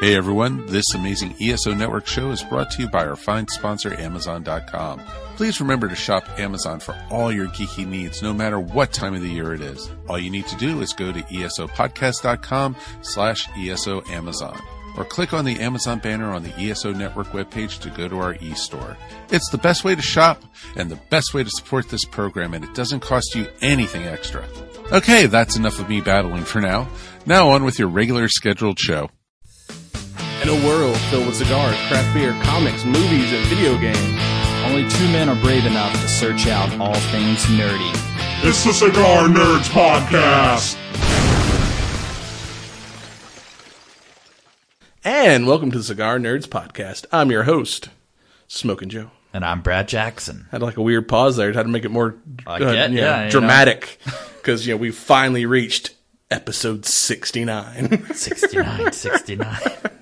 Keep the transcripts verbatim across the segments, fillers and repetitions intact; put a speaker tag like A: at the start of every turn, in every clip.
A: Hey everyone, this amazing E S O Network show is brought to you by our fine sponsor, Amazon dot com. Please remember to shop Amazon for all your geeky needs, no matter what time of the year it is. All you need to do is go to esopodcast.com slash ESO Amazon, or click on the Amazon banner on the E S O Network webpage to go to our e-store. It's the best way to shop and the best way to support this program, and it doesn't cost you anything extra. Okay, that's enough of me battling for now. Now on with your regular scheduled show.
B: In a world filled with cigars, craft beer, comics, movies, and video games,
C: only two men are brave enough to search out all things nerdy.
D: It's the Cigar Nerds Podcast!
B: And welcome to the Cigar Nerds Podcast. I'm your host, Smokin' Joe.
C: And I'm Brad Jackson.
B: Had like a weird pause there. Had to make it more
C: I
B: uh,
C: get,
B: you know,
C: yeah,
B: dramatic. Because, you know, we finally reached episode sixty-nine.
C: sixty-nine, sixty-nine.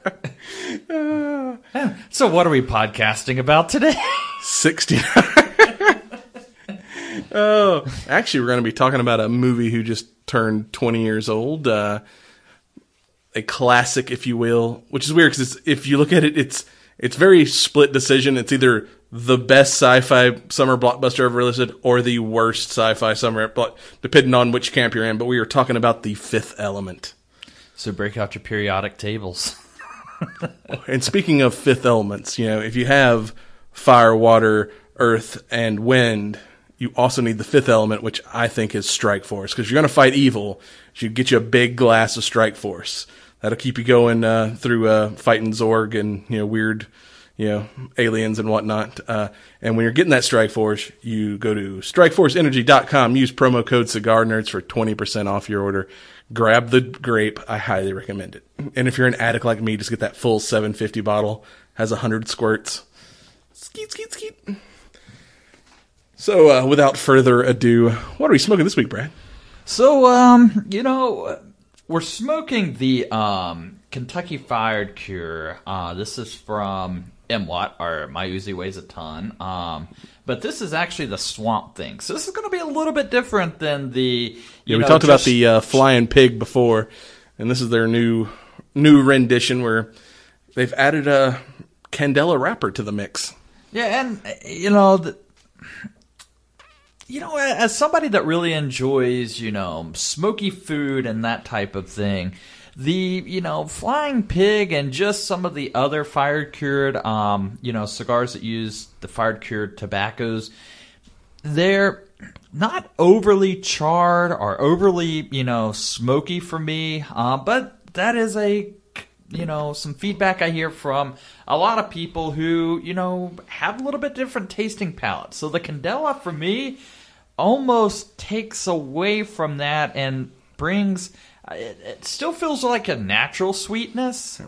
C: uh, so what are we podcasting about today?
B: sixty-nine. Oh, actually, we're going to be talking about a movie who just turned twenty years old. Uh, a classic, if you will, which is weird because if you look at it, it's it's very split decision. It's either the best sci-fi summer blockbuster ever listed or the worst sci-fi summer, depending on which camp you're in. But we were talking about The Fifth Element.
C: So break out your periodic tables.
B: And speaking of fifth elements, you know, if you have fire, water, earth, and wind, you also need the fifth element, which I think is Strike Force. Because if you're going to fight evil, you should get you a big glass of Strike Force. That'll keep you going uh, through uh, fighting Zorg and, you know, weird, you know, aliens and whatnot. Uh, and when you're getting that Strike Force, you go to strike force energy dot com, use promo code Cigar Nerds for twenty percent off your order. Grab the grape. I highly recommend it. And if you're an addict like me, just get that full seven fifty bottle. Has one hundred squirts. Skeet, skeet, skeet. So, uh, without further ado, what are we smoking this week, Brad?
C: So, um, you know, we're smoking the um, Kentucky Fired Cure. Uh, this is from M W A T, or My Uzi Weighs a Ton. Um, but this is actually the Swamp Thing. So this is going to be a little bit different than the, you
B: Yeah, we
C: know,
B: talked
C: just,
B: about the uh, Flying Pig before, and this is their new new rendition where they've added a Candela wrapper to the mix.
C: Yeah, and, you know, the, you know, as somebody that really enjoys, you know, smoky food and that type of thing, the, you know, Flying Pig and just some of the other fired cured, um, you know, cigars that use the fired cured tobaccos, they're not overly charred or overly, you know, smoky for me. Uh, but that is a, you know, some feedback I hear from a lot of people who, you know, have a little bit different tasting palates. So the Candela for me almost takes away from that and brings... It, it still feels like a natural sweetness,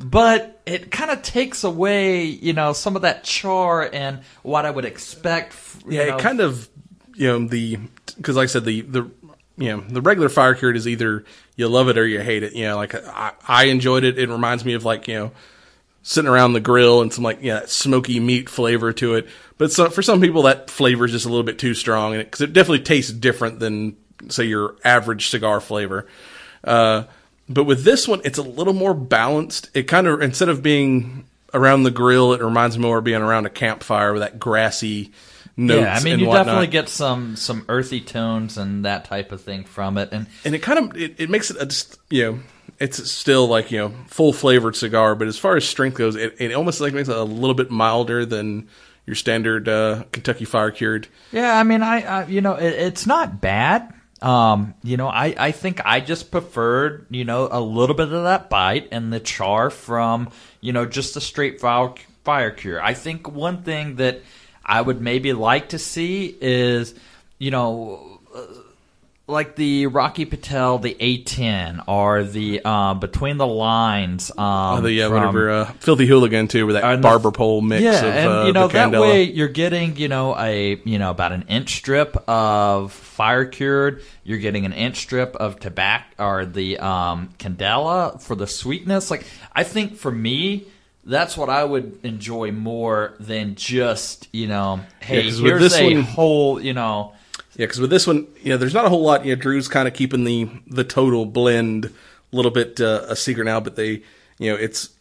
C: but it kind of takes away, you know, some of that char and what I would expect. You
B: Yeah,
C: know.
B: it kind of, you know, the, because like I said, the, the, you know, the regular fire cured is either you love it or you hate it. You know, like I, I enjoyed it. It reminds me of like, you know, sitting around the grill and some like, yeah, smoky meat flavor to it. But so, for some people that flavor is just a little bit too strong, and because it, it definitely tastes different than, say, your average cigar flavor. Uh, but with this one, it's a little more balanced. It kind of, instead of being around the grill, it reminds me more of being around a campfire with that grassy notes.
C: Yeah, I mean,
B: and
C: you
B: whatnot.
C: definitely get some some earthy tones and that type of thing from it, and
B: and it kind of it, it makes it a just, you know, it's still like, you know, full flavored cigar, but as far as strength goes, it, it almost like makes it a little bit milder than your standard uh, Kentucky Fire Cured.
C: yeah, I mean, I, I you know, it, it's not bad. Um, you know, I, I think I just preferred, you know, a little bit of that bite and the char from, you know, just a straight fire, fire cure. I think one thing that I would maybe like to see is, you know, uh, like the Rocky Patel, the A ten, or the uh, Between the Lines. Um,
B: Oh, the, yeah,
C: from,
B: whatever, uh, Filthy Hooligan too, with that
C: Uh,
B: barber pole mix
C: yeah,
B: of
C: and
B: uh,
C: you know
B: the
C: that
B: Candela.
C: way you're getting, you know, a you know about an inch strip of fire cured. You're getting an inch strip of tobacco or the um, Candela for the sweetness. Like, I think for me, that's what I would enjoy more than just, you know, hey,
B: Yeah, 'cause with
C: here's
B: this
C: a
B: one-
C: whole, you know.
B: Yeah, because with this one, you know, there's not a whole lot. You know, Drew's kind of keeping the the total blend a little bit uh, a secret now, but they, you know, it's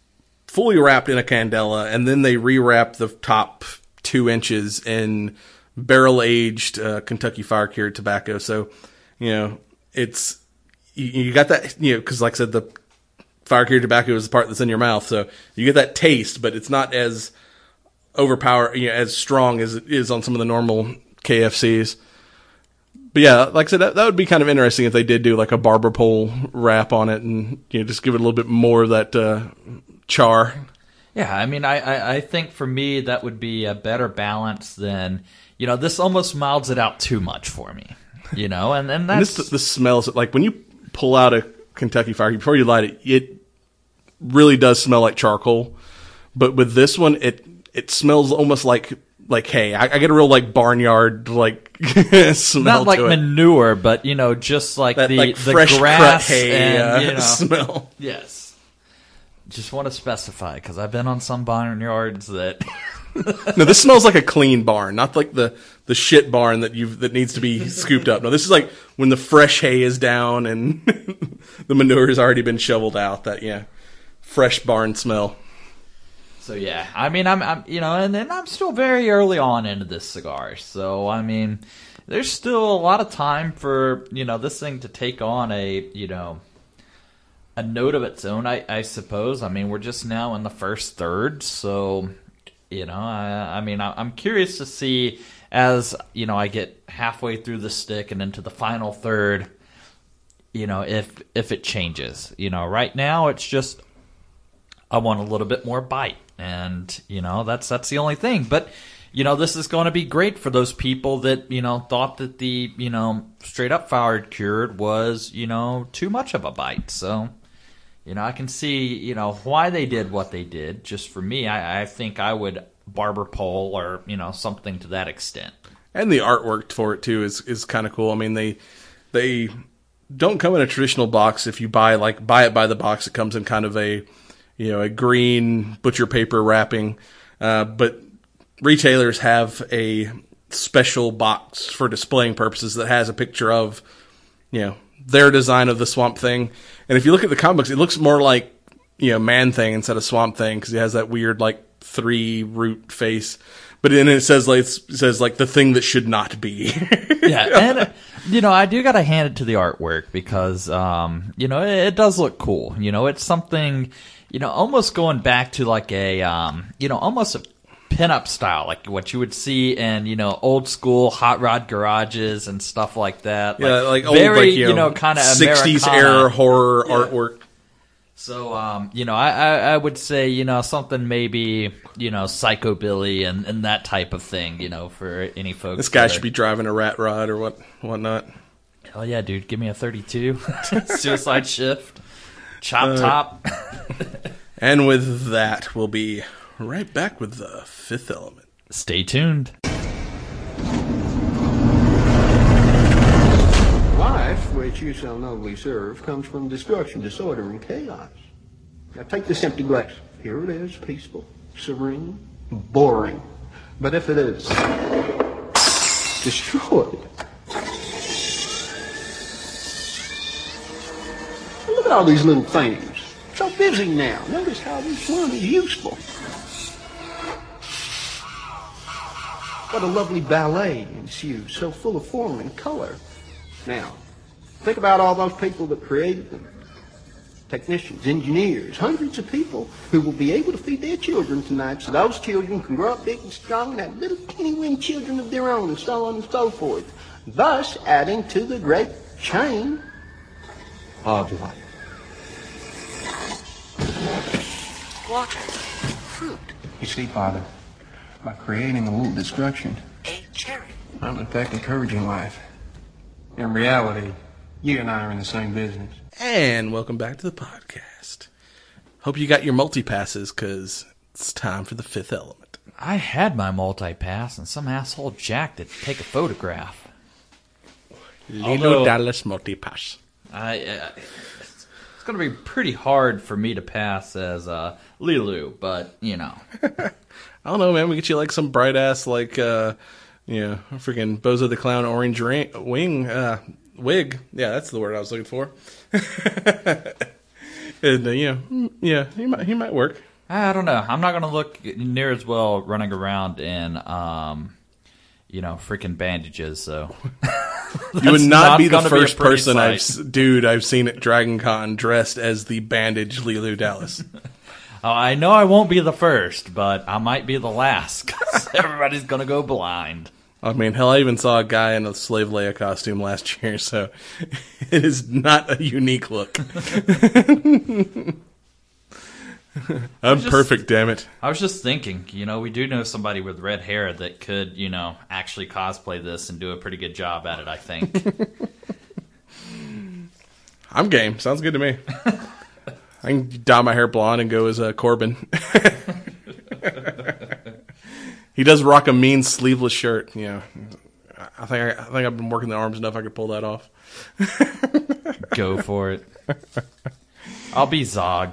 B: fully wrapped in a candela, and then they rewrap the top two inches in barrel-aged uh, Kentucky Fire Cured tobacco. So, you know, it's you, you got that, you know, because like I said, the Fire Cured tobacco is the part that's in your mouth, so you get that taste, but it's not as overpower, you know, as strong as it is on some of the normal K F Cs. But yeah, like I said, that, that would be kind of interesting if they did do like a barber pole wrap on it, and you know, just give it a little bit more of that uh, char.
C: Yeah, I mean, I, I, I think for me that would be a better balance than, you know, this almost milds it out too much for me, you know, and, and that's...
B: And this, this smells, like when you pull out a Kentucky Fire, before you light it, it really does smell like charcoal. But with this one, it it smells almost like like hay. I, I get a real like barnyard like smell.
C: Not like
B: to it.
C: manure, but you know, just like
B: That,
C: the
B: like,
C: the
B: fresh
C: grass
B: cut hay
C: and
B: uh,
C: you know,
B: smell.
C: yes. Just want to specify because I've been on some barnyards that.
B: No, this smells like a clean barn, not like the, the shit barn that you that needs to be scooped up. No, this is like when the fresh hay is down and the manure has already been shoveled out. That yeah, fresh barn smell.
C: So yeah, I mean, I'm, I'm, you know, and then I'm still very early on into this cigar. So I mean, there's still a lot of time for you know this thing to take on a you know a note of its own. I, I suppose. I mean, we're just now in the first third, so you know, I, I mean, I, I'm curious to see as you know I get halfway through the stick and into the final third, you know, if if it changes. You know, right now it's just I want a little bit more bite. And, you know, that's that's the only thing. But, you know, this is going to be great for those people that, you know, thought that the, you know, straight up Fire Cured was, you know, too much of a bite. So, you know, I can see, you know, why they did what they did. Just for me, I, I think I would barber pole or, you know, something to that extent.
B: And the artwork for it, too, is, is kind of cool. I mean, they they don't come in a traditional box. If you buy, like, buy it by the box, it comes in kind of a... you know, a green butcher paper wrapping. Uh, but retailers have a special box for displaying purposes that has a picture of, you know, their design of the Swamp Thing. And if you look at the comic books, it looks more like, you know, Man Thing instead of Swamp Thing because it has that weird, like, three root face. But then it says, like, it says, like, the thing that should not be.
C: Yeah, and, uh, you know, I do got to hand it to the artwork because, um, you know, it, it does look cool. You know, it's something... You know, almost going back to like a, um, you know, almost a pinup style, like what you would see in, you know, old school hot rod garages and stuff like that.
B: Yeah, like,
C: like
B: old,
C: very,
B: like, you,
C: you
B: know,
C: know, kind of
B: sixties
C: Americana.
B: era horror
C: Yeah.
B: artwork.
C: So, um, you know, I, I, I would say, you know, something maybe, you know, Psychobilly and, and that type of thing, you know, for any folks.
B: This guy
C: that
B: should
C: are,
B: be driving a rat rod or what whatnot.
C: Hell yeah, dude, give me a thirty-two. Suicide Shift. Chop
B: Uh,
C: top.
B: And with that, we'll be right back with the Fifth Element.
C: Stay tuned.
E: Life, which you so nobly serve, comes from destruction, disorder, and chaos. Now take this empty glass. Here it is, peaceful, serene, boring. But if it is destroyed, look at all these little things. So busy now. Notice how each one is useful. What a lovely ballet ensues, so full of form and color. Now, think about all those people that created them. Technicians, engineers, hundreds of people who will be able to feed their children tonight so those children can grow up big and strong and have little teeny-weeny children of their own and so on and so forth. Thus adding to the great chain of life.
F: Water, fruit,
E: You see, Father, by creating a little destruction,
F: a cherry.
E: I'm in fact encouraging life. In reality, you and I are in the same business.
B: And welcome back to the podcast. Hope you got your multi-passes, because it's time for the Fifth Element.
C: I had my multi-pass, and some asshole jacked it to take a photograph.
B: Lilo
C: Although-
B: Dallas multi-pass.
C: I, uh, it's going to be pretty hard for me to pass as uh, Lilu, but, you know.
B: I don't know, man. We get you like some bright ass, like, uh, you know, freaking Bozo the Clown orange ring, wing, uh, wig. Yeah, that's the word I was looking for. And, uh, you know, yeah, he might, he might work.
C: I don't know. I'm not going to look near as well running around in, um, you know, freaking bandages. So
B: you would not, not be the first
C: be
B: person I've s- dude I've seen at Dragon Con dressed as the bandaged Leeloo Dallas.
C: Oh, I know I won't be the first, but I might be the last because everybody's going to go blind.
B: I mean, hell, I even saw a guy in a Slave Leia costume last year, so it is not a unique look. I'm
C: just,
B: perfect, damn it.
C: I was just thinking, you know, we do know somebody with red hair that could, you know, actually cosplay this and do a pretty good job at it, I think.
B: I'm game. Sounds good to me. I can dye my hair blonde and go as uh, Corbin. He does rock a mean sleeveless shirt. You know, I think I, I think I've been working the arms enough I could pull that off.
C: Go for it. I'll be Zog.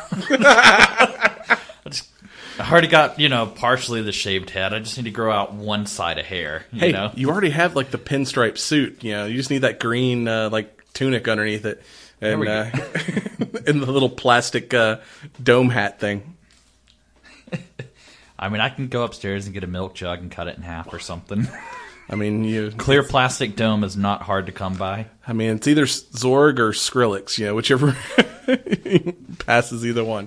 C: I, just, I already got, you know, partially the shaved head. I just need to grow out one side of hair. You
B: hey,
C: know?
B: You already have like the pinstripe suit. You know, you just need that green uh, like tunic underneath it, and uh, and the little plastic uh, dome hat thing.
C: I mean, I can go upstairs and get a milk jug and cut it in half or something.
B: I mean, you
C: clear plastic dome is not hard to come by.
B: I mean, it's either Zorg or Skrillex, you know, whichever passes either one.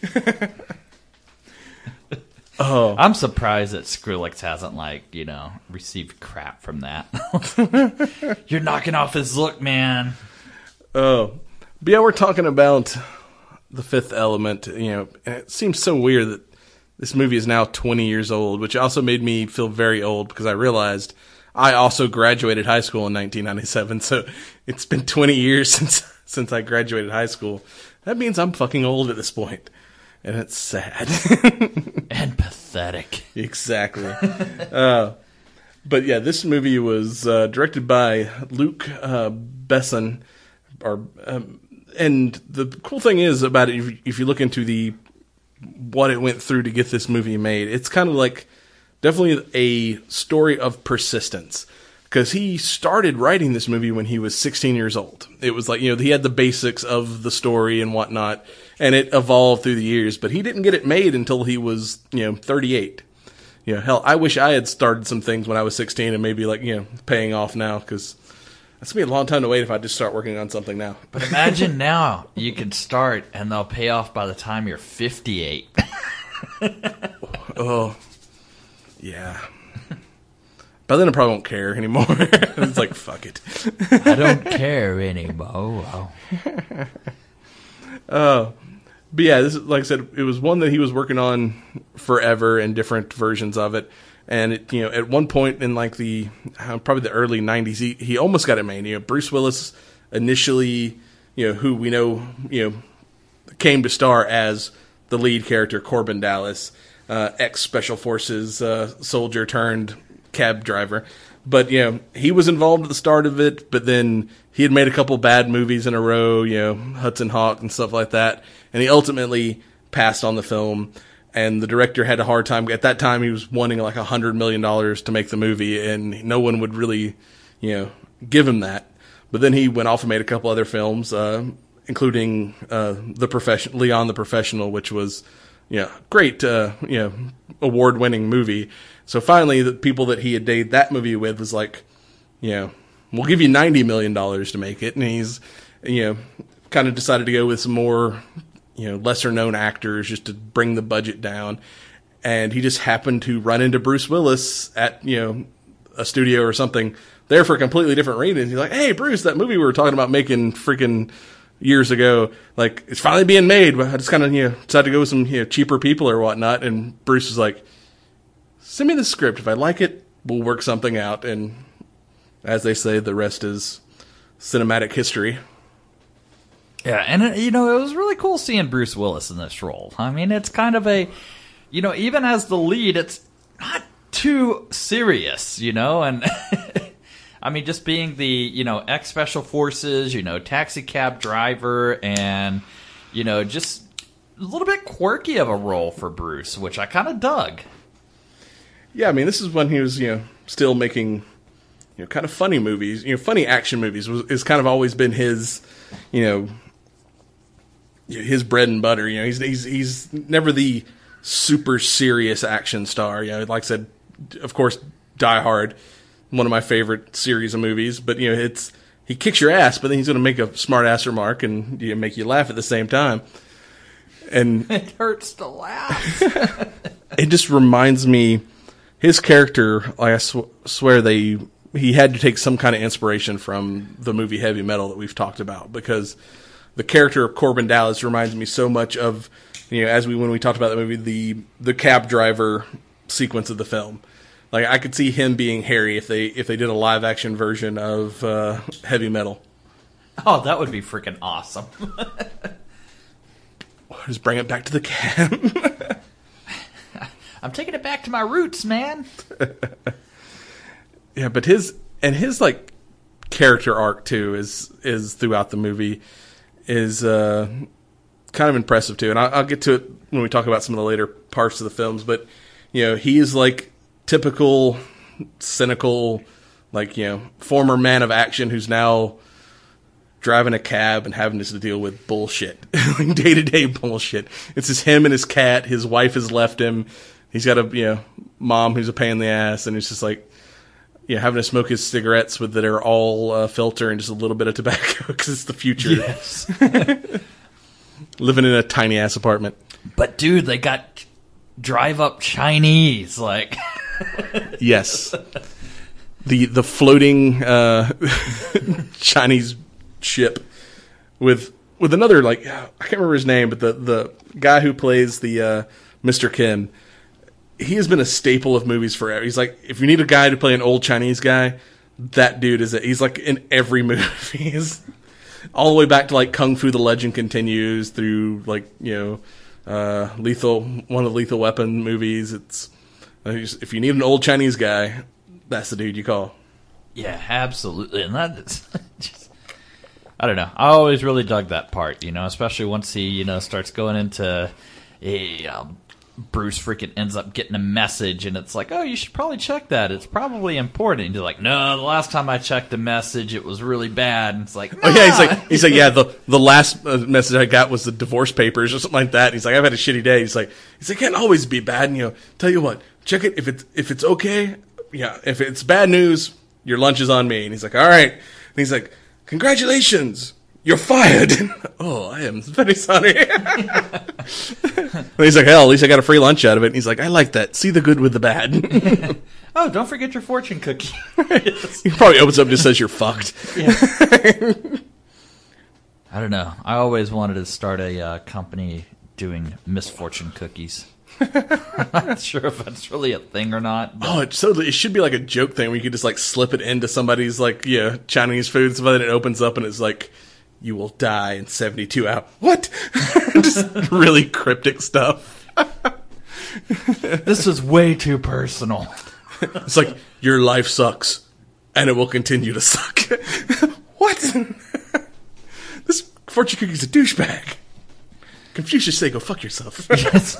B: Oh,
C: I'm surprised that Skrillex hasn't, like, you know, received crap from that. You're knocking off his look, man.
B: Oh, but yeah, we're talking about The Fifth Element. You know, and it seems so weird that this movie is now twenty years old, which also made me feel very old because I realized I also graduated high school in nineteen ninety-seven. So it's been twenty years since since I graduated high school. That means I'm fucking old at this point, and it's sad
C: and pathetic.
B: Exactly. uh, but yeah, this movie was uh, directed by Luc uh, Besson, or um, and the cool thing is about it, if, if you look into the what it went through to get this movie made, it's kind of like definitely a story of persistence, because he started writing this movie when he was sixteen years old. It was like, you know, he had the basics of the story and whatnot, and it evolved through the years, but he didn't get it made until he was, you know, thirty-eight. You know, hell, I wish I had started some things when I was sixteen and maybe, like, you know, paying off now, because that's going to be a long time to wait if I just start working on something now.
C: But imagine now you could start and they'll pay off by the time you're fifty-eight.
B: Oh, yeah. By then I probably won't care anymore. It's like, fuck it.
C: I don't care anymore.
B: Oh. But yeah, this is, like I said, it was one that he was working on forever and different versions of it. And it, you know, at one point in like the uh, probably the early nineties, he, he almost got it made. You know, Bruce Willis initially, you know, who we know, you know, came to star as the lead character, Corbin Dallas, uh, ex Special Forces uh, soldier turned cab driver. But you know, he was involved at the start of it. But then he had made a couple bad movies in a row, you know, Hudson Hawk and stuff like that. And he ultimately passed on the film. And the director had a hard time. At that time, he was wanting like a hundred million dollars to make the movie, and no one would really, you know, give him that. But then he went off and made a couple other films, uh, including uh, the profession, Leon the Professional, which was, you know, great, uh, you know, award-winning movie. So finally, the people that he had made that movie with was like, you know, we'll give you ninety million dollars to make it, and he's, you know, kind of decided to go with some more, you know, lesser known actors just to bring the budget down. And he just happened to run into Bruce Willis at, you know, a studio or something there for completely different reasons. He's like, hey, Bruce, that movie we were talking about making freaking years ago, like, it's finally being made. But I just kind of, you know, decided to go with some, you know, cheaper people or whatnot. And Bruce was like, send me the script. If I like it, we'll work something out. And as they say, the rest is cinematic history.
C: Yeah, and, it, you know, it was really cool seeing Bruce Willis in this role. I mean, it's kind of a, you know, even as the lead, it's not too serious, you know, and I mean, just being the, you know, ex-Special Forces, you know, taxi cab driver, and, you know, just a little bit quirky of a role for Bruce, which I kind of dug.
B: Yeah, I mean, this is when he was, you know, still making, you know, kind of funny movies, you know, funny action movies was, is kind of always been his, you know, his bread and butter. You know, he's he's he's never the super serious action star. You know, like I said, of course, Die Hard, one of my favorite series of movies. But you know, it's he kicks your ass, but then he's going to make a smart ass remark and you know, make you laugh at the same time. And
C: it hurts to laugh.
B: It just reminds me, his character. Like I sw- swear they he had to take some kind of inspiration from the movie Heavy Metal that we've talked about, because the character of Corbin Dallas reminds me so much of, you know, as we when we talked about the movie, the the cab driver sequence of the film. Like I could see him being Harry if they if they did a live action version of uh, Heavy Metal.
C: Oh, that would be freaking awesome.
B: Just bring it back to the cab.
C: I'm taking it back to my roots, man.
B: Yeah, but his and his like character arc too is is throughout the movie. Is uh, kind of impressive too, and I'll, I'll get to it when we talk about some of the later parts of the films. But you know, he is like typical cynical, like you know, former man of action who's now driving a cab and having to deal with bullshit, like day to day bullshit. It's just him and his cat. His wife has left him. He's got a you know mom who's a pain in the ass, and he's just like. Yeah, having to smoke his cigarettes with that are all uh, filter and just a little bit of tobacco because it's the future.
C: Yes.
B: Living in a tiny ass apartment.
C: But dude, they got drive up Chinese, like.
B: Yes. The the floating uh, Chinese ship with with another like I can't remember his name, but the the guy who plays the uh, Mister Kim. He has been a staple of movies forever. He's like, if you need a guy to play an old Chinese guy, that dude is it. He's like in every movie. He's all the way back to like Kung Fu: The Legend Continues through like you know, uh, Lethal, one of the Lethal Weapon movies. It's uh, if you need an old Chinese guy, that's the dude you call.
C: Yeah, absolutely, and that is just. I don't know. I always really dug that part, you know, especially once he you know starts going into a. Um, Bruce freaking ends up getting a message, and it's like, oh, you should probably check that. It's probably important. And you're like, no, the last time I checked the message, it was really bad. And it's like, nah.
B: Oh yeah, he's like, he's like, yeah, the the last uh, message I got was the divorce papers or something like that. And he's like, I've had a shitty day. He's like, he's like, it can't always be bad. And you know, tell you what, check it if it's if it's okay. Yeah, if it's bad news, your lunch is on me. And he's like, all right. And he's like, congratulations. You're fired. Oh, I am very sorry. He's like, hell, at least I got a free lunch out of it. And he's like, I like that. See the good with the bad.
C: Oh, don't forget your fortune cookie.
B: He probably opens up and just says you're fucked.
C: Yeah. I don't know. I always wanted to start a uh, company doing misfortune cookies. I'm not sure if that's really a thing or not. But.
B: Oh, it, so it should be like a joke thing where you could just like slip it into somebody's like, yeah, Chinese food, and then it opens up and it's like, you will die in seventy-two hours. What? Just really cryptic stuff.
C: This is way too personal.
B: It's like, your life sucks, and it will continue to suck. What? This fortune cookie's a douchebag. Confucius say, go fuck yourself.
C: Yes.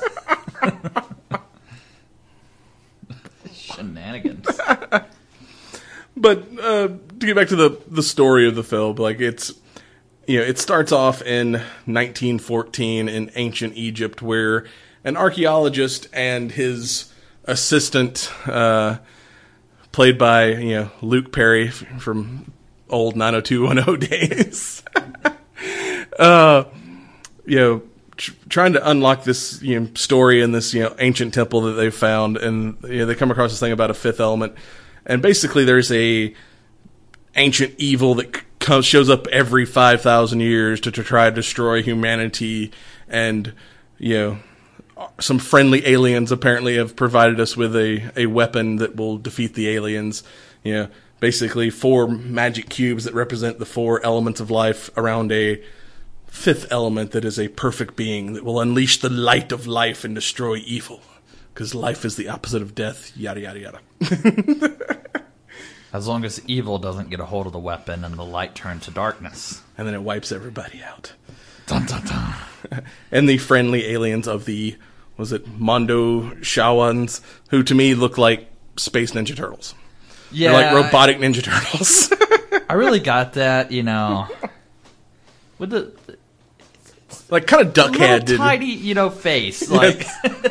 C: Shenanigans.
B: But uh, to get back to the, the story of the film, like it's... You know, it starts off in nineteen fourteen in ancient Egypt, where an archaeologist and his assistant, uh, played by, you know, Luke Perry from old nine oh two one oh days, uh, you know, tr- trying to unlock this, you know, story in this, you know, ancient temple that they found, and you know, they come across this thing about a fifth element, and basically there's a ancient evil that comes, shows up every five thousand years to, to try to destroy humanity, and you know, some friendly aliens apparently have provided us with a, a weapon that will defeat the aliens. You know, basically four magic cubes that represent the four elements of life around a fifth element that is a perfect being that will unleash the light of life and destroy evil, because life is the opposite of death. Yada yada yada.
C: As long as evil doesn't get a hold of the weapon and the light turns to darkness.
B: And then it wipes everybody out.
C: Dun, dun, dun.
B: And the friendly aliens of the, was it Mondo Shawans, who to me look like Space Ninja Turtles.
C: Yeah.
B: They're like robotic Ninja Turtles.
C: I really got that, you know. With the,
B: like kind of duck
C: little
B: headed,
C: tiny, you know, face. Like,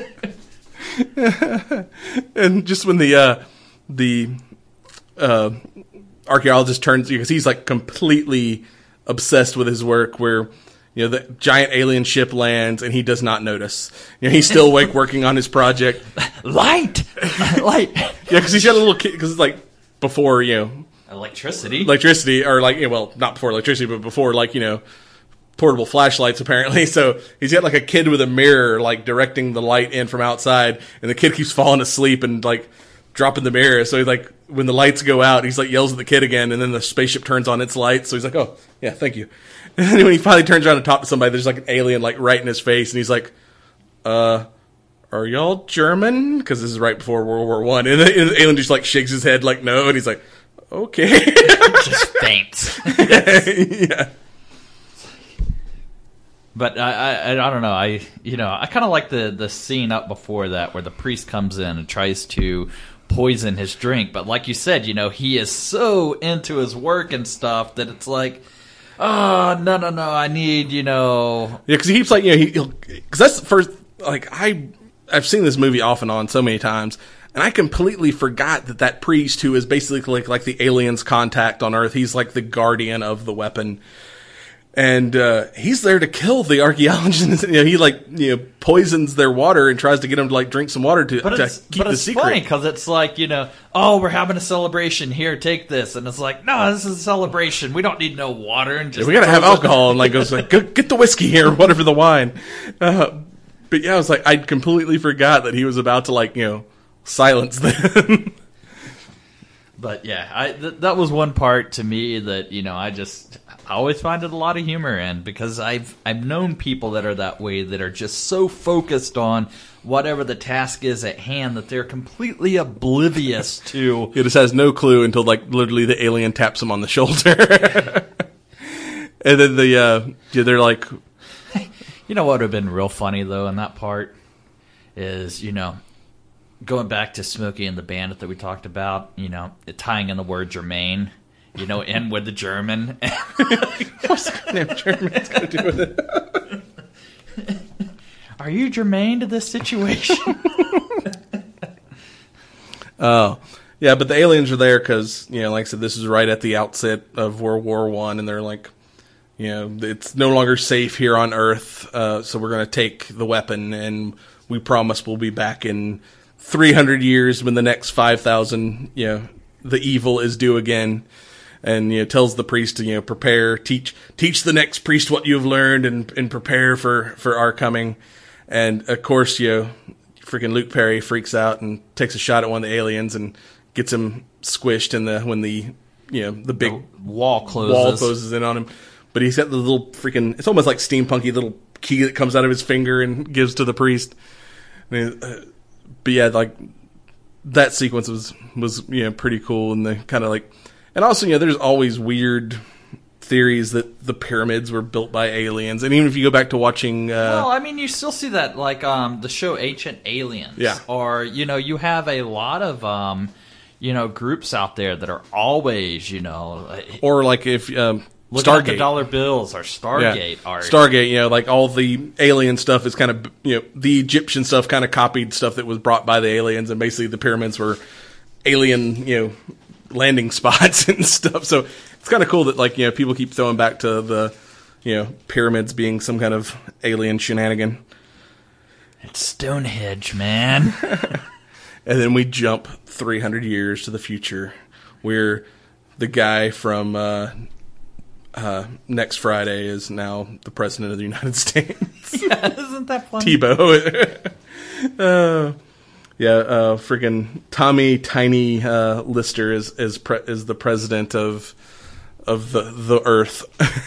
B: and just when the uh, the uh, archaeologist turns, because he's like completely obsessed with his work, where you know the giant alien ship lands and he does not notice. You know, he's still awake working on his project.
C: light, light.
B: Yeah, because he's got a little kid. Because it's like before, you know,
C: Electricity.
B: electricity, or like, you know, well, not before electricity, but before, like, you know, portable flashlights, apparently. So he's got like a kid with a mirror, like directing the light in from outside, and the kid keeps falling asleep and like dropping the mirror. So he's like, when the lights go out, he's like yells at the kid again, and then the spaceship turns on its lights. So he's like, oh yeah, thank you. And then when he finally turns around to talk to somebody, there's like an alien like right in his face, and he's like, uh, are y'all German? Because this is right before World War One, and, and the alien just like shakes his head like no, and he's like, okay.
C: Just faints.
B: Yeah.
C: But I, I, I don't know. I, you know, I kind of like the the scene up before that where the priest comes in and tries to poison his drink. But like you said, you know, he is so into his work and stuff that it's like, oh no, no, no, I need, you know,
B: Yeah, because he keeps like, you know, he, he'll, because that's the first, like, I, I've seen this movie off and on so many times, and I completely forgot that that priest, who is basically like, like the aliens' contact on Earth, he's like the guardian of the weapon. And uh, he's there to kill the archaeologists. You know, he like, you know, poisons their water and tries to get them to like drink some water to,
C: but
B: to
C: it's,
B: keep
C: but
B: the
C: it's
B: secret.
C: funny because it's like, you know, oh, we're having a celebration here, take this, and it's like, no, this is a celebration. We don't need no water, and just
B: We gotta have alcohol, and like goes like, Go, get the whiskey here, or whatever the wine. Uh, but yeah, I was like, I completely forgot that he was about to like, you know, silence them.
C: But yeah, I th- that was one part to me that, you know, I just I always find it a lot of humor in, because I've I've known people that are that way, that are just so focused on whatever the task is at hand that they're completely oblivious to.
B: He just has no clue until like literally the alien taps him on the shoulder, and then the uh, yeah, they're like,
C: You know what would have been real funny though in that part is, you know, going back to Smokey and the Bandit that we talked about, you know, tying in the word Germain, you know, in with the German.
B: what's the name German's got to do with it?
C: Are you germane to this situation?
B: Oh, yeah, but the aliens are there because, you know, like I said, this is right at the outset of World War One, and they're like, you know, it's no longer safe here on Earth, uh, so we're going to take the weapon, and we promise we'll be back in three hundred years when the next five thousand, you know, the evil is due again. And, you know, tells the priest to, you know, prepare, teach, teach the next priest what you've learned, and, and prepare for, for our coming. And of course, you know, freaking Luke Perry freaks out and takes a shot at one of the aliens and gets him squished in the, when the, you know, the big
C: The wall closes.
B: wall closes in on him. But he's got the little freaking, it's almost like steampunky little key that comes out of his finger and gives to the priest. I mean, uh, but yeah, like that sequence was, was, you know, pretty cool. And the kind of like, and also, you know, there's always weird theories that the pyramids were built by aliens. And even if you go back to watching... Uh,
C: well, I mean, you still see that, like, um, the show Ancient Aliens.
B: Yeah.
C: Or, you know, you have a lot of, um, you know, groups out there that are always, you know...
B: or like if... Um,
C: looking at the
B: Stargate.
C: dollar bills or Stargate
B: Yeah.
C: art.
B: Stargate, you know, like all the alien stuff is kind of, you know, the Egyptian stuff kind of copied stuff that was brought by the aliens, and basically the pyramids were alien, you know, landing spots and stuff. So it's kind of cool that, like, you know, people keep throwing back to the, you know, pyramids being some kind of alien shenanigan.
C: It's Stonehenge, man.
B: And then we jump three hundred years to the future, where the guy from uh, uh, Next Friday is now the president of the United States.
C: Yeah, isn't that funny?
B: Tebow. uh, yeah, uh, freaking Tommy Tiny uh, Lister is is pre- is the president of of the the Earth,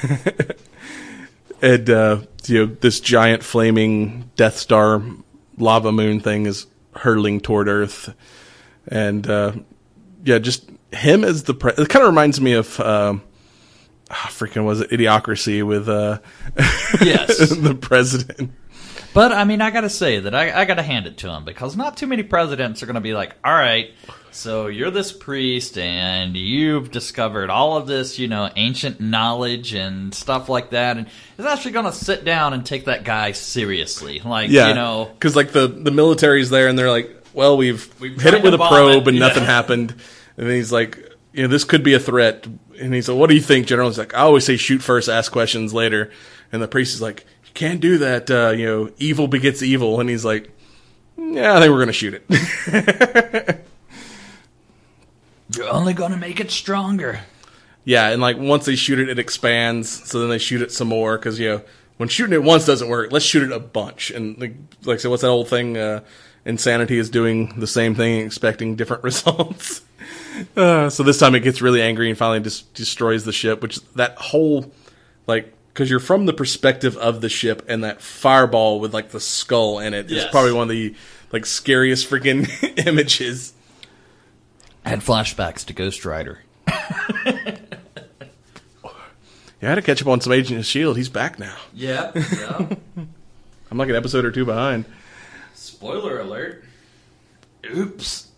B: and uh, you know, this giant flaming Death Star lava moon thing is hurtling toward Earth, and uh, yeah, just him as the pre- it kind of reminds me of. Uh, Oh, freaking was it Idiocracy with uh
C: Yes.
B: the president.
C: But, I mean, I gotta say that I, I gotta hand it to him, because not too many presidents are gonna be like, all right, so you're this priest, and you've discovered all of this, you know, ancient knowledge and stuff like that, and is actually gonna sit down and take that guy seriously. Like,
B: Yeah,
C: you know...
B: because, like, the, the military's there, and they're like, well, we've,
C: We've
B: hit
C: tried
B: it with
C: to
B: a
C: bomb
B: probe,
C: it.
B: and
C: Yeah.
B: nothing happened. And then he's like, you know, this could be a threat. And he's like, what do you think, General? He's like, I always say shoot first, ask questions later. And the priest is like, you can't do that. Uh, you know, evil begets evil. And he's like, yeah, I think we're going to shoot it.
C: You're only gonna make it stronger.
B: Yeah, and like once they shoot it, it expands. So then they shoot it some more because, you know, when shooting it once doesn't work, let's shoot it a bunch. And like, like so what's that old thing? Uh, insanity is doing the same thing, expecting different results. Uh, so this time it gets really angry and finally just destroys the ship, which that whole, like, because you're from the perspective of the ship, and that fireball with, like, the skull in it is
C: Yes.
B: probably one of the, like, scariest freaking images.
C: I had flashbacks to Ghost Rider.
B: Yeah, I had to catch up on some Agent of S H I E L D. He's back now.
C: Yeah, yeah.
B: I'm like an episode or two behind.
C: Spoiler alert. Oops.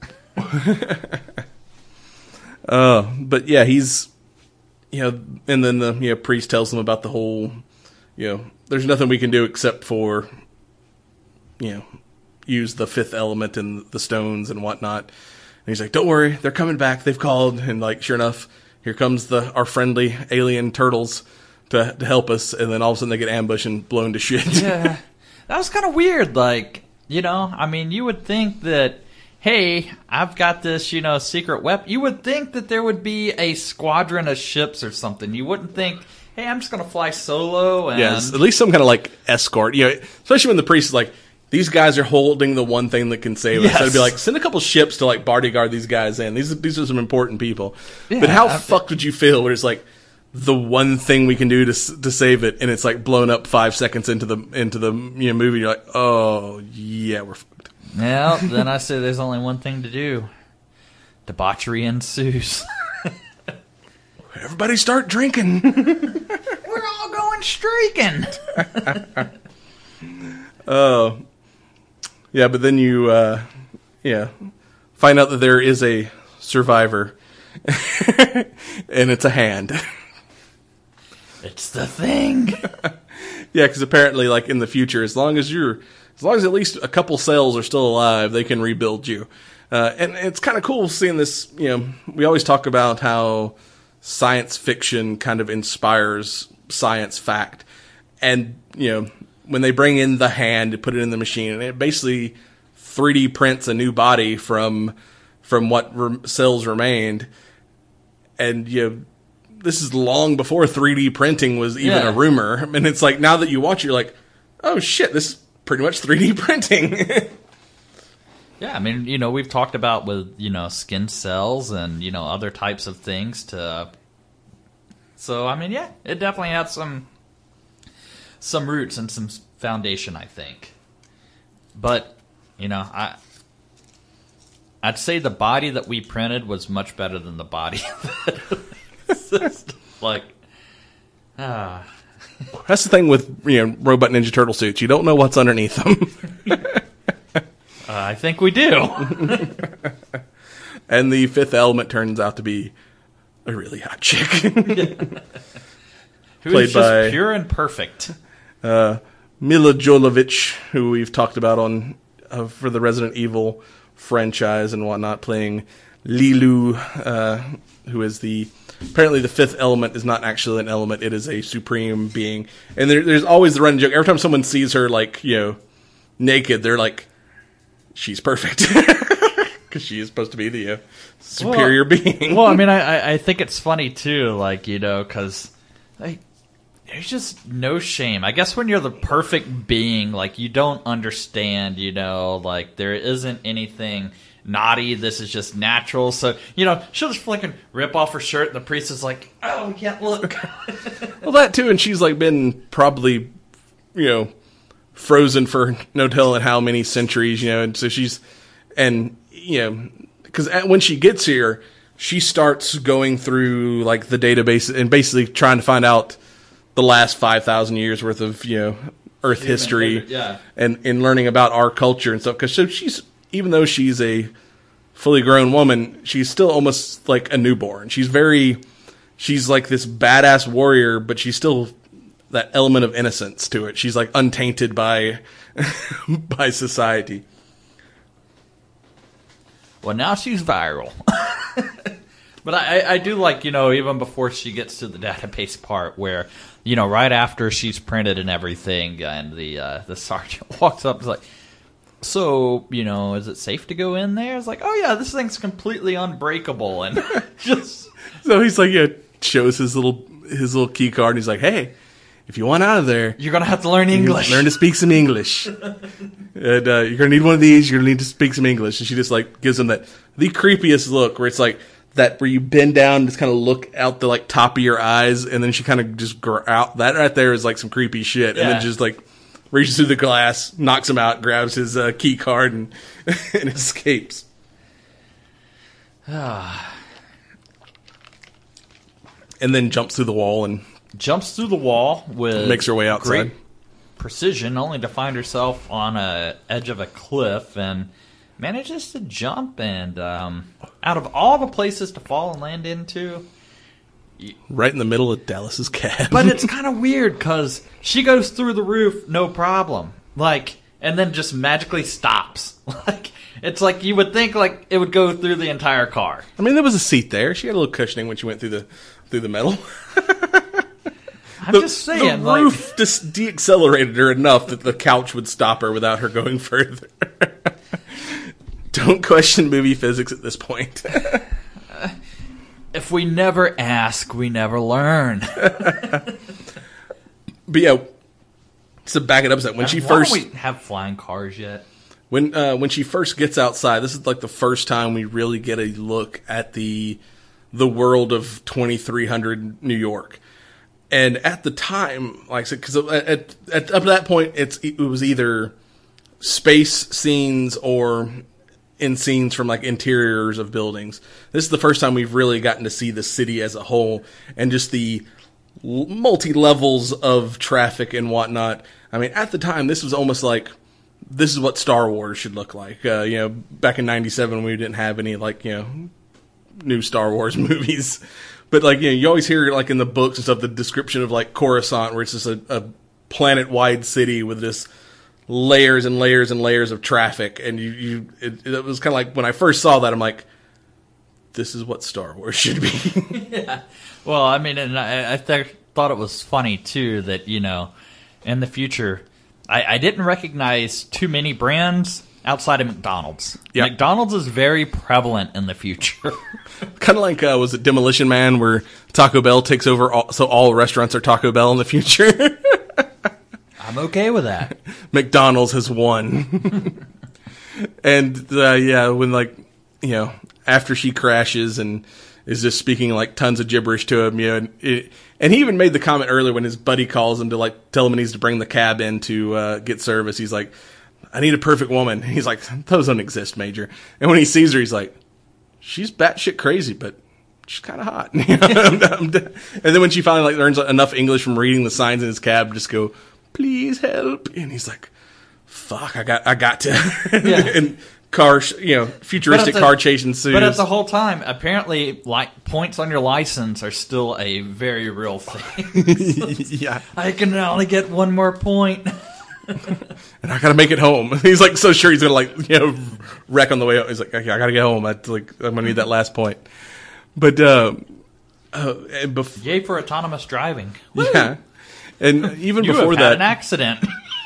B: Uh, but yeah, he's, you know, and then the, you know, priest tells them about the whole, you know, there's nothing we can do except for, you know, use the fifth element and the stones and whatnot. And he's like, don't worry, they're coming back. They've called. And like, sure enough, here comes the, our friendly alien turtles to, to help us. And then all of a sudden they get ambushed and blown to shit.
C: Yeah. That was kind of weird. Like, you know, I mean, you would think that, hey, I've got this, you know, secret weapon. You would think that there would be a squadron of ships or something. You wouldn't think, hey, I'm just going to fly solo. And
B: Yes, at least some kind of like escort. You know, especially when the priest is like, these guys are holding the one thing that can save us.
C: Yes.
B: So it'd be like, send a couple ships to like bodyguard these guys in. These these are some important people.
C: Yeah,
B: but how
C: I-
B: fucked would you feel when it's like the one thing we can do to s- to save it, and it's like blown up five seconds into the into the you know, movie? You're like, oh yeah, we're fucked.
C: Well, then I say there's only one thing to do. Debauchery ensues.
B: Everybody start drinking.
C: We're all going streaking.
B: Oh, yeah, but then you, uh, yeah, find out that there is a survivor, and it's a hand.
C: It's the thing.
B: Yeah, because apparently, like in the future, as long as you're, as long as at least a couple cells are still alive, they can rebuild you. Uh, and it's kind of cool seeing this. You know, we always talk about how science fiction kind of inspires science fact, and you know, when they bring in the hand to put it in the machine, and it basically three D prints a new body from from what re- cells remained, and you know, this is long before three D printing was even
C: Yeah.
B: a rumor. And it's like, now that you watch it, you're like, oh shit, this is pretty much three D printing.
C: Yeah, I mean, you know, we've talked about with, you know, skin cells and, you know, other types of things to... So, I mean, yeah, it definitely had some some roots and some foundation, I think. But, you know, I... I'd say the body that we printed was much better than the body that... like... Ah...
B: That's the thing with, you know, Robot Ninja Turtle suits. You don't know what's underneath them.
C: Uh, I think we do.
B: And the fifth element turns out to be a really hot chick.
C: Who's
B: Played
C: just
B: by-
C: pure and perfect.
B: uh, Mila Jovovich, who we've talked about on uh, for the Resident Evil franchise and whatnot, playing Lilu, uh, who is the... Apparently the fifth element is not actually an element, it is a supreme being. And there, there's always the running joke. Every time someone sees her, like, you know, naked, they're like, she's perfect. Because she is supposed to be the uh, superior
C: Well-
B: being.
C: Well, I mean, I, I- I think it's funny, too, like, you know, because, like, there's just no shame. I guess when you're the perfect being, like, you don't understand, you know, like, there isn't anything naughty. This is just natural. So, you know, she'll just flick and rip off her shirt, and the priest is like, oh, we can't look.
B: Well, that too, and she's like been probably, you know, frozen for no telling how many centuries, you know, and so she's, and, you know, because when she gets here, she starts going through, like, the database and basically trying to find out the last five thousand years worth of, you know, Earth
C: Human
B: history,
C: history, yeah.
B: and and learning about our culture and stuff. Because so she's even though she's a fully grown woman, she's still almost like a newborn. She's very, she's like this badass warrior, but she's still that element of innocence to it. She's like untainted by by society.
C: Well, now she's viral. But I, I do like, you know, even before she gets to the database part where, you know, right after she's printed and everything, and the uh, the sergeant walks up and is like, so, you know, is it safe to go in there? It's like, oh, yeah, this thing's completely unbreakable. And just...
B: So he's like, yeah, shows his little his little key card, and he's like, hey, if you want out of there,
C: you're going to have to learn English.
B: Learn to speak some English. And uh, you're going to need one of these. You're going to need to speak some English. And she just, like, gives him that, the creepiest look where it's like, that where you bend down and just kind of look out the like top of your eyes, and then she kind of just grow out. That right there is like some creepy shit,
C: yeah.
B: And then just like reaches through the glass, knocks him out, grabs his uh, key card, and and escapes. And then jumps through the wall and
C: jumps through the wall with
B: makes her way outside.
C: Great precision, only to find herself on a edge of a cliff and manages to jump, and um, out of all the places to fall and land into,
B: right in the middle of Dallas's cab.
C: But it's kind of weird because she goes through the roof, no problem, like, and then just magically stops. Like, it's like you would think like it would go through the entire car.
B: I mean, there was a seat there. She had a little cushioning when she went through the through the metal.
C: I'm
B: the,
C: just saying,
B: the
C: like,
B: roof just deaccelerated her enough that the couch would stop her without her going further. Don't question movie physics at this point.
C: If we never ask, we never learn.
B: But yeah, to back it up, when she
C: Why
B: first
C: don't we have flying cars yet?
B: when uh, when she first gets outside, this is like the first time we really get a look at the the world of twenty-three hundred New York. And at the time, like I said, because at, at, at up to that point, it's it was either space scenes or in scenes from like interiors of buildings. This is the first time we've really gotten to see the city as a whole and just the multi levels of traffic and whatnot. I mean, at the time, this was almost like this is what Star Wars should look like. Uh, you know, back in ninety-seven, we didn't have any like you know new Star Wars movies, but like you know, you always hear like in the books and stuff the description of like Coruscant, where it's just a, a planet wide city with this layers and layers and layers of traffic, and you, you it, it was kind of like when I first saw that, I'm like, this is what Star Wars should be.
C: Yeah. Well, I mean, and I, I th- thought it was funny too that you know, in the future, I, I didn't recognize too many brands outside of McDonald's.
B: Yep.
C: McDonald's is very prevalent in the future.
B: Kind of like uh, was it Demolition Man, where Taco Bell takes over, all, so all restaurants are Taco Bell in the future.
C: I'm okay with that.
B: McDonald's has won. And uh, yeah, when like you know after she crashes and is just speaking like tons of gibberish to him, you know, and, it, and he even made the comment earlier when his buddy calls him to like tell him he needs to bring the cab in to uh, get service. He's like, "I need a perfect woman." He's like, "Those don't exist, Major." And when he sees her, he's like, "She's batshit crazy, but she's kind of hot." And then when she finally like learns enough English from reading the signs in his cab, just go, "Please help," and he's like, "Fuck, I got, I got to."
C: Yeah.
B: And car, you know, futuristic
C: the,
B: car chase ensues.
C: But at the whole time, apparently, like points on your license are still a very real thing.
B: Yeah,
C: I can only get one more point,
B: and I gotta make it home. He's like so sure he's gonna like you know wreck on the way home. He's like, okay, I gotta get home. I like I'm gonna need that last point. But uh, uh and bef-
C: yay for autonomous driving.
B: Yeah. And even
C: you
B: before
C: have
B: that,
C: had an accident.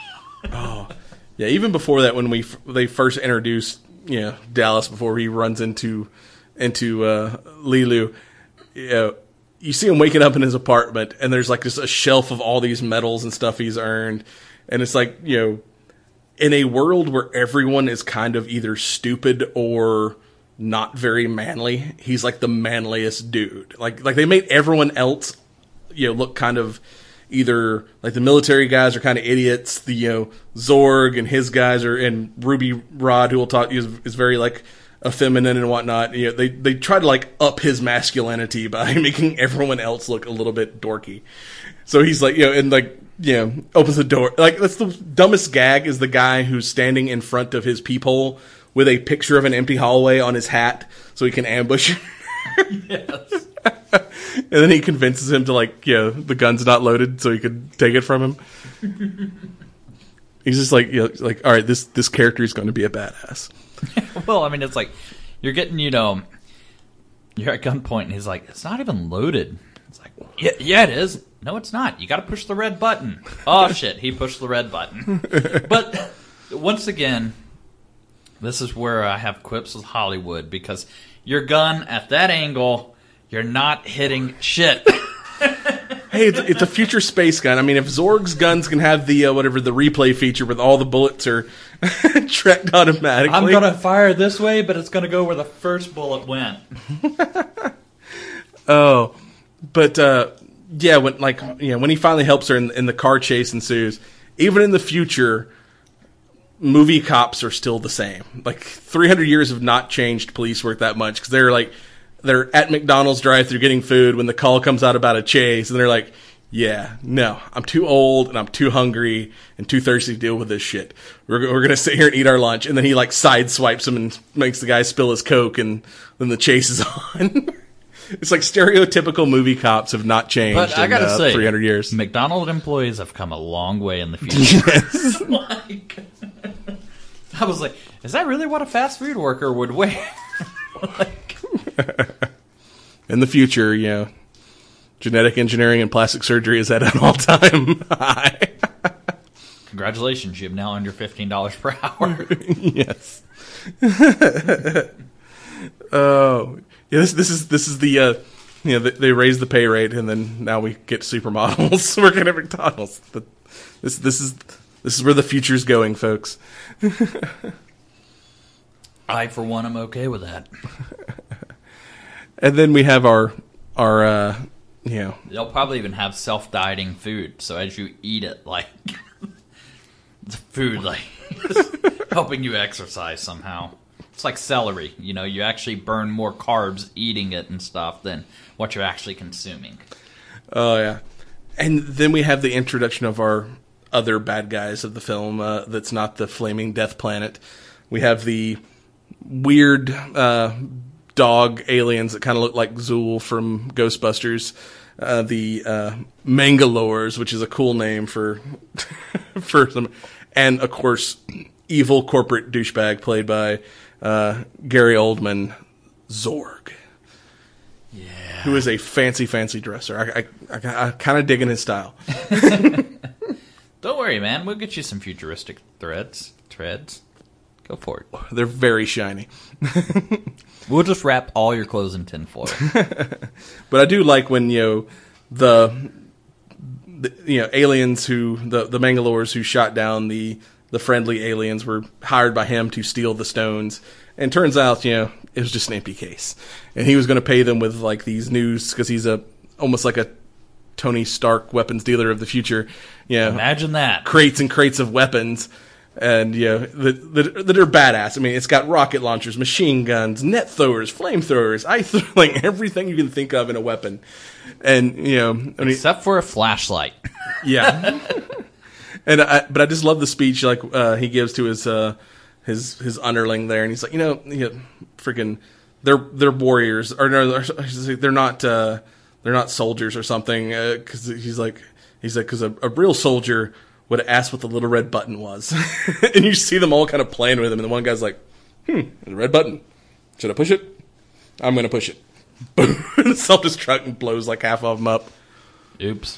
B: Oh, yeah. Even before that, when we f- they first introduced you know Dallas before he runs into into uh, Lilu, you know, you see him waking up in his apartment, and there's like just a shelf of all these medals and stuff he's earned, and it's like you know, in a world where everyone is kind of either stupid or not very manly, he's like the manliest dude. Like like they made everyone else you know look kind of. Either like the military guys are kind of idiots, the you know Zorg and his guys are, and Ruby Rod, who will talk is, is very like effeminate and whatnot. You know, they they try to like up his masculinity by making everyone else look a little bit dorky. So he's like, you know, and like you know, opens the door. Like, that's the dumbest gag is the guy who's standing in front of his peephole with a picture of an empty hallway on his hat so he can ambush.
C: Yes.
B: And then he convinces him to, like, you know, the gun's not loaded so he could take it from him. He's just like, you know, like, all right, this, this character is going to be a badass.
C: Well, I mean, it's like, you're getting, you know, you're at gunpoint, and he's like, it's not even loaded. It's like, yeah, yeah, it is. No, it's not. You got to push the red button. Oh, shit, he pushed the red button. But, once again, this is where I have quips with Hollywood, because your gun at that angle... You're not hitting shit.
B: Hey, it's, it's a future space gun. I mean, if Zorg's guns can have the, uh, whatever, the replay feature with all the bullets are tracked automatically.
C: I'm going to fire this way, but it's going to go where the first bullet went.
B: Oh, but, uh, yeah, when, like, you know, when he finally helps her and, and the car chase ensues, even in the future, movie cops are still the same. Like, three hundred years have not changed police work that much, because they're like, they're at McDonald's drive-thru getting food when the call comes out about a chase, and they're like, yeah, no, I'm too old, and I'm too hungry, and too thirsty to deal with this shit. We're, we're going to sit here and eat our lunch. And then he, like, sideswipes him and makes the guy spill his Coke, and then the chase is on. It's like stereotypical movie cops have not changed
C: But I
B: in
C: gotta
B: uh,
C: say,
B: three hundred years.
C: McDonald's employees have come a long way in the future.
B: Yes.
C: Like, I was like, is that really what a fast food worker would wear? Like,
B: in the future, you know, genetic engineering and plastic surgery is at an all-time high.
C: congratulations, you've now under fifteen dollars per hour.
B: Yes. Oh, yeah. This this is this is the uh, you know, they, they raise the pay rate, and then now we get supermodels working at McDonald's. But this this is this is where the future's going, folks.
C: I, for one, am okay with that.
B: And then we have our our uh, you know,
C: They'll probably even have self-dieting food, so as you eat it, like, the food, like, helping you exercise somehow. It's like celery, you know, you actually burn more carbs eating it and stuff than what you're actually consuming.
B: Oh, yeah. And then we have the introduction of our other bad guys of the film uh, that's not the Flaming Death Planet. We have the weird uh, dog aliens that kind of look like Zool from Ghostbusters. Uh, the uh, Mangalores, which is a cool name for for them. And, of course, evil corporate douchebag played by uh, Gary Oldman, Zorg.
C: Yeah.
B: Who is a fancy, fancy dresser. I, I, I, I kind of digging his style.
C: Don't worry, man. We'll get you some futuristic threads. Threads. Go for it.
B: They're very shiny.
C: We'll just wrap all your clothes in tinfoil.
B: But I do like when, you know, the, the you know, aliens who, the, the Mangalores who shot down the, the friendly aliens were hired by him to steal the stones. And turns out, you know, it was just an empty case. And he was going to pay them with, like, these news, because he's a almost like a Tony Stark weapons dealer of the future. You know,
C: Imagine that.
B: Crates and crates of weapons. And, you know, that, that, that are badass. I mean, it's got rocket launchers, machine guns, net throwers, flamethrowers, ice th- like everything you can think of in a weapon. And, you know, I mean,
C: Except for a flashlight.
B: yeah. And I, but I just love the speech like uh, he gives to his uh, his his underling there, and he's like, you know, you know freaking, they're they're warriors, or no, they're not uh, they're not soldiers or something. Because uh, he's like he's like because a, a real soldier would have asked what the little red button was. And you see them all kind of playing with him, and the one guy's like, hmm, there's a red button. Should I push it? I'm going to push it. Boom. The self-destruct and blows like half of them up.
C: Oops.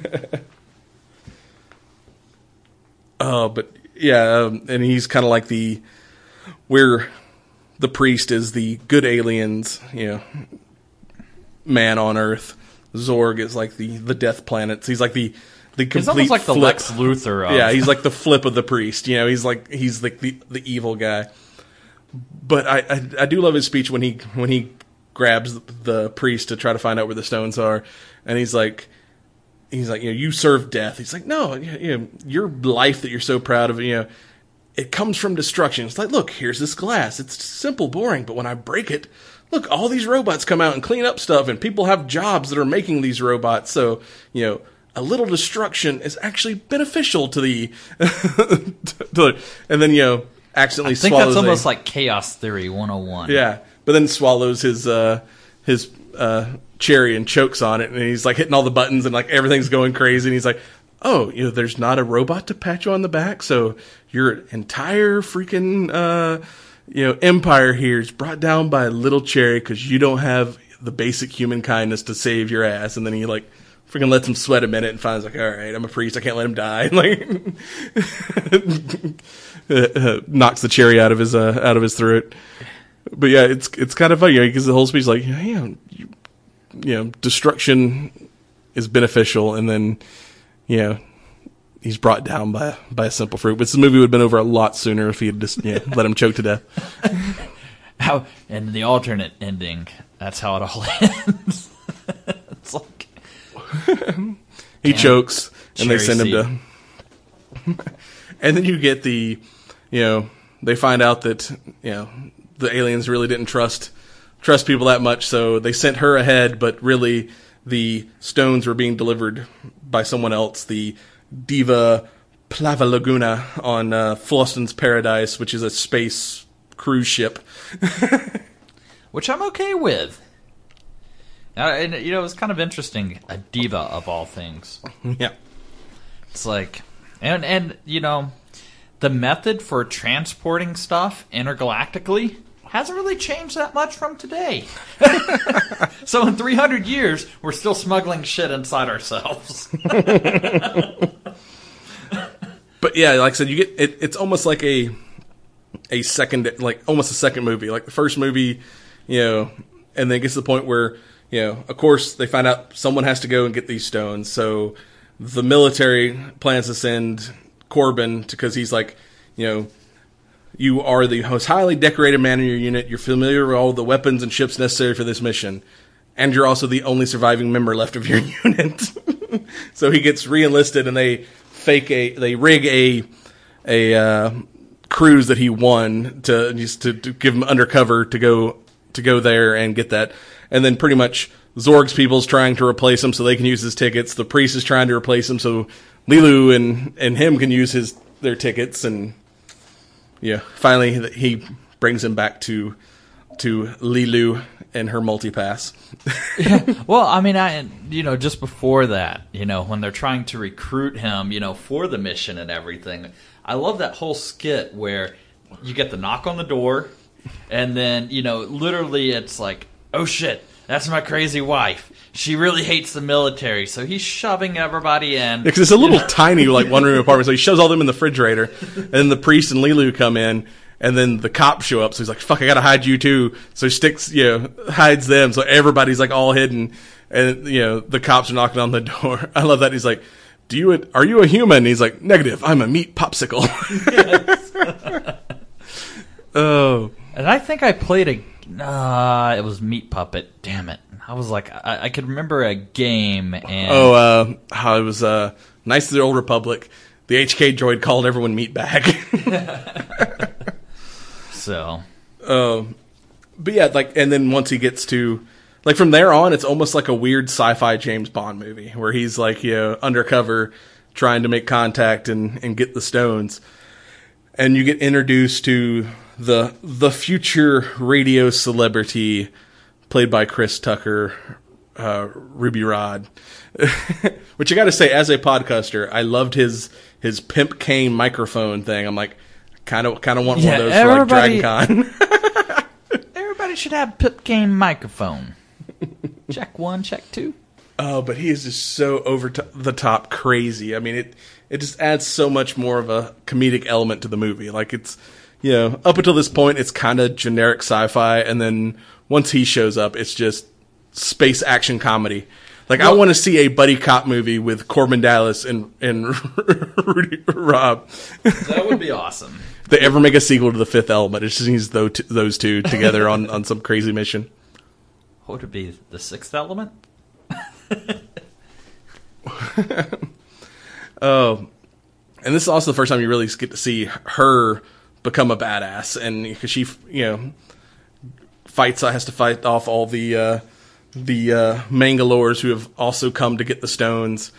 B: Oh, uh, but yeah, um, and he's kind of like the, where the priest is the good aliens, you know, man on Earth. Zorg is like the, the death planets. He's like the, the complete
C: He's almost like the
B: flip.
C: Lex Luthor of...
B: Yeah, he's like the flip of the priest. You know, he's like he's like the, the evil guy. But I, I I do love his speech when he when he grabs the priest to try to find out where the stones are, and he's like he's like you know you serve death. He's like no, you know your life that you're so proud of, you know, it comes from destruction. It's like, look, here's this glass. It's simple, boring, but when I break it, look, all these robots come out and clean up stuff, and people have jobs that are making these robots. So, you know, a little destruction is actually beneficial to the, to the and then, you know, accidentally
C: I think
B: swallows
C: that's almost
B: a,
C: like Chaos Theory one oh one.
B: yeah, but then swallows his, uh, his, uh, cherry and chokes on it, and he's like hitting all the buttons and like everything's going crazy, and he's like, oh, you know, there's not a robot to pat you on the back, so your entire freaking, uh, you know, empire here is brought down by a little cherry because you don't have the basic human kindness to save your ass. And then he like freaking lets him sweat a minute and finds like, all right, I'm a priest, I can't let him die. Like knocks the cherry out of his uh, out of his throat. But yeah, it's it's kind of funny because the whole speech is like, yeah, you, you know, destruction is beneficial, and then you know he's brought down by by a simple fruit. But this movie would have been over a lot sooner if he had just you know, let him choke to death.
C: How and the alternate ending, that's how it all ends. It's like
B: he
C: damn,
B: chokes, and they send
C: seed.
B: him to. And then you get the, you know, they find out that you know the aliens really didn't trust trust people that much, so they sent her ahead. But really, the stones were being delivered by someone else, the Diva Plavalaguna on uh, Floston's Paradise, which is a space cruise ship.
C: Which I'm okay with. Uh, and, you know, it's kind of interesting. A diva of all things.
B: Yeah.
C: It's like, and, and, you know, the method for transporting stuff intergalactically hasn't really changed that much from today. So in three hundred years, we're still smuggling shit inside ourselves.
B: But yeah, like I said, you get it, it's almost like a a second, like almost a second movie. Like the first movie, you know, and then it gets to the point where, you know, of course they find out someone has to go and get these stones. So the military plans to send Corbin because he's like, you know, you are the most highly decorated man in your unit. You're familiar with all the weapons and ships necessary for this mission. And you're also the only surviving member left of your unit. So he gets re-enlisted, and they fake a, they rig a, a, uh, cruise that he won to just to, to give him undercover to go, to go there and get that. And then pretty much Zorg's people's trying to replace him so they can use his tickets. The priest is trying to replace him so Lilu and, and him can use his, their tickets. And yeah, finally he brings him back to, to Lilu and her multipass.
C: Yeah. Well, I mean, I, you know, just before that, you know, when they're trying to recruit him, you know, for the mission and everything, I love that whole skit where you get the knock on the door, and then, you know, literally it's like, oh shit, that's my crazy wife. She really hates the military, so he's shoving everybody in.
B: Because it's a little tiny, like, one-room apartment, so he shoves all them in the refrigerator, and then the priest and Lilu come in, and then the cops show up, so he's like, fuck, I gotta hide you too. So he sticks, you know, hides them, so everybody's, like, all hidden, and, you know, the cops are knocking on the door. I love that. He's like, do you, are you a human? And he's like, negative, I'm a meat popsicle. Yes. Oh.
C: And I think I played a, uh, it was Meat Puppet, damn it. I was like, I, I could remember a game, and...
B: Oh, uh, how it was, uh, Knights of the Old Republic. The H K droid called everyone meatbag.
C: So,
B: uh, but yeah, like, and then once he gets to, like, from there on, it's almost like a weird sci-fi James Bond movie where he's like, you know, undercover trying to make contact and, and get the stones. And you get introduced to the, the future radio celebrity played by Chris Tucker, uh, Ruby Rod, which I gotta say, as a podcaster, I loved his, his Pimp Cane microphone thing. I'm like, Kind of, kind of want
C: yeah,
B: one of those for like Dragon Con.
C: Everybody should have Pip Game microphone. Check one, check two.
B: Oh, but he is just so over to- the top crazy. I mean, it it just adds so much more of a comedic element to the movie. Like it's, you know, up until this point, it's kind of generic sci-fi, and then once he shows up, it's just space action comedy. Like, well, I want to see a buddy cop movie with Corbin Dallas and, and Rudy Rob.
C: That would be awesome.
B: If they ever make a sequel to The Fifth Element, it just needs those two, those two together on, on some crazy mission.
C: What would it be? The Sixth Element?
B: Oh, and this is also the first time you really get to see her become a badass, and because she, you know, fights, has to fight off all the... Uh, the uh, Mangalores who have also come to get the stones,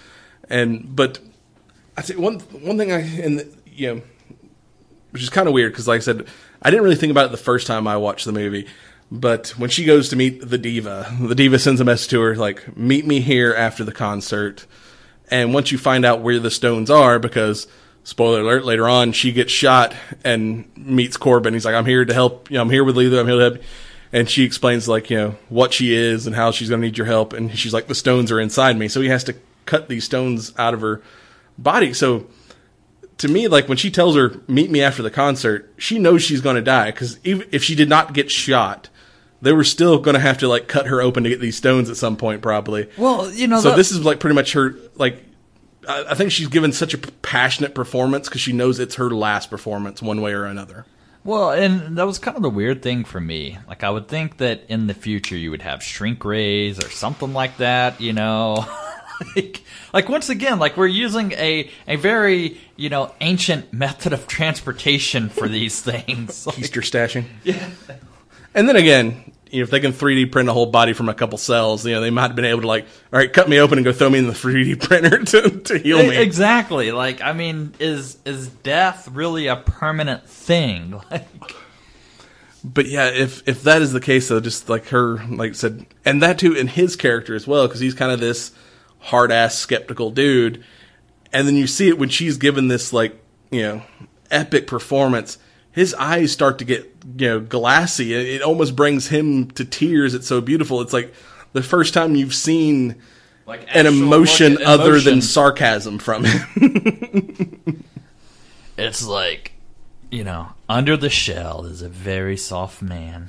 B: And but I say one one thing I and you know, which is kind of weird because, like I said, I didn't really think about it the first time I watched the movie. But when she goes to meet the diva, the diva sends a message to her like, "Meet me here after the concert." And once you find out where the stones are, because spoiler alert, later on she gets shot and meets Corbin. He's like, "I'm here to help. You know, I'm here with Lulu. I'm here to help." And she explains like, you know, what she is and how she's going to need your help. And she's like, "The stones are inside me." So he has to cut these stones out of her body. So to me, like when she tells her, "Meet me after the concert," she knows she's going to die, because even if she did not get shot, they were still going to have to like cut her open to get these stones at some point, probably.
C: Well, you know,
B: so
C: the-
B: this is like pretty much her. Like, I, I think she's given such a passionate performance because she knows it's her last performance, one way or another.
C: Well, and that was kind of the weird thing for me. Like, I would think that in the future you would have shrink rays or something like that, you know. like, like, once again, like, we're using a, a very, you know, ancient method of transportation for these things. Like,
B: Easter stashing. Yeah. And then again, you know, if they can three D print a whole body from a couple cells, you know, they might have been able to like, all right, cut me open and go throw me in the three D printer to, to heal me.
C: Exactly. Like, I mean, is is death really a permanent thing? Like,
B: but yeah, if if that is the case, though, just like her, like I said, and that too in his character as well, because he's kind of this hard ass skeptical dude, and then you see it when she's given this like, you know, epic performance. His eyes start to get, you know, glassy. It, it almost brings him to tears. It's so beautiful. It's like the first time you've seen
C: like
B: an emotion,
C: emotion
B: other than sarcasm from him.
C: It's like, you know, under the shell is a very soft man.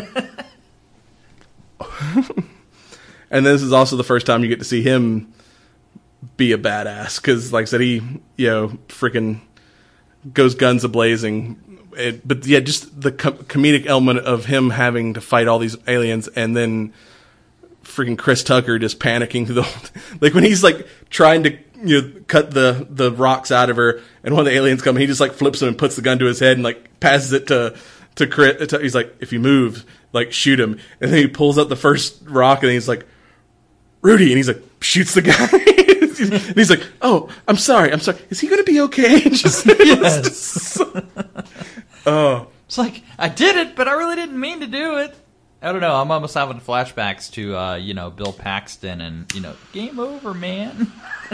B: And this is also the first time you get to see him be a badass. Because, like I said, he, you know, freaking goes guns a-blazing. It, but yeah, just the com- comedic element of him having to fight all these aliens, and then freaking Chris Tucker just panicking through the whole th- like when he's like trying to, you know, cut the the rocks out of her, and one of the aliens come, he just like flips him and puts the gun to his head and like passes it to to Chris. To, he's like, "If you move, like shoot him." And then he pulls out the first rock and he's like, "Rudy," and he's like, shoots the guy. And he's like, "Oh, I'm sorry, I'm sorry. Is he going to be okay?" Just,
C: Yes.
B: just so, oh,
C: It's like, I did it, but I really didn't mean to do it. I don't know. I'm almost having flashbacks to, uh, you know, Bill Paxton and, you know, game over, man.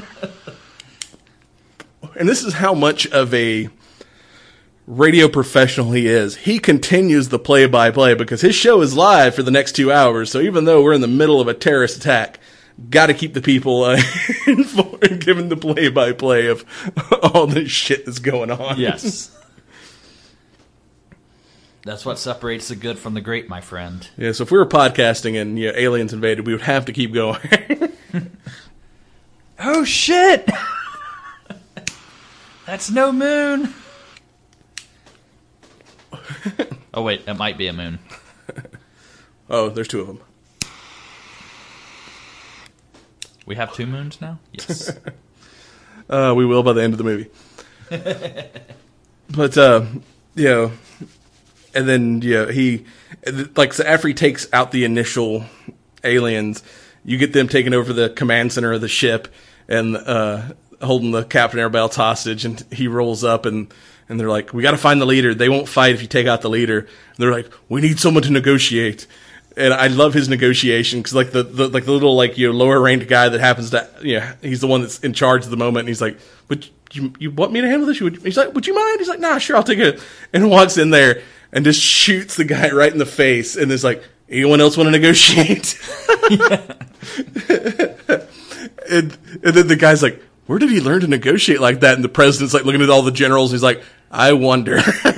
B: and this is how much of a radio professional he is. He continues the play-by-play because his show is live for the next two hours. So even though we're in the middle of a terrorist attack, got to keep the people uh, informed and giving the play-by-play of all this shit that's going on.
C: Yes. That's what separates the good from the great, my friend.
B: Yeah, so if we were podcasting and, you know, aliens invaded, we would have to keep going.
C: Oh, shit! That's no moon! Oh, wait, that might be a moon.
B: Oh, there's two of them.
C: We have two moons now? Yes.
B: Uh, we will by the end of the movie. But, uh, you know, and then, you know, he, like, so after he takes out the initial aliens, you get them taking over the command center of the ship and, uh, holding the Captain Airbelt hostage, and he rolls up and, and they're like, "We gotta find the leader. They won't fight if you take out the leader." And they're like, "We need someone to negotiate." And I love his negotiation because, like the, the like the little like you know lower ranked guy that happens to yeah he's the one that's in charge at the moment, and he's like, "Would you you want me to handle this?" Would, he's like, "Would you mind?" He's like, "Nah, sure, I'll take it." And walks in there and just shoots the guy right in the face, and is like, "Anyone else want to negotiate?" and, and then the guy's like, "Where did he learn to negotiate like that?" And the president's like looking at all the generals, and he's like, "I wonder."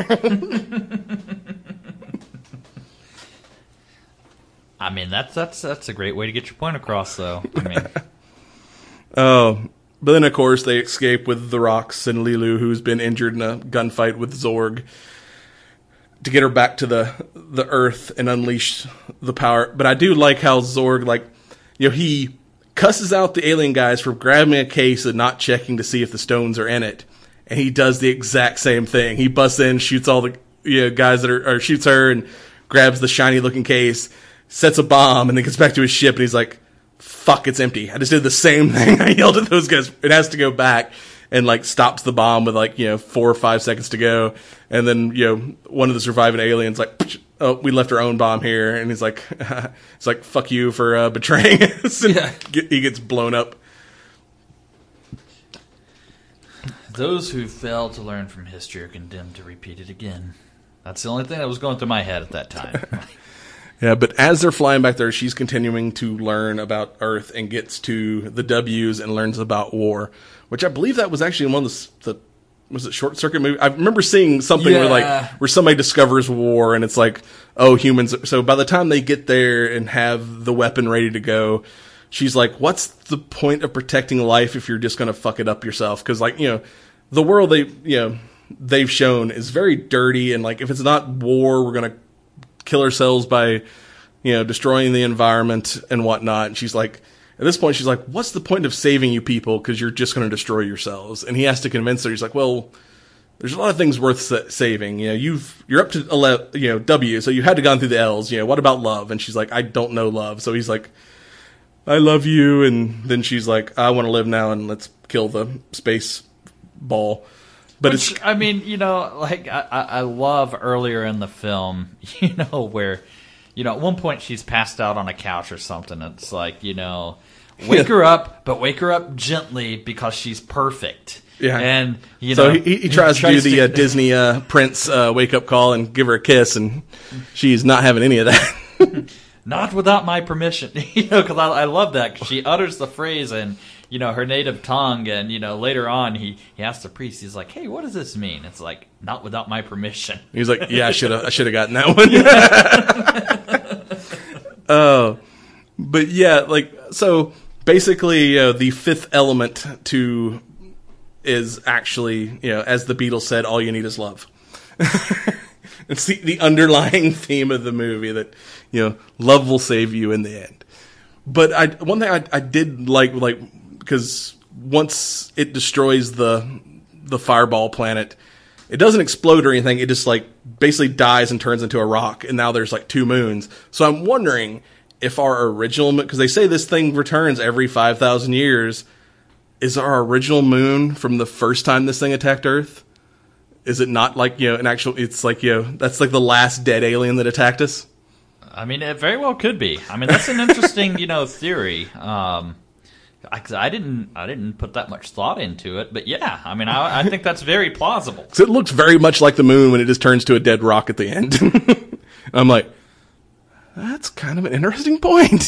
C: I mean, that's that's that's a great way to get your point across, though. I mean,
B: Oh, but then of course they escape with the Rocks and Lilu, who's been injured in a gunfight with Zorg, to get her back to the the Earth and unleash the power. But I do like how Zorg, like, you know, he cusses out the alien guys for grabbing a case and not checking to see if the stones are in it, and he does the exact same thing. He busts in, shoots all the you know, guys that are, or shoots her, and grabs the shiny looking case, sets a bomb, and then gets back to his ship, and he's like, fuck, it's empty. I just did the same thing. I yelled at those guys. It has to go back and like stops the bomb with like, you know, four or five seconds to go. And then, you know, one of the surviving aliens like, oh, we left our own bomb here. And he's like, it's like, fuck you for uh, betraying us. And
C: Yeah.
B: get, he gets blown up.
C: Those who fail to learn from history are condemned to repeat it again. That's the only thing that was going through my head at that time.
B: Yeah, but as they're flying back there, she's continuing to learn about Earth and gets to the W's and learns about war, which I believe that was actually in one of the, the was it Short Circuit movie? I remember seeing something where
C: Yeah.
B: like where somebody discovers war and it's like, oh, humans. So by the time they get there and have the weapon ready to go, she's like, what's the point of protecting life if you're just going to fuck it up yourself? Because like, you know, the world they, you know, they've shown is very dirty. And like, if it's not war, we're going to kill ourselves by, you know, destroying the environment and whatnot. And she's like, at this point, she's like, what's the point of saving you people? Because you're just going to destroy yourselves. And he has to convince her. He's like, well, there's a lot of things worth sa- saving. You know, you've, you're up to, ele- you know, W, so you had to gone through the L's. You know, what about love? And she's like, I don't know love. So he's like, I love you. And then she's like, I want to live now and let's kill the space ball. But
C: Which,
B: it's,
C: I mean, you know, like, I, I I love earlier in the film, you know, where, you know, at one point she's passed out on a couch or something. It's like, you know, wake her up, but wake her up gently because she's perfect.
B: Yeah.
C: And, you
B: so
C: know.
B: he, he tries to do the uh, Disney uh, Prince uh, wake up call and give her a kiss, and she's not having any of that.
C: Not without my permission. You know, because I, I love that. 'Cause she utters the phrase in, you know, her native tongue, and, you know, later on he, he asks the priest, he's like, hey, what does this mean? It's like, not without my permission.
B: He's like, yeah, I should have I should have gotten that one. Oh, but yeah, like, so basically uh, the fifth element to is actually, you know, as the Beatles said, all you need is love. It's the, the underlying theme of the movie that, you know, love will save you in the end. But I, one thing I, I did like, like, because once it destroys the the fireball planet, it doesn't explode or anything. It just like basically dies and turns into a rock. And now there's like two moons. So I'm wondering if our original, because they say this thing returns every five thousand years. Is our original moon from the first time this thing attacked Earth? Is it not like, you know, an actual, it's like, you know, that's like the last dead alien that attacked us?
C: I mean, it very well could be. I mean, that's an interesting, you know, theory. Um, I, 'cause I didn't, I didn't put that much thought into it, but yeah, I mean, I, I think that's very plausible.
B: Because it looks very much like the moon when it just turns to a dead rock at the end. I'm like, that's kind of an interesting point.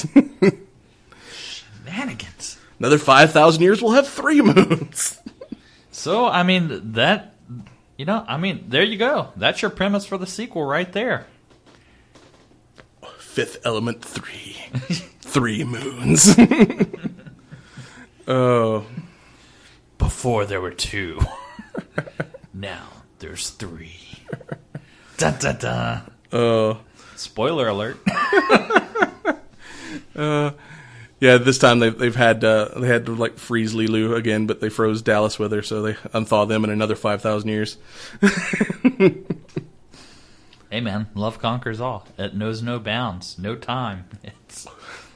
C: Shenanigans.
B: Another five thousand years, we'll have three moons.
C: So, I mean, that, you know, I mean, there you go. That's your premise for the sequel right there.
B: Fifth element, three. Three moons. Oh.
C: Before there were two. Now there's three. Dun dun dun.
B: Oh.
C: Spoiler alert.
B: Uh, yeah, this time they've, they've had, uh, they had to like freeze Lilu again, but they froze Dallas with her, so they unthaw them in another five thousand years.
C: Hey man, love conquers all. It knows no bounds, no time. It's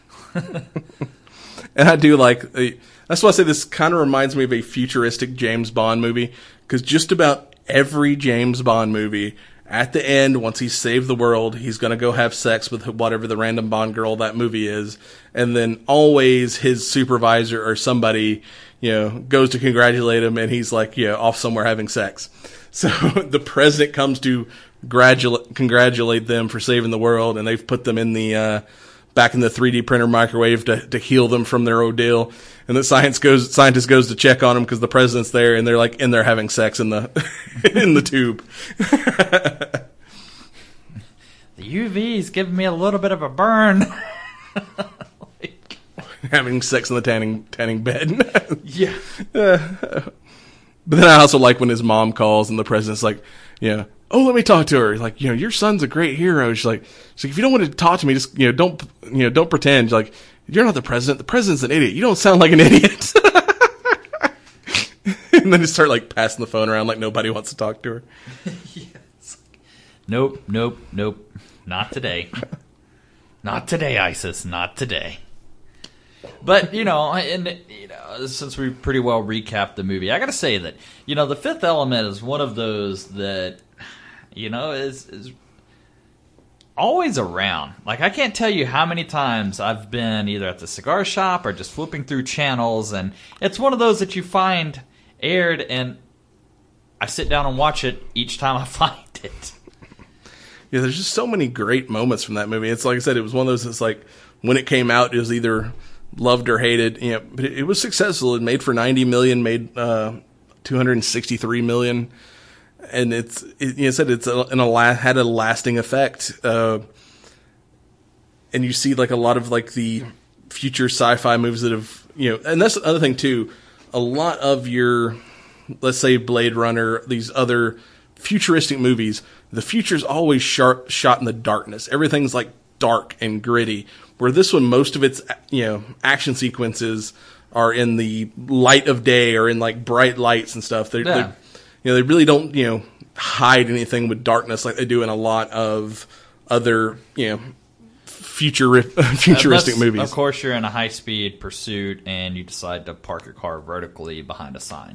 B: And I do like, uh, that's why I say this kind of reminds me of a futuristic James Bond movie, because just about every James Bond movie, at the end, once he's saved the world, he's going to go have sex with whatever the random Bond girl that movie is, and then always his supervisor or somebody, you know, goes to congratulate him, and he's like, you know, off somewhere having sex. So the president comes to gradula- congratulate them for saving the world, and they've put them in the, uh, back in the three D printer microwave to, to heal them from their ordeal. And the science goes, scientist goes to check on them because the president's there, and they're like in there having sex in the, in the tube.
C: the U V's giving me a little bit of a burn. Like,
B: Having sex in the tanning, tanning bed.
C: yeah.
B: But then I also like when his mom calls and the president's like, you know, oh, let me talk to her. Like, you know, your son's a great hero. She's like, she's like, if you don't want to talk to me, just, you know, don't, you know, don't pretend. She's like, you're not the president. The president's an idiot. You don't sound like an idiot. And then just start like passing the phone around like nobody wants to talk to her.
C: Yes. Nope, nope, nope. Not today. Not today, ISIS. Not today. But, you know, and you know, since we pretty well recapped the movie, I got to say that, you know, The Fifth Element is one of those that, you know, is is always around. Like, I can't tell you how many times I've been either at the cigar shop or just flipping through channels, and it's one of those that you find aired, and I sit down and watch it each time I find it.
B: Yeah, there's just so many great moments from that movie. It's like I said, it was one of those that's like, when it came out, it was either loved or hated. You know, but it, it was successful. It made for ninety million, made uh, two hundred sixty-three million. And it's, it, you know, said it's a, an, a, had a lasting effect. Uh, and you see like a lot of like the future sci-fi movies that have, you know, and that's the other thing too. A lot of your, let's say Blade Runner, these other futuristic movies, the future's always sharp, shot in the darkness. Everything's like dark and gritty. Where this one, most of its, you know, action sequences are in the light of day or in like bright lights and stuff. They're,
C: yeah.
B: they're You know, they really don't, you know, hide anything with darkness like they do in a lot of other, you know, future, futuristic
C: Unless,
B: movies.
C: Of course, you're in a high-speed pursuit and you decide to park your car vertically behind a sign.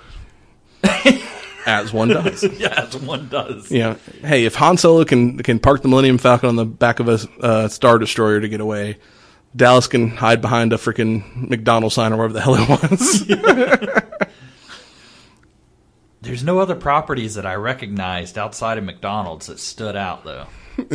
B: As one does.
C: Yeah, as one does.
B: You know, hey, if Han Solo can can park the Millennium Falcon on the back of a uh, Star Destroyer to get away, Dallas can hide behind a freaking McDonald's sign or wherever the hell it was.
C: There's no other properties that I recognized outside of McDonald's that stood out, though.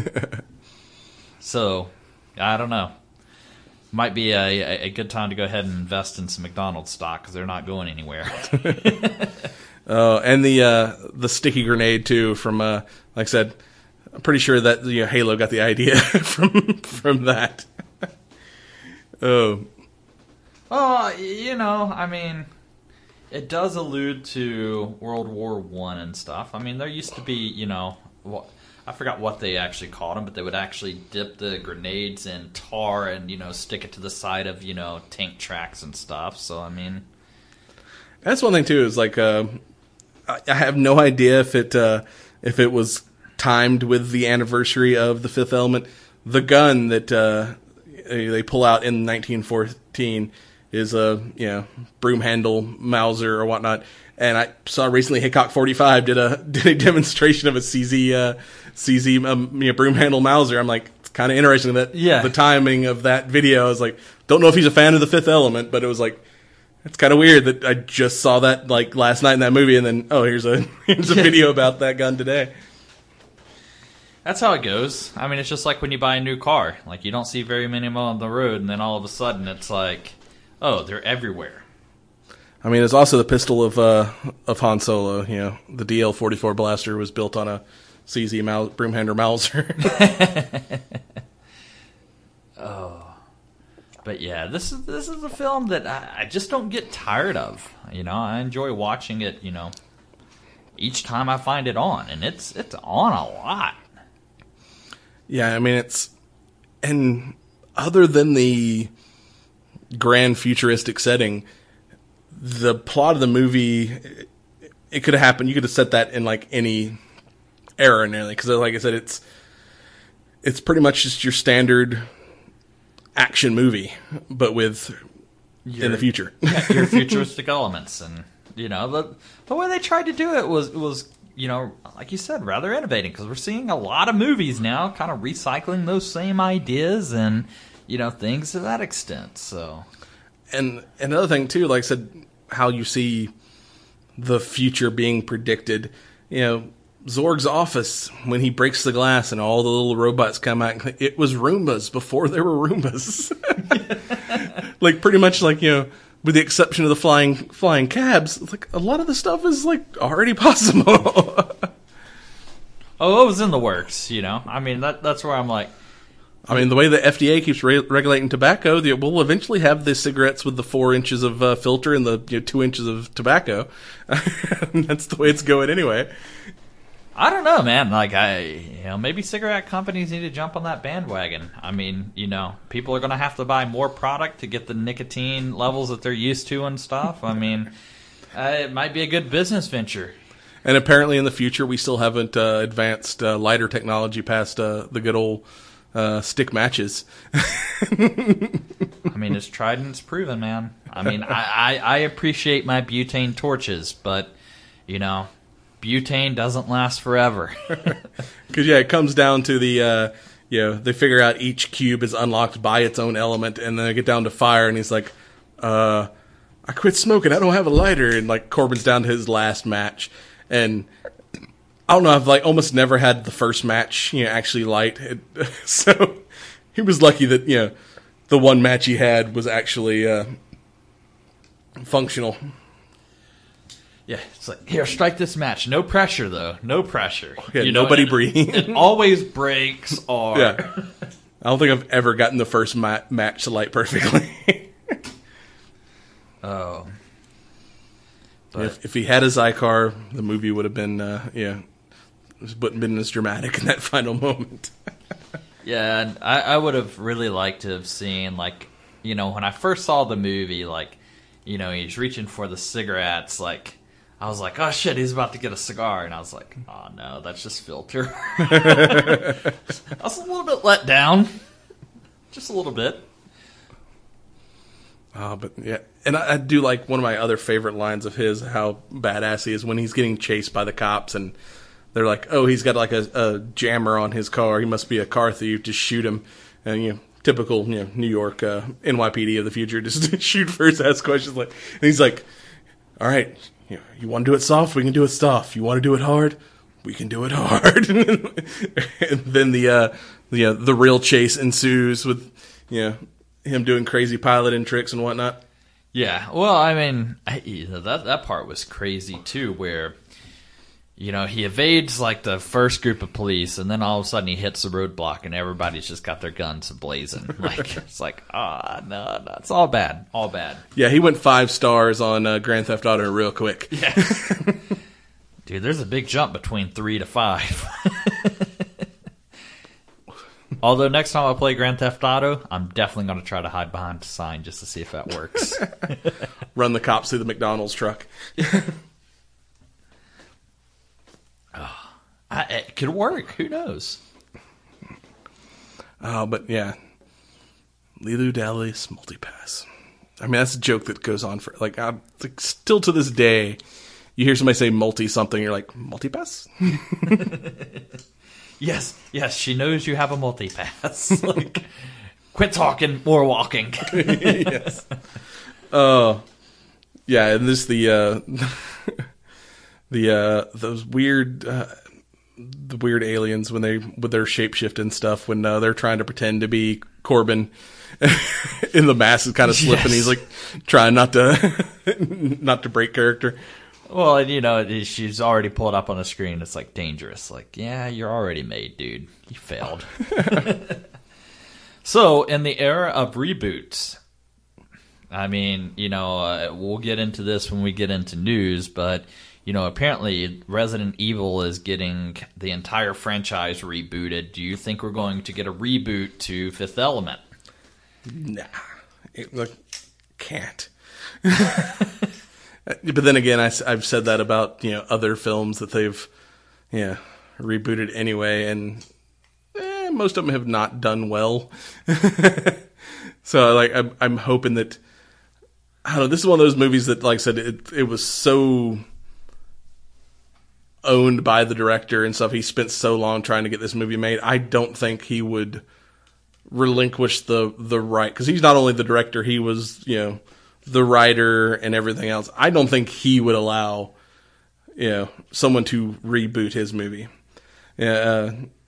C: So, I don't know. Might be a, a good time to go ahead and invest in some McDonald's stock because they're not going anywhere.
B: uh, and the uh, the sticky grenade too. From uh, like I said, I'm pretty sure that you know, Halo got the idea from from that. Oh,
C: well, you know, I mean. It does allude to World War One and stuff. I mean, there used to be, you know, what, I forgot what they actually called them, but they would actually dip the grenades in tar and, you know, stick it to the side of, you know, tank tracks and stuff. So, I mean,
B: that's one thing too. Is like, uh, I have no idea if it uh, if it was timed with the anniversary of The Fifth Element. The gun that uh, they pull out in nineteen fourteen. Is a you know broom handle Mauser or whatnot, and I saw recently Hickok forty-five did a did a demonstration of a C Z uh, C Z um, you know, broom handle Mauser. I'm like, it's kind of interesting that
C: yeah.
B: the timing of that video. I was like, don't know if he's a fan of The Fifth Element, but it was like, it's kind of weird that I just saw that like last night in that movie, and then oh here's a here's a video about that gun today.
C: That's how it goes. I mean, it's just like when you buy a new car. Like you don't see very many of them on the road, and then all of a sudden it's like. Oh, they're everywhere.
B: I mean, it's also the pistol of uh, of Han Solo. You know, the D L forty-four blaster was built on a C Z Mau- broomhander Mauser.
C: Oh, but yeah, this is this is a film that I, I just don't get tired of. You know, I enjoy watching it. You know, each time I find it on, and it's it's on a lot.
B: Yeah, I mean, it's and other than the grand futuristic setting, the plot of the movie, it could have happened. You could have set that in like any era nearly, because like I said, it's it's pretty much just your standard action movie, but with your, in the future.
C: Yeah, your futuristic elements, and you know the the way they tried to do it was was you know like you said, rather innovating, because we're seeing a lot of movies now kind of recycling those same ideas and. You know, things to that extent. So,
B: and another thing too, like I said, how you see the future being predicted. You know, Zorg's office when he breaks the glass and all the little robots come out. It was Roombas before there were Roombas. Like pretty much like you know, with the exception of the flying flying cabs, like a lot of the stuff is like already possible.
C: Oh, it was in the works. You know, I mean that that's where I'm like.
B: I mean, the way the F D A keeps re- regulating tobacco, the, we'll eventually have the cigarettes with the four inches of uh, filter and the you know, two inches of tobacco. That's the way it's going anyway.
C: I don't know, man. Like, I, you know, maybe cigarette companies need to jump on that bandwagon. I mean, you know, people are going to have to buy more product to get the nicotine levels that they're used to and stuff. I mean, uh, it might be a good business venture.
B: And apparently in the future, we still haven't uh, advanced uh, lighter technology past uh, the good old... Uh, stick matches.
C: I mean, it's tried and it's proven, man. I mean, I, I, I appreciate my butane torches, but, you know, butane doesn't last forever.
B: Because, yeah, it comes down to the, uh, you know, they figure out each cube is unlocked by its own element, and then they get down to fire, and he's like, uh, I quit smoking, I don't have a lighter. And, like, Corbin's down to his last match. And I don't know, I've, like, almost never had the first match, you know, actually light. It, so he was lucky that, you know, the one match he had was actually uh, functional.
C: Yeah, it's like, here, strike this match. No pressure, though. No pressure.
B: Yeah,
C: you know,
B: nobody
C: it,
B: breathing.
C: It always breaks or...
B: Yeah. I don't think I've ever gotten the first ma- match to light perfectly.
C: Oh. But,
B: if, if he had his iCar, the movie would have been, uh, yeah, it wouldn't have been as dramatic in that final moment.
C: yeah, and I, I would have really liked to have seen, like, you know, when I first saw the movie, like, you know, he's reaching for the cigarettes, like, I was like, oh shit, he's about to get a cigar. And I was like, oh no, that's just filter. I was a little bit let down. Just a little bit.
B: Oh, but yeah. And I, I do like one of my other favorite lines of his, how badass he is when he's getting chased by the cops and they're like, oh, he's got like a, a jammer on his car. He must be a car thief. Just shoot him. And, you know, typical, you know, New York uh, N Y P D of the future. Just shoot first, ask questions. Like, and he's like, all right, you know, you want to do it soft? We can do it soft. You want to do it hard? We can do it hard. And then the, uh, you know, the real chase ensues with, you know, him doing crazy piloting tricks and whatnot.
C: Yeah, well, I mean, I, that that part was crazy too, where, you know, he evades like the first group of police, and then all of a sudden he hits the roadblock, and everybody's just got their guns blazing. Like, it's like, ah, oh, no, no, it's all bad, all bad.
B: Yeah, he went five stars on uh, Grand Theft Auto real quick.
C: Yeah, dude, there's a big jump between three to five. Although next time I play Grand Theft Auto, I'm definitely going to try to hide behind a sign just to see if that works.
B: Run the cops through the McDonald's truck.
C: oh, I, it could work. Who knows?
B: Oh, but yeah. Leeloo Dallas Multipass. I mean, that's a joke that goes on for, like, I'm, like, still to this day, you hear somebody say multi-something, you're like, multipass?
C: Yes, yes, she knows you have a multi-pass. Like, quit talking, more walking.
B: Yes. Oh, uh, yeah, and this the uh, the uh, those weird uh, the weird aliens when they with their shapeshifting stuff when uh, they're trying to pretend to be Corbin. In the mask is kind of slipping. Yes. He's like trying not to not to break character.
C: Well, and, you know, she's already pulled up on the screen. It's, like, dangerous. Like, yeah, you're already made, dude. You failed. So, in the era of reboots, I mean, you know, uh, we'll get into this when we get into news, but, you know, apparently Resident Evil is getting the entire franchise rebooted. Do you think we're going to get a reboot to Fifth Element?
B: Nah. It, like, can't. But then again, I, I've said that about, you know, other films that they've, yeah, rebooted anyway, and eh, most of them have not done well. So, like, I'm, I'm hoping that, I don't know, this is one of those movies that, like I said, it, it was so owned by the director and stuff. He spent so long trying to get this movie made. I don't think he would relinquish the, the right, because he's not only the director, he was, you know, the writer and everything else. I don't think he would allow, you know, someone to reboot his movie. Uh,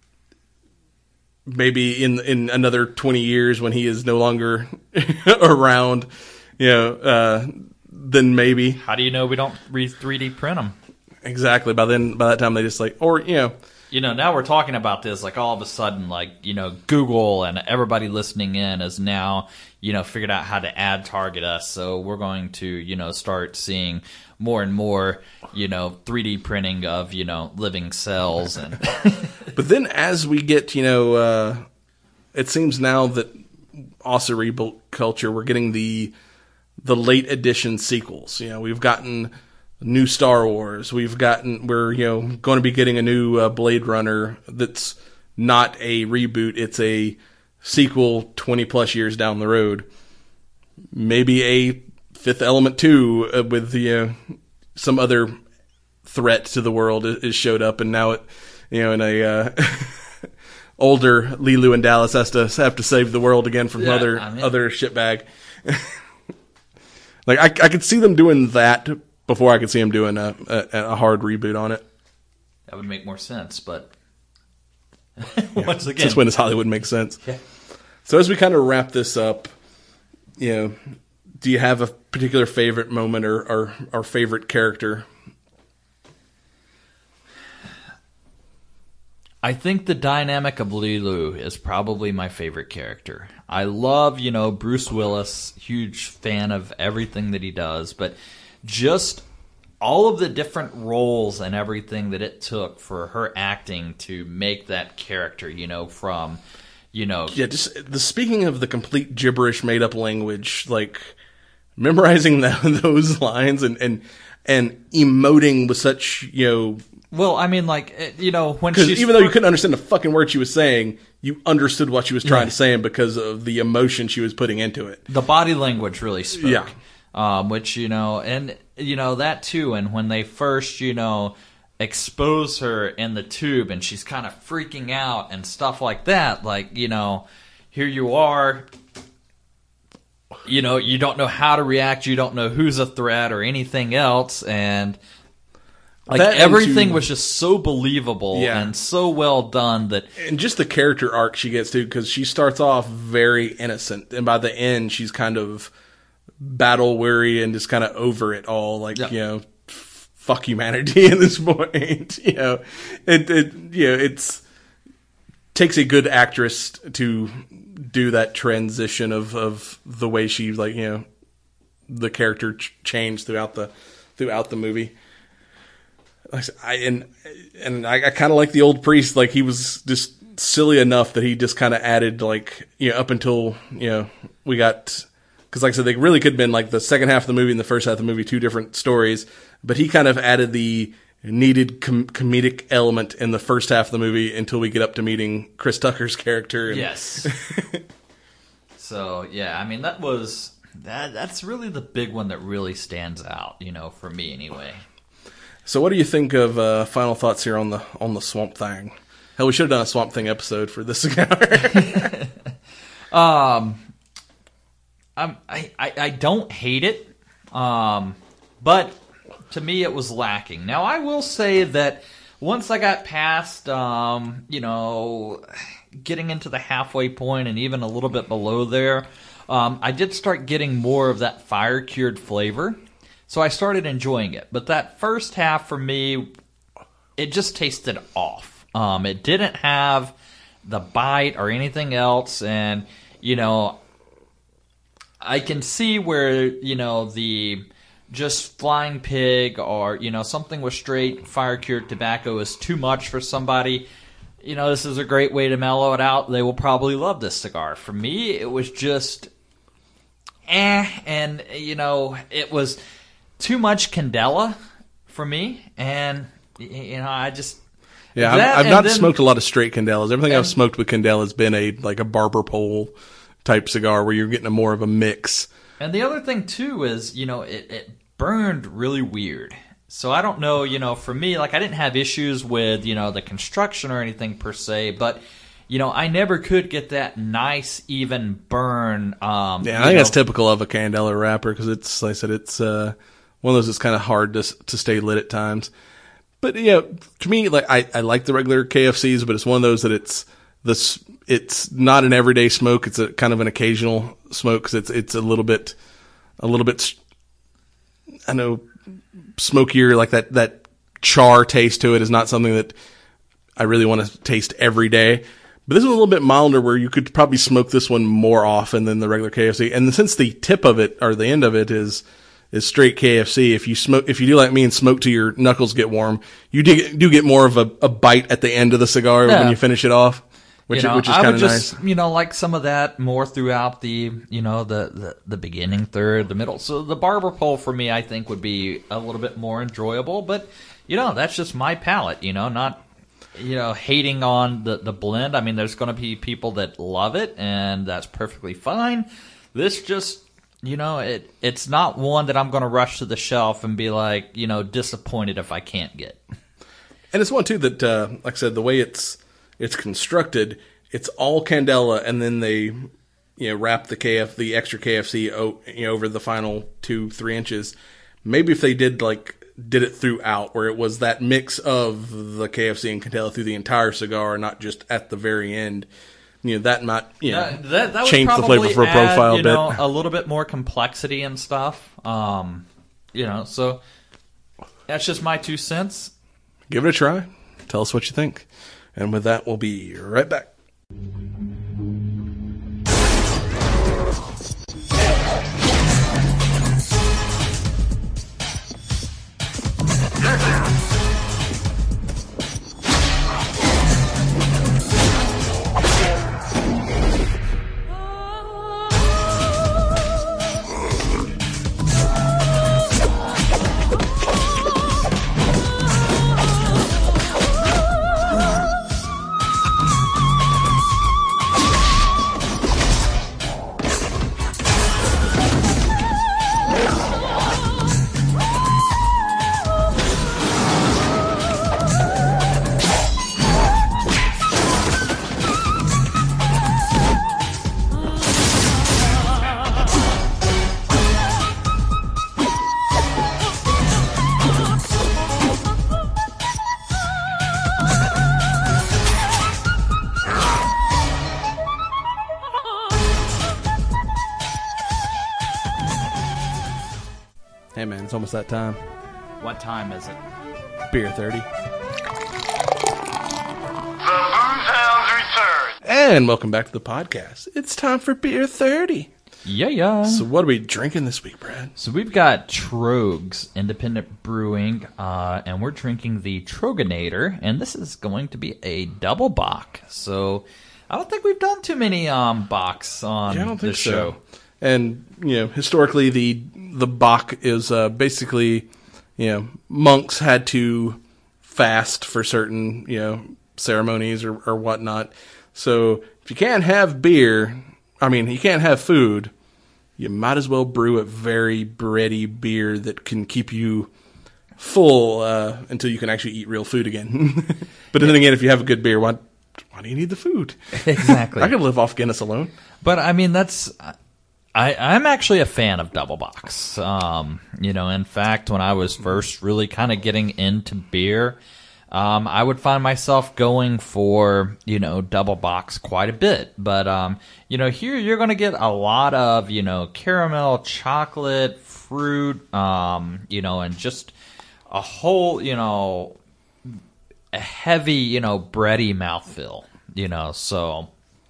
B: maybe in in another twenty years when he is no longer around, you know, uh, then maybe.
C: How do you know we don't re three D print them?
B: Exactly. By then, by that time, they just like, or you know.
C: You know, now we're talking about this, like, all of a sudden, like, you know, Google and everybody listening in has now, you know, figured out how to ad target us. So we're going to, you know, start seeing more and more, you know, three D printing of, you know, living cells. And
B: But then as we get, you know, uh, it seems now that also reboot culture, we're getting the the late edition sequels. You know, we've gotten new Star Wars. We've gotten, we're, you know, going to be getting a new uh, Blade Runner that's not a reboot. It's a sequel twenty plus years down the road. maybe a Fifth Element two uh, with the uh, some other threat to the world is, is showed up, and now it, you know, in a uh, older Leeloo and Dallas has to have to save the world again from
C: Yeah,
B: other
C: I mean-
B: other shitbag. Like I, I could see them doing that before I could see them doing a, a, a hard reboot on it.
C: That would make more sense, but once again,
B: Since when does Hollywood make sense?
C: Yeah.
B: So as we kind of wrap this up, you know, do you have a particular favorite moment or or, or favorite character?
C: I think the dynamic of Leeloo is probably my favorite character. I love, you know, Bruce Willis, huge fan of everything that he does, but just all of the different roles and everything that it took for her acting to make that character, you know, from, you know...
B: Yeah, just the speaking of the complete gibberish made up language, like memorizing the, those lines and, and and emoting with such, you know...
C: Well, I mean, like, it- you know, when
B: Because
C: she's...
B: even though you couldn't understand the fucking word she was saying, you understood what she was trying
C: Yeah.
B: to say because of the emotion she was putting into it.
C: The body language really spoke.
B: Yeah.
C: Um, which, you know, and, you know, that too, and when they first, you know, expose her in the tube and she's kind of freaking out and stuff like that, like, you know, here you are, you know, you don't know how to react, you don't know who's a threat or anything else, and... Like,
B: That and
C: everything
B: to-
C: was just so believable
B: Yeah.
C: and so well done that...
B: And just the character arc she gets to, because she starts off very innocent, and by the end, she's kind of battle weary and just kind of over it all. Like,
C: Yeah.
B: you know, f- fuck humanity at this point. You know, it, it, you know, it's takes a good actress to do that transition of, of the way she, like, you know, the character ch- changed throughout the throughout the movie. Like I said, I and and I, I kind of like the old priest. Like, he was just silly enough that he just kind of added, like, you know, up until, you know, we got, because like I said, they really could have been like the second half of the movie and the first half of the movie, two different stories. But he kind of added the needed com- comedic element in the first half of the movie until we get up to meeting Chris Tucker's character. And,
C: Yes. So, yeah, I mean, that was... that. That's really the big one that really stands out, you know, for me anyway.
B: So what do you think of uh, final thoughts here on the on the Swamp Thing? Hell, we should have done a Swamp Thing episode for this cigar.
C: Um, I'm, I, I I don't hate it, um, but to me it was lacking. Now, I will say that once I got past, um, you know, getting into the halfway point and even a little bit below there, um, I did start getting more of that fire-cured flavor. So I started enjoying it. But that first half for me, it just tasted off. Um, it didn't have the bite or anything else. And, you know, I can see where, you know, the just flying pig or, you know, something with straight fire-cured tobacco is too much for somebody. You know, this is a great way to mellow it out. They will probably love this cigar. For me, it was just eh. And, you know, it was... too much Candela for me, and you know, I just
B: Yeah,
C: that,
B: I've, I've
C: and
B: not
C: then-
B: smoked a lot of straight Candelas. Everything I've
C: and-
B: smoked with Candela has been a like a barber pole type cigar where you're getting a more of a mix.
C: And the other thing too is, you know, it, it burned really weird. So I don't know, you know, for me, like I didn't have issues with, you know, the construction or anything per se, but you know, I never could get that nice even burn. Um,
B: Yeah,
C: you
B: I think
C: know,
B: that's typical of a Candela wrapper because it's, like I said, it's uh, one of those that's kind of hard to to stay lit at times. But yeah, to me, like I, I like the regular K F Cs, but it's one of those that it's this it's not an everyday smoke. It's a kind of an occasional smoke because it's it's a little bit a little bit I know smokier, like that that char taste to it is not something that I really want to taste every day. But this is a little bit milder where you could probably smoke this one more often than the regular K F C. And since the tip of it or the end of it is is straight K F C, if you smoke, if you do like me and smoke till your knuckles get warm, you do, do get more of a, a bite at the end of the cigar
C: Yeah.
B: when you finish it off, which
C: you know,
B: which is
C: I
B: kind
C: would
B: of
C: just,
B: nice.
C: you know, like some of that more throughout the, you know, the, the, the beginning third, the middle. So the barber pole for me, I think, would be a little bit more enjoyable. But, you know, that's just my palate, you know, not, you know, hating on the, the blend. I mean, there's going to be people that love it, and that's perfectly fine. This just you know, it it's not one that I'm going to rush to the shelf and be like, you know, disappointed if I can't get.
B: And it's one too that, uh, like I said, the way it's it's constructed, it's all Candela, and then they, you know, wrap the K F the extra K F C o- you know, over the final two three inches. Maybe if they did like did it throughout, where it was that mix of the K F C and Candela through the entire cigar, not just at the very end. You know, that might, you know,
C: that, that, that would
B: change the flavor for a
C: add,
B: profile a
C: you
B: bit.
C: know, a little bit more complexity and stuff. Um, you know, so that's just my two cents.
B: Give it a try. Tell us what you think. And with that, we'll be right back. Hey man, it's almost that time.
C: What time is it?
B: Beer thirty.
D: The Booze Hounds return.
B: And welcome back to the podcast. It's time for Beer thirty.
C: Yeah, yeah.
B: So what are we drinking this week, Brad?
C: So we've got Trogs Independent Brewing, uh, and we're drinking the Troganator, and this is going to be a double bock. So I don't think we've done too many um, bocks on
B: Yeah, I don't think
C: the show.
B: so. And, you know, historically the the bock is uh, basically, you know, monks had to fast for certain, you know, ceremonies or, or whatnot. So if you can't have beer, I mean, you can't have food, you might as well brew a very bready beer that can keep you full uh, until you can actually eat real food again. But then again, if you have a good beer, why, why do you need the food?
C: Exactly.
B: I could live off Guinness alone.
C: But I mean, that's I, I'm actually a fan of double bocks. Um, you know, in fact, when I was first really kind of getting into beer, um, I would find myself going for, you know, double bocks quite a bit. But, um, you know, here you're going to get a lot of, you know, caramel, chocolate, fruit, um, you know, and just a whole, you know, a heavy, you know, bready mouthfeel, you know, so...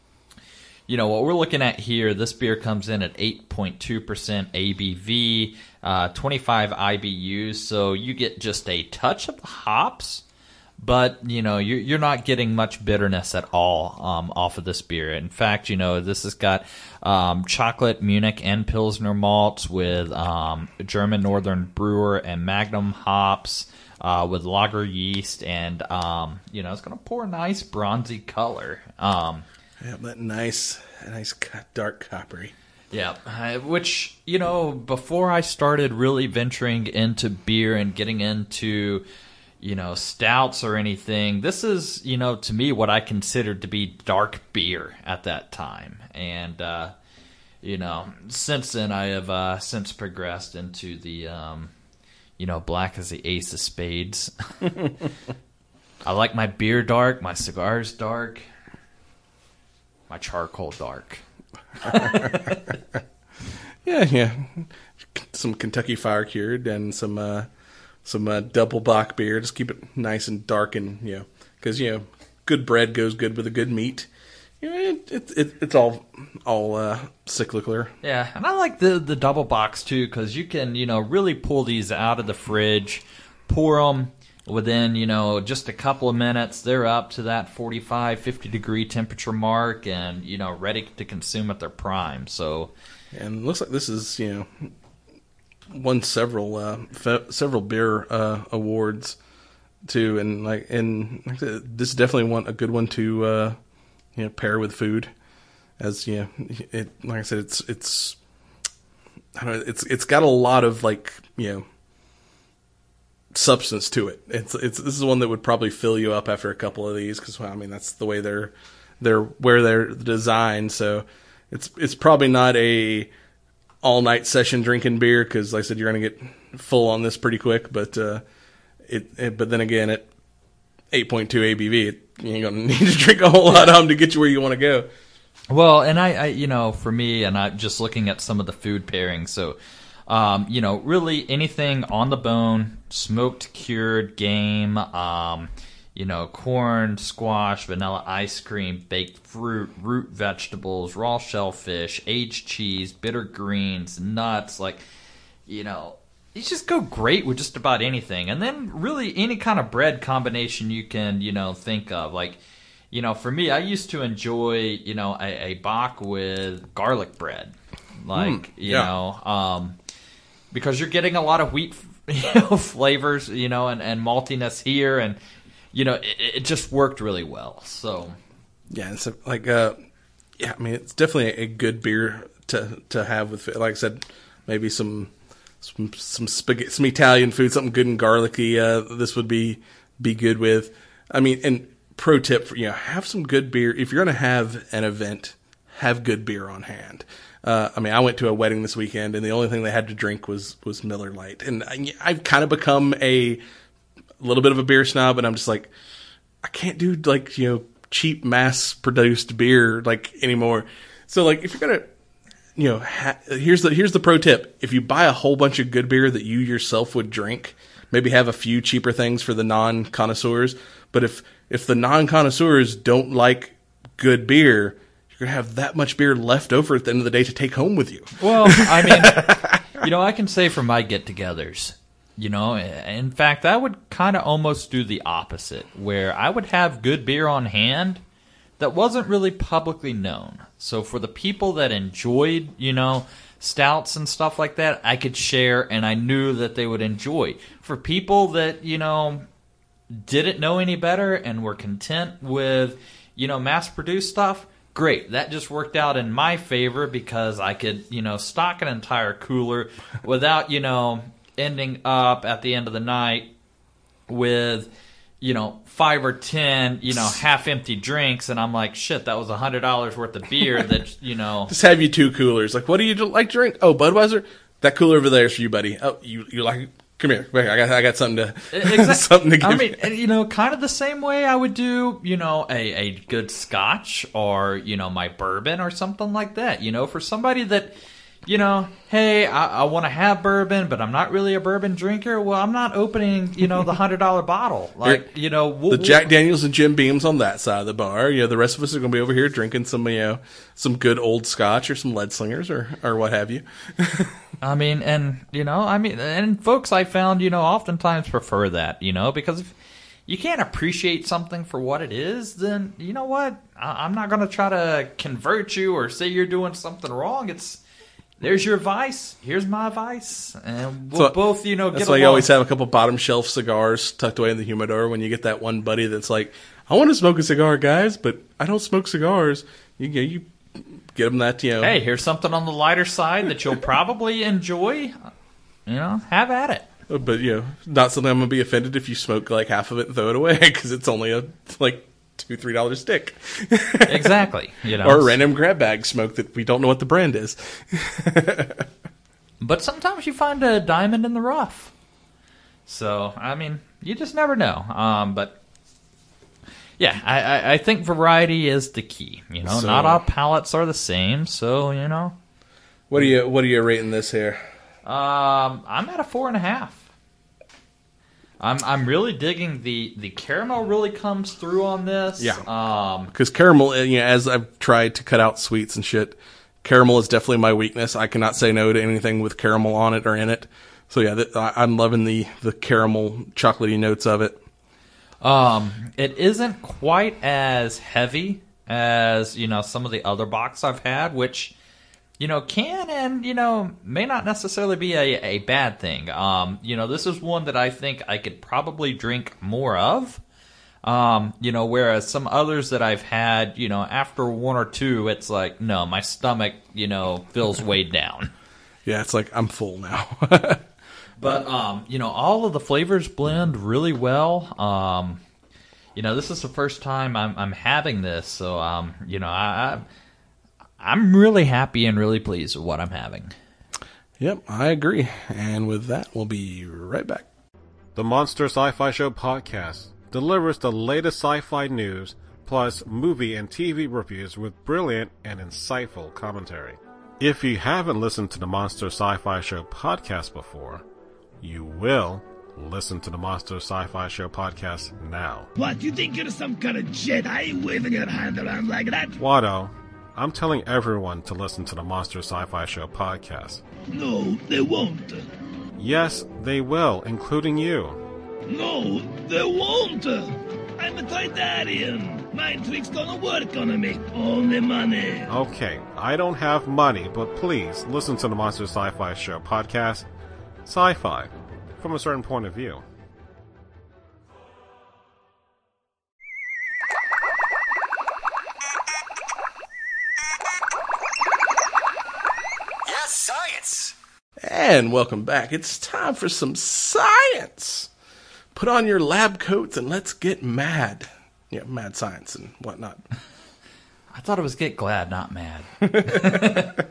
C: You know, what we're looking at here, this beer comes in at eight point two percent A B V, uh, twenty-five I B Us, so you get just a touch of the hops, but, you know, you're, you're not getting much bitterness at all um, off of this beer. In fact, you know, this has got um, chocolate, Munich, and Pilsner malts with um, German Northern Brewer and Magnum hops uh, with lager yeast, and, um, you know, it's going to pour a nice bronzy color. Um
B: Yeah, that nice, nice dark coppery.
C: Yeah, uh, which, you know, before I started really venturing into beer and getting into, you know, stouts or anything, this is, you know, to me what I considered to be dark beer at that time. And, uh, you know, since then I have uh, since progressed into the, um, you know, black as the ace of spades. I like my beer dark, my cigars dark. My charcoal dark.
B: yeah, yeah. Some Kentucky Fire Cured and some uh, some uh, double bock beer. Just keep it nice and dark, and you know, because you know, good bread goes good with a good meat. You know, it, it, it it's all all uh, cyclical.
C: Yeah, and I like the the double box too, because you can, you know, really pull these out of the fridge, pour them. Within, you know, just a couple of minutes, they're up to that forty-five, fifty degree temperature mark and, you know, ready to consume at their prime. So,
B: and it looks like this is, you know, won several uh, fe- several beer uh, awards too, and like and like I said, this is definitely one a good one to uh, you know, pair with food, as you know, it like I said, it's it's I don't know, it's it's got a lot of like you know substance to it. It's it's this is one that would probably fill you up after a couple of these because well, I mean that's the way they're they're where they're designed. So it's it's probably not a all night session drinking beer because like I said you're gonna get full on this pretty quick. But uh, it, it but then again at eight point two A B V it, you ain't gonna need to drink a whole lot of them to get you where you want to go.
C: Well, and I, I, you know, for me, and I'm just looking at some of the food pairings. So, um, you know, really anything on the bone, smoked, cured game, um, you know, corn, squash, vanilla ice cream, baked fruit, root vegetables, raw shellfish, aged cheese, bitter greens, nuts, like, you know, you just go great with just about anything. And then really any kind of bread combination you can, you know, think of, like, you know, for me, I used to enjoy, you know, a, a bach with garlic bread, like, mm, you yeah. know, um, because you're getting a lot of wheat, you know, flavors, you know, and, and maltiness here, and you know, it, it just worked really well. So,
B: yeah, it's a, like, uh, yeah, I mean, it's definitely a good beer to to have with, like I said, maybe some some some spaghetti, some Italian food, something good and garlicky. Uh, this would be be good with. I mean, and. Pro tip for you know have some good beer if you're going to have an event. Have good beer on hand. Uh, I mean, I went to a wedding this weekend, and the only thing they had to drink was was Miller Lite. And I, I've kind of become a little bit of a beer snob, and I'm just like, I can't do like you know cheap mass produced beer like anymore. So like if you're gonna you know ha- here's the here's the pro tip: if you buy a whole bunch of good beer that you yourself would drink, maybe have a few cheaper things for the non connoisseurs. But if if the non-connoisseurs don't like good beer, you're going to have that much beer left over at the end of the day to take home with you.
C: Well, I mean, you know, I can say for my get-togethers, you know, in fact, I would kind of almost do the opposite, where I would have good beer on hand that wasn't really publicly known. So for the people that enjoyed, you know, stouts and stuff like that, I could share, and I knew that they would enjoy. For people that, you know, didn't know any better and were content with, you know, mass-produced stuff, great. That just worked out in my favor because I could, you know, stock an entire cooler without, you know, ending up at the end of the night with, you know, five or ten, you know, half-empty drinks, and I'm like, shit, that was one hundred dollars worth of beer that, you know.
B: Just have you two coolers. Like, what do you like to drink? Oh, Budweiser? That cooler over there is for you, buddy. Oh, you, you like Come here. I got I got something to
C: exactly.
B: something to give.
C: I mean, and, you know, kind of the same way I would do, you know, a, a good scotch or, you know, my bourbon or something like that. You know, for somebody that, you know, hey, I, I want to have bourbon, but I'm not really a bourbon drinker. Well, I'm not opening, you know, the hundred dollar bottle. Like, you know, we'll,
B: the Jack Daniels and Jim Beam's on that side of the bar. You know, the rest of us are going to be over here drinking some, you know, some good old scotch or some lead slingers or or what have you.
C: I mean, and, you know, I mean, and folks I found, you know, oftentimes prefer that, you know, because if you can't appreciate something for what it is, then, you know what, I- I'm not going to try to convert you or say you're doing something wrong. It's, there's your vice, here's my vice, and we'll so, both, you know, get
B: That's why
C: along.
B: You always have a couple bottom shelf cigars tucked away in the humidor when you get that one buddy that's like, I want to smoke a cigar, guys, but I don't smoke cigars. You, you get them that, you know.
C: Hey, here's something on the lighter side that you'll probably enjoy. You know, have at it.
B: But, you know, not something I'm going to be offended if you smoke like half of it and throw it away because it's only a, like, two, three dollar stick.
C: Exactly. You know,
B: or a random grab bag smoke that we don't know what the brand is.
C: But sometimes you find a diamond in the rough. So, I mean, you just never know. Um, but... Yeah, I, I, I think variety is the key. You know, so, not all palates are the same, so you know.
B: What are you What are you rating this here?
C: Um, I'm at a four and a half. I'm I'm really digging the the caramel. Really comes through on this.
B: Yeah.
C: Um,
B: because caramel, you know, as I've tried to cut out sweets and shit, caramel is definitely my weakness. I cannot say no to anything with caramel on it or in it. So yeah, th- I'm loving the the caramel chocolatey notes of it.
C: Um, it isn't quite as heavy as, you know, some of the other Bachs I've had, which, you know, can and, you know, may not necessarily be a, a bad thing. Um, you know, this is one that I think I could probably drink more of. Um, you know, whereas some others that I've had, you know, after one or two, it's like, no, my stomach, you know, feels weighed down.
B: Yeah, it's like I'm full now.
C: But, um, you know, all of the flavors blend really well. Um, you know, this is the first time I'm, I'm having this, so, um, you know, I, I, I'm really happy and really pleased with what I'm having.
B: Yep, I agree. And with that, we'll be right back.
G: The Monster Sci-Fi Show podcast delivers the latest sci-fi news, plus movie and T V reviews with brilliant and insightful commentary. If you haven't listened to the Monster Sci-Fi Show podcast before, you will listen to the Monster Sci-Fi Show podcast now.
H: What, you think you're some kind of Jedi waving your hand around like that?
G: Watto, I'm telling everyone to listen to the Monster Sci-Fi Show podcast.
H: No, they won't.
G: Yes, they will, including you.
H: No, they won't. I'm a Toydarian. Mind tricks don't work on me. Only money.
G: Okay, I don't have money, but please listen to the Monster Sci-Fi Show podcast. Sci-fi, from a certain point of view.
F: Yes, science.
B: And welcome back. It's time for some science. Put on your lab coats and let's get mad. Yeah, mad science and whatnot.
C: I thought it was get glad, not mad.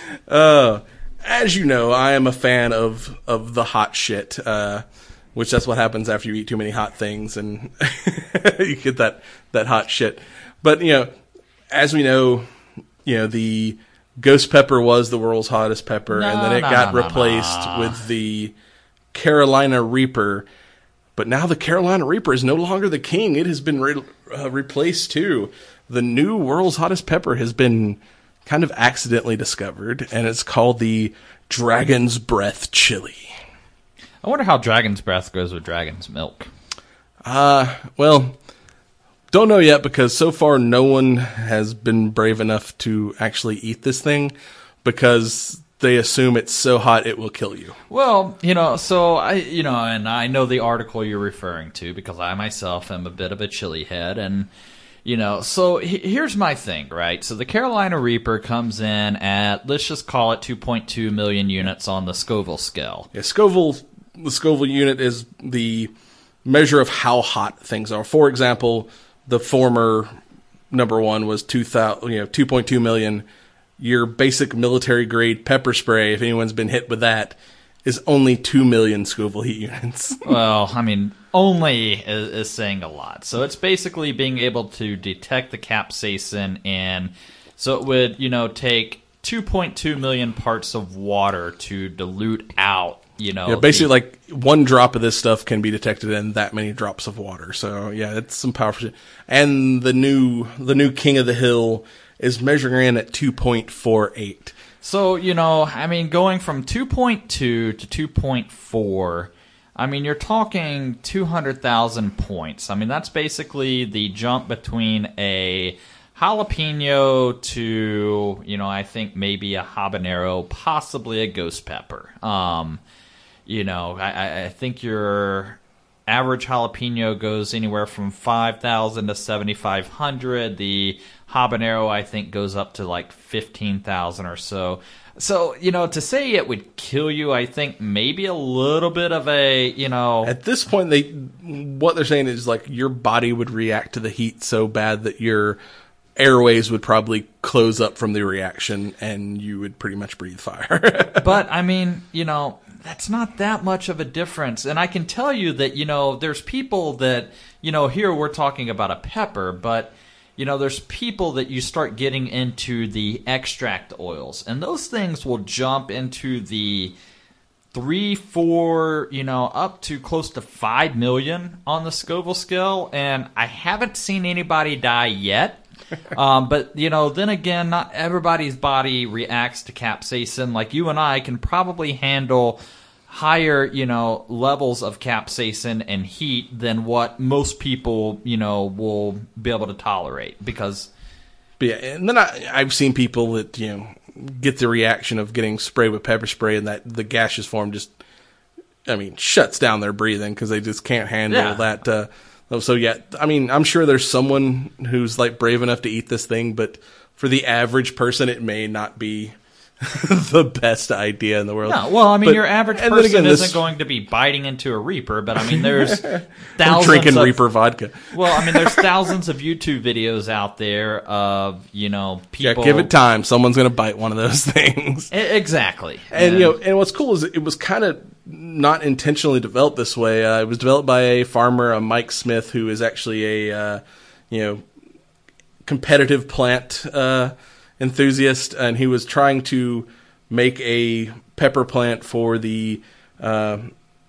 B: uh, as you know, I am a fan of, of the hot shit, uh, which that's what happens after you eat too many hot things and you get that, that hot shit. But, you know, as we know, you know, the ghost pepper was the world's hottest pepper,
C: no,
B: and then it
C: no,
B: got
C: no, no,
B: replaced
C: no.
B: with the Carolina Reaper. But now the Carolina Reaper is no longer the king. It has been re- uh, replaced too. The new world's hottest pepper has been kind of accidentally discovered, and it's called the Dragon's Breath Chili.
C: I wonder how Dragon's Breath goes with Dragon's Milk.
B: Uh, well, don't know yet because so far no one has been brave enough to actually eat this thing because they assume it's so hot it will kill you.
C: Well, you know, so I, you know, and I know the article you're referring to because I myself am a bit of a chili head, and you know, so he, here's my thing, right? So the Carolina Reaper comes in at, let's just call it two point two million units on the Scoville scale.
B: Yeah, Scoville, the Scoville unit is the measure of how hot things are. For example, the former number one was two thousand, you know, two point two million. Your basic military grade pepper spray, if anyone's been hit with that, is only two million Scoville heat units.
C: Well, I mean, only is, is saying a lot. So it's basically being able to detect the capsaicin in, so it would, you know, take two point two million parts of water to dilute out, you know.
B: Yeah, basically
C: the,
B: like one drop of this stuff can be detected in that many drops of water. So yeah, it's some powerful shit. And the new, the new King of the Hill is measuring in at two point four eight.
C: So, you know, I mean, going from two point two to two point four, I mean, you're talking two hundred thousand points. I mean, that's basically the jump between a jalapeno to, you know, I think maybe a habanero, possibly a ghost pepper. Um, you know, I, I think your average jalapeno goes anywhere from five thousand to seventy-five hundred. The habanero, I think, goes up to like fifteen thousand or so. So, you know, to say it would kill you, I think maybe a little bit of a, you know...
B: At this point, they what they're saying is like your body would react to the heat so bad that your airways would probably close up from the reaction and you would pretty much breathe fire.
C: But, I mean, you know, that's not that much of a difference. And I can tell you that, you know, there's people that, you know, here we're talking about a pepper, but... You know, there's people that you start getting into the extract oils, and those things will jump into the three, four, you know, up to close to five million on the Scoville scale, and I haven't seen anybody die yet. um, but, you know, then again, not everybody's body reacts to capsaicin. Like you and I can probably handle higher, you know, levels of capsaicin and heat than what most people, you know, will be able to tolerate because...
B: But yeah, and then I, I've seen people that, you know, get the reaction of getting sprayed with pepper spray and that the gaseous form just, I mean, shuts down their breathing because they just can't handle
C: Yeah.
B: that. Uh, so yeah, I mean, I'm sure there's someone who's like brave enough to eat this thing, but for the average person, it may not be the best idea in the world.
C: No, well, I mean,
B: But-
C: your average
B: and then
C: person
B: again,
C: isn't
B: this-
C: going to be biting into a Reaper, but I mean, there's
B: Or
C: thousands
B: drinking
C: of,
B: Reaper vodka.
C: Well, I mean, there's thousands of YouTube videos out there of, you know,
B: Yeah,
C: people.
B: give it time. Someone's going to bite one of those things.
C: E- Exactly.
B: And you know, and what's cool is it was kind of not intentionally developed this way. Uh, it was developed by a farmer, uh, Mike Smith, who is actually a uh, you know competitive plant uh, enthusiast, and he was trying to make a pepper plant for the uh,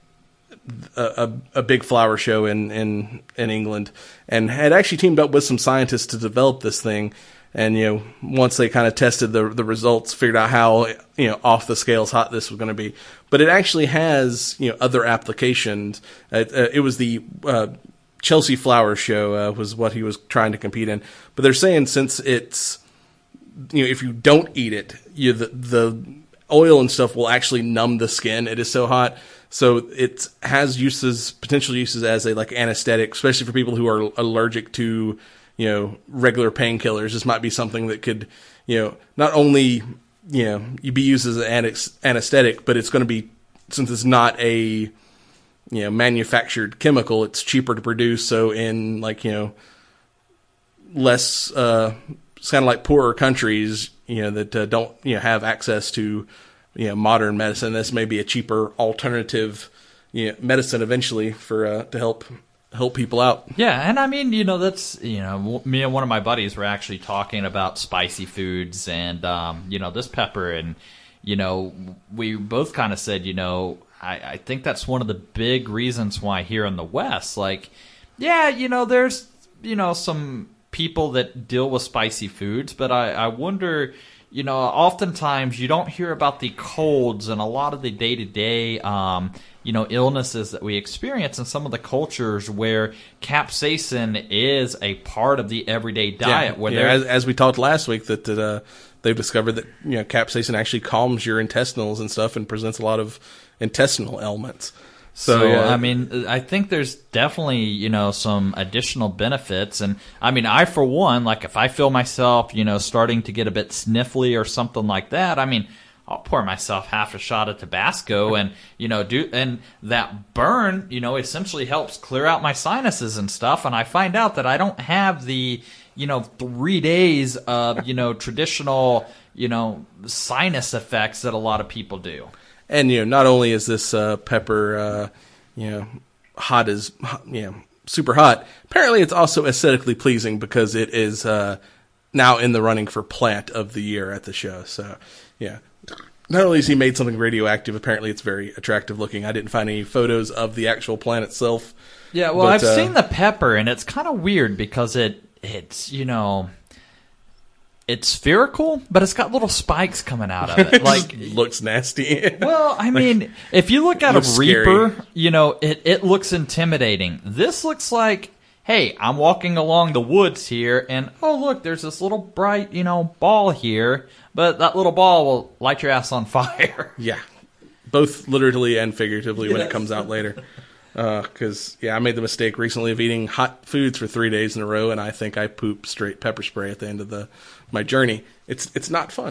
B: a, a, a big flower show in, in in England, and had actually teamed up with some scientists to develop this thing. And you know, once they kind of tested the the results, figured out how you know off the scales hot this was going to be. But it actually has you know other applications. Uh, uh, it was the uh, Chelsea Flower Show uh, was what he was trying to compete in. But they're saying since it's you know if you don't eat it, you the the oil and stuff will actually numb the skin. It is so hot. So it has uses, potential uses as a like anesthetic, especially for people who are allergic to, you know, regular painkillers. This might be something that could, you know, not only, you know, you be used as an anesthetic, but it's going to be, since it's not a, you know, manufactured chemical, it's cheaper to produce. So in like, you know, less, uh, it's kind of like poorer countries, you know, that uh, don't, you know, have access to, you know, modern medicine. This may be a cheaper alternative, you know, medicine eventually for uh, to help help people out.
C: Yeah, and I mean, you know, that's, you know, me and one of my buddies were actually talking about spicy foods and, um, you know, this pepper. And, you know, we both kind of said, you know, I, I think that's one of the big reasons why here in the West, like, yeah, you know, there's, you know, some people that deal with spicy foods, but I, I wonder, you know, oftentimes you don't hear about the colds and a lot of the day-to-day, um, you know, illnesses that we experience in some of the cultures where capsaicin is a part of the everyday diet.
B: Yeah,
C: where
B: yeah,
C: they're
B: as, as we talked last week, that, that uh, they've discovered that you know capsaicin actually calms your intestinals and stuff, and presents a lot of intestinal ailments. So,
C: So,
B: yeah.
C: I mean, I think there's definitely, you know, some additional benefits. And, I mean, I, for one, like, if I feel myself, you know, starting to get a bit sniffly or something like that, I mean, I'll pour myself half a shot of Tabasco and, you know, do, and that burn, you know, essentially helps clear out my sinuses and stuff. And I find out that I don't have the, you know, three days of, you know, traditional, you know, sinus effects that a lot of people do.
B: And, you know, not only is this uh, pepper, uh, you know, hot as, you know, super hot, apparently it's also aesthetically pleasing because it is uh, now in the running for plant of the year at the show. So, yeah. Not only has he made something radioactive, apparently it's very attractive looking. I didn't find any photos of the actual plant itself.
C: Yeah, well,
B: but,
C: I've
B: uh,
C: seen the pepper, and it's kind of weird because it it's, you know, it's spherical, but it's got little spikes coming out of it. Like,
B: looks nasty.
C: well, I mean, if you look at a
B: looks scary.
C: Reaper, you know, it, it looks intimidating. This looks like, hey, I'm walking along the woods here, and oh, look, there's this little bright, you know, ball here, but that little ball will light your ass on fire.
B: Yeah, both literally and figuratively when it
C: Yes.
B: comes out later. Because, yeah, I made the mistake recently of eating hot foods for three days in a row, and I think I pooped straight pepper spray at the end of the my journey. It's it's not fun.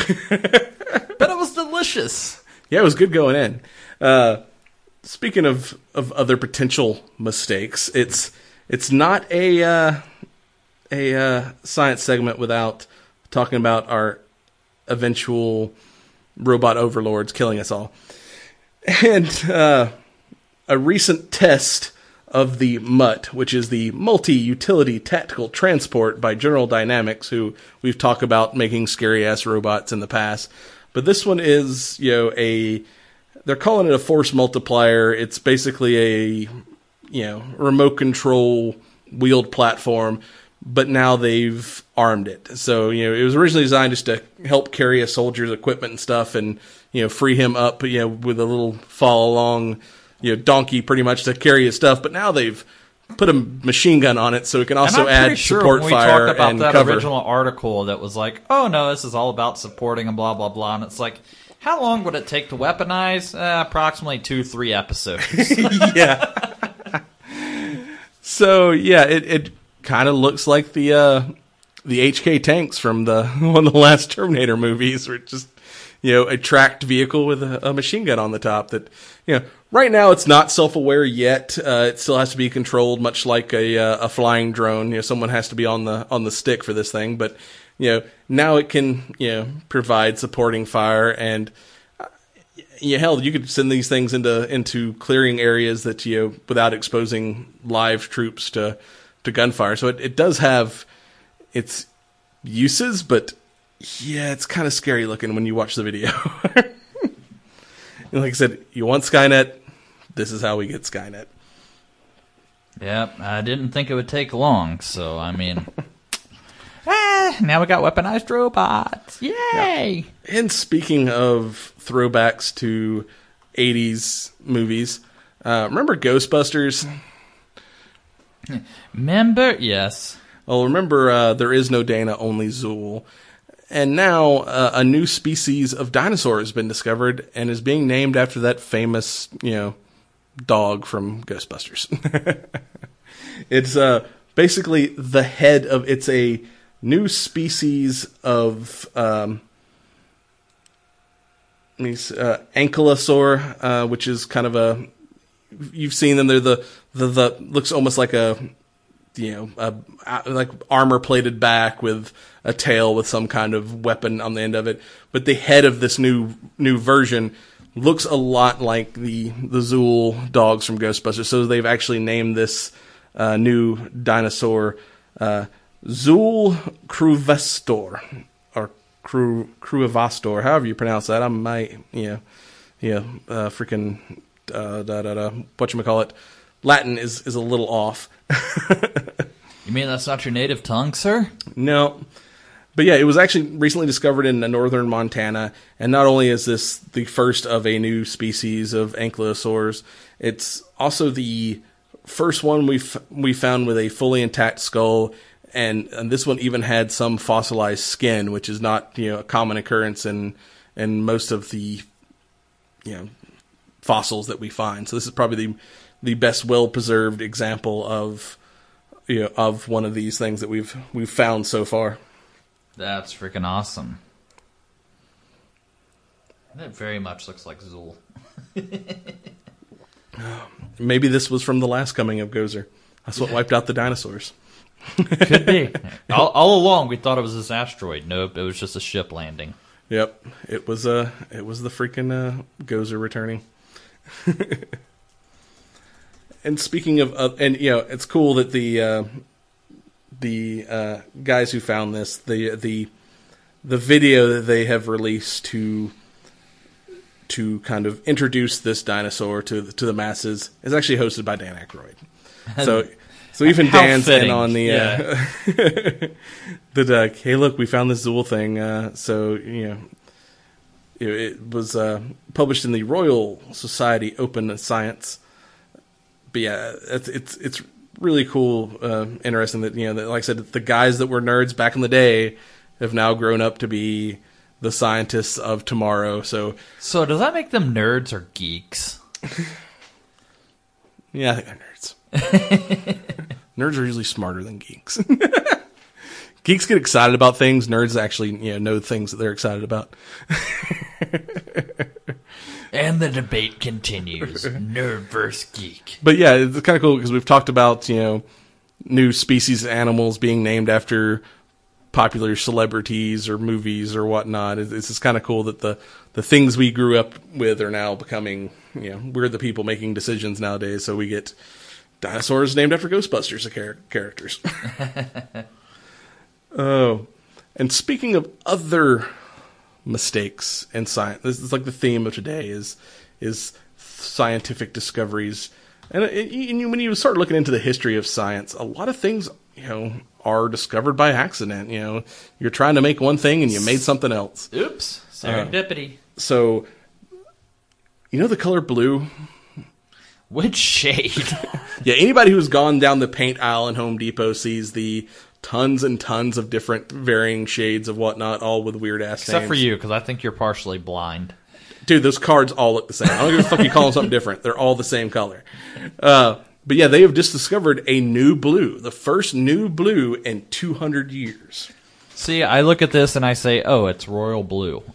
C: But it was delicious.
B: Yeah, it was good going in. Uh, speaking of, of other potential mistakes, it's it's not a uh, a uh, science segment without talking about our eventual robot overlords killing us all. And uh, a recent test of the Mutt, which is the Multi-Utility Tactical Transport by General Dynamics, who we've talked about making scary-ass robots in the past. But this one is, you know, a, they're calling it a force multiplier. It's basically a, you know, remote control wheeled platform, but now they've armed it. So, you know, it was originally designed just to help carry a soldier's equipment and stuff and, you know, free him up, you know, with a little follow along, you know, donkey pretty much to carry his stuff. But now they've put a machine gun on it so it can also
C: and I'm
B: add
C: pretty sure
B: support
C: when we
B: fire
C: talked about
B: and
C: that
B: cover.
C: original article that was like, oh no, this is all about supporting and blah blah blah, and it's like, how long would it take to weaponize? Uh, approximately two, three episodes.
B: Yeah. So yeah, it it kind of looks like the uh, the H K tanks from the one of the last Terminator movies, where it just you know, a tracked vehicle with a, a machine gun on the top that, you know, right now it's not self-aware yet. Uh, it still has to be controlled much like a, uh, a flying drone. You know, someone has to be on the, on the stick for this thing, but, you know, now it can, you know, provide supporting fire and, uh, yeah, hell, you could send these things into, into clearing areas that, you know, without exposing live troops to, to gunfire. So it, it does have its uses, but yeah, it's kind of scary looking when you watch the video. And like I said, you want Skynet, this is how we get Skynet.
C: Yep, I didn't think it would take long, so I mean, ah, now we got weaponized robots. Yay!
B: Yeah. And speaking of throwbacks to eighties movies, uh, remember Ghostbusters?
C: Remember? Yes.
B: Well, remember, uh, There Is No Dana, Only Zool. And now uh, a new species of dinosaur has been discovered and is being named after that famous, you know, dog from Ghostbusters. It's uh, basically the head of, it's a new species of, um, uh, ankylosaur, uh, which is kind of a, you've seen them, they're the, the, the, looks almost like a, you know, a, like armor plated back with a tail with some kind of weapon on the end of it. But the head of this new new version looks a lot like the the Zool dogs from Ghostbusters. So they've actually named this uh, new dinosaur uh, Zool Cruvastor or Cru Cruvastor, however you pronounce that. I might, you know, yeah, uh, freaking uh, da da da. Whatchamacallit. Latin is is a little off.
C: You mean that's not your native tongue, sir?
B: No. But yeah, it was actually recently discovered in northern Montana, and not only is this the first of a new species of ankylosaurs, it's also the first one we've we found with a fully intact skull, and, and this one even had some fossilized skin, which is not, you know, a common occurrence in in most of the, you know, fossils that we find. So this is probably the the best well preserved example of, you know, of one of these things that we've we've found so far.
C: That's freaking awesome. That very much looks like Zool.
B: Maybe this was from the last coming of Gozer. That's what wiped out the dinosaurs.
C: Could be. all, all along, we thought it was this asteroid. Nope, it was just a ship landing.
B: Yep, it was uh, it was the freaking uh, Gozer returning. And speaking of, uh, and you know, it's cool that the uh, the uh, guys who found this, the the the video that they have released to to kind of introduce this dinosaur to the, to the masses is actually hosted by Dan Aykroyd. So so even
C: How
B: Dan's
C: fitting.
B: in on the
C: Yeah.
B: uh, that uh, hey, look, we found this Zool thing. Uh, so you know, it, it was uh, published in the Royal Society Open Science. But yeah, it's it's it's really cool, uh, interesting that, you know, that, like I said, the guys that were nerds back in the day have now grown up to be the scientists of tomorrow. So,
C: So does that make them nerds or geeks?
B: yeah, I think they're nerds. Nerds are usually smarter than geeks. Geeks get excited about things. Nerds actually, you know, know things that they're excited about.
C: And the debate continues. Nerd versus geek.
B: But yeah, it's kind of cool because we've talked about, you know, new species of animals being named after popular celebrities or movies or whatnot. It's, it's just kind of cool that the, the things we grew up with are now becoming, you know, we're the people making decisions nowadays. So we get dinosaurs named after Ghostbusters as char- characters. Oh, and speaking of other mistakes in science, this is like the theme of today is is scientific discoveries. And, and when you start looking into the history of science, a lot of things, you know, are discovered by accident. You know, you're trying to make one thing and you made something else.
C: Oops, serendipity.
B: Uh, so, you know the color blue?
C: Which shade?
B: Yeah, anybody who's gone down the paint aisle in Home Depot sees the tons and tons of different varying shades of whatnot, all with weird ass
C: Except
B: names.
C: for you, because I think you're partially blind.
B: Dude, those cards all look the same. I don't give a fuck you call them something different. They're all the same color. Uh, but yeah, they have just discovered a new blue. The first new blue in two hundred years.
C: See, I look at this and I say, oh, it's royal blue.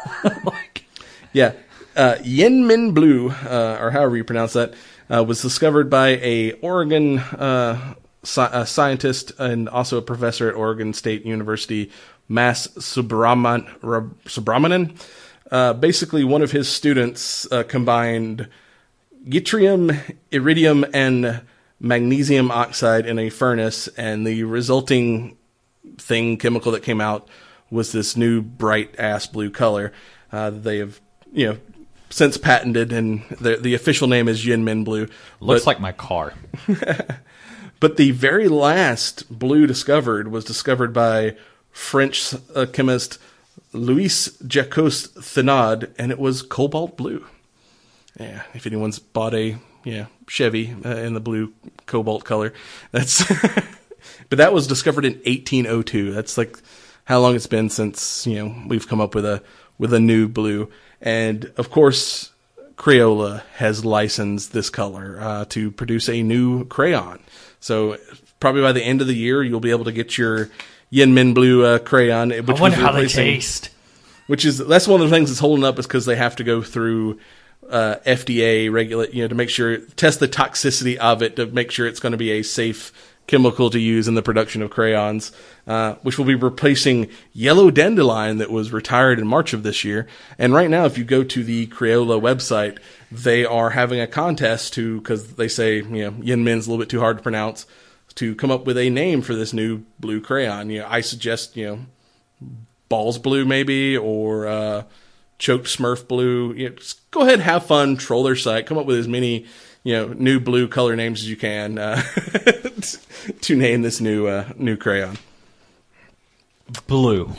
C: like,
B: yeah. Uh, Yin Min Blue, uh, or however you pronounce that, uh, was discovered by a Oregon uh, sci- a scientist and also a professor at Oregon State University, Mas Subramanian. Subramanian. Uh, basically, one of his students uh, combined yttrium, iridium, and magnesium oxide in a furnace, and the resulting thing, chemical that came out, was this new bright ass blue color. Uh, they have, you know, since patented, and the the official name is Yin Min Blue.
C: looks
B: But-
C: like my car.
B: But the very last blue discovered was discovered by French uh, chemist Louis Jacques Thénaud, and it was cobalt blue. Yeah, if anyone's bought a yeah Chevy uh, in the blue cobalt color, that's. But that was discovered in eighteen oh two. That's like how long it's been since, you know, we've come up with a with a new blue. And of course, Crayola has licensed this color uh, to produce a new crayon. So probably by the end of the year, you'll be able to get your Yin Min Blue uh, crayon. Which
C: I wonder
B: was
C: how they
B: replacing-
C: taste.
B: Which is that's one of the things that's holding up, is because they have to go through uh, F D A regulate, you know, to make sure test the toxicity of it to make sure it's going to be a safe chemical to use in the production of crayons, uh, which will be replacing Yellow Dandelion that was retired in March of this year. And right now, if you go to the Crayola website, they are having a contest to, because they say, you know, Yin Min's a little bit too hard to pronounce, to come up with a name for this new blue crayon. You know, I suggest, you know, Balls Blue maybe, or uh, Choked Smurf Blue. You know, just go ahead, have fun, troll their site, come up with as many, you know, new blue color names as you can uh, to name this new uh, new crayon.
C: Blue.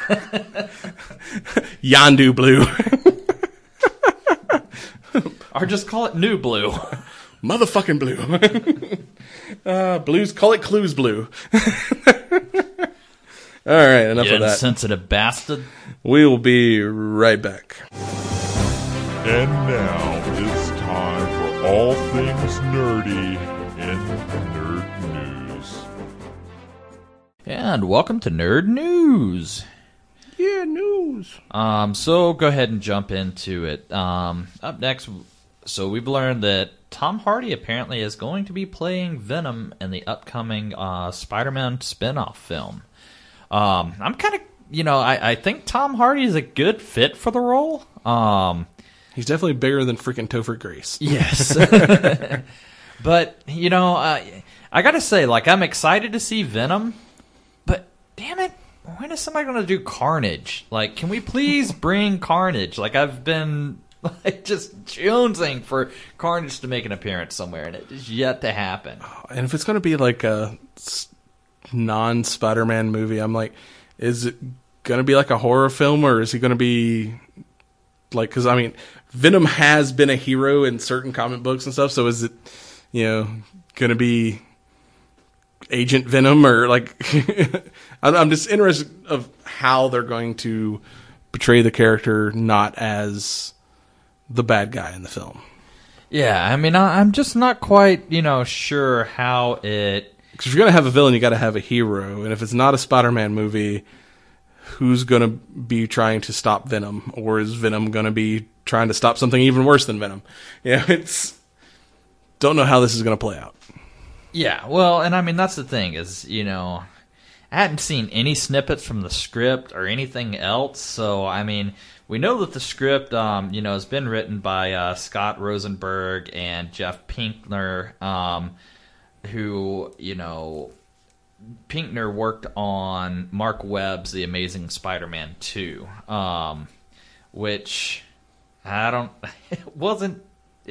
B: Yandu Blue.
C: Or just call it New Blue.
B: Motherfucking blue. uh, blues, call it Clues Blue. All right, enough
C: You
B: of that.
C: insensitive bastard.
B: We will be right back.
I: And now it's time for all things nerdy in nerd news.
C: And welcome to Nerd News.
B: Yeah, news.
C: Um, so go ahead and jump into it. Um, up next, so we've learned that Tom Hardy apparently is going to be playing Venom in the upcoming uh, Spider-Man spin-off film. Um, I'm kind of, you know, I, I think Tom Hardy is a good fit for the role. Um,
B: He's definitely bigger than freaking Topher Grace.
C: yes. But, you know, uh, I got to say, like, I'm excited to see Venom, but damn it, when is somebody going to do Carnage? Like, can we please bring Carnage? Like, I've been like just jonesing for Carnage to make an appearance somewhere, and it is yet to happen.
B: And if it's going to be like a s- non-Spider-Man movie, I'm like, is it going to be like a horror film, or is he going to be like, because I mean, Venom has been a hero in certain comic books and stuff, so is it, you know, going to be Agent Venom, or like, I'm I'm just interested of how they're going to portray the character not as the bad guy in the film.
C: Yeah, I mean, I, I'm just not quite, you know, sure how it...
B: Because if you're going to have a villain, you got to have a hero. And if it's not a Spider-Man movie, who's going to be trying to stop Venom? Or is Venom going to be trying to stop something even worse than Venom? Yeah, it's... Don't know how this is going to play out.
C: Yeah, well, and I mean, that's the thing is, you know, I hadn't seen any snippets from the script or anything else, so, I mean, we know that the script, um, you know, has been written by uh, Scott Rosenberg and Jeff Pinkner, um, who, you know, Pinkner worked on Mark Webb's The Amazing Spider-Man two, um, which, I don't, it wasn't,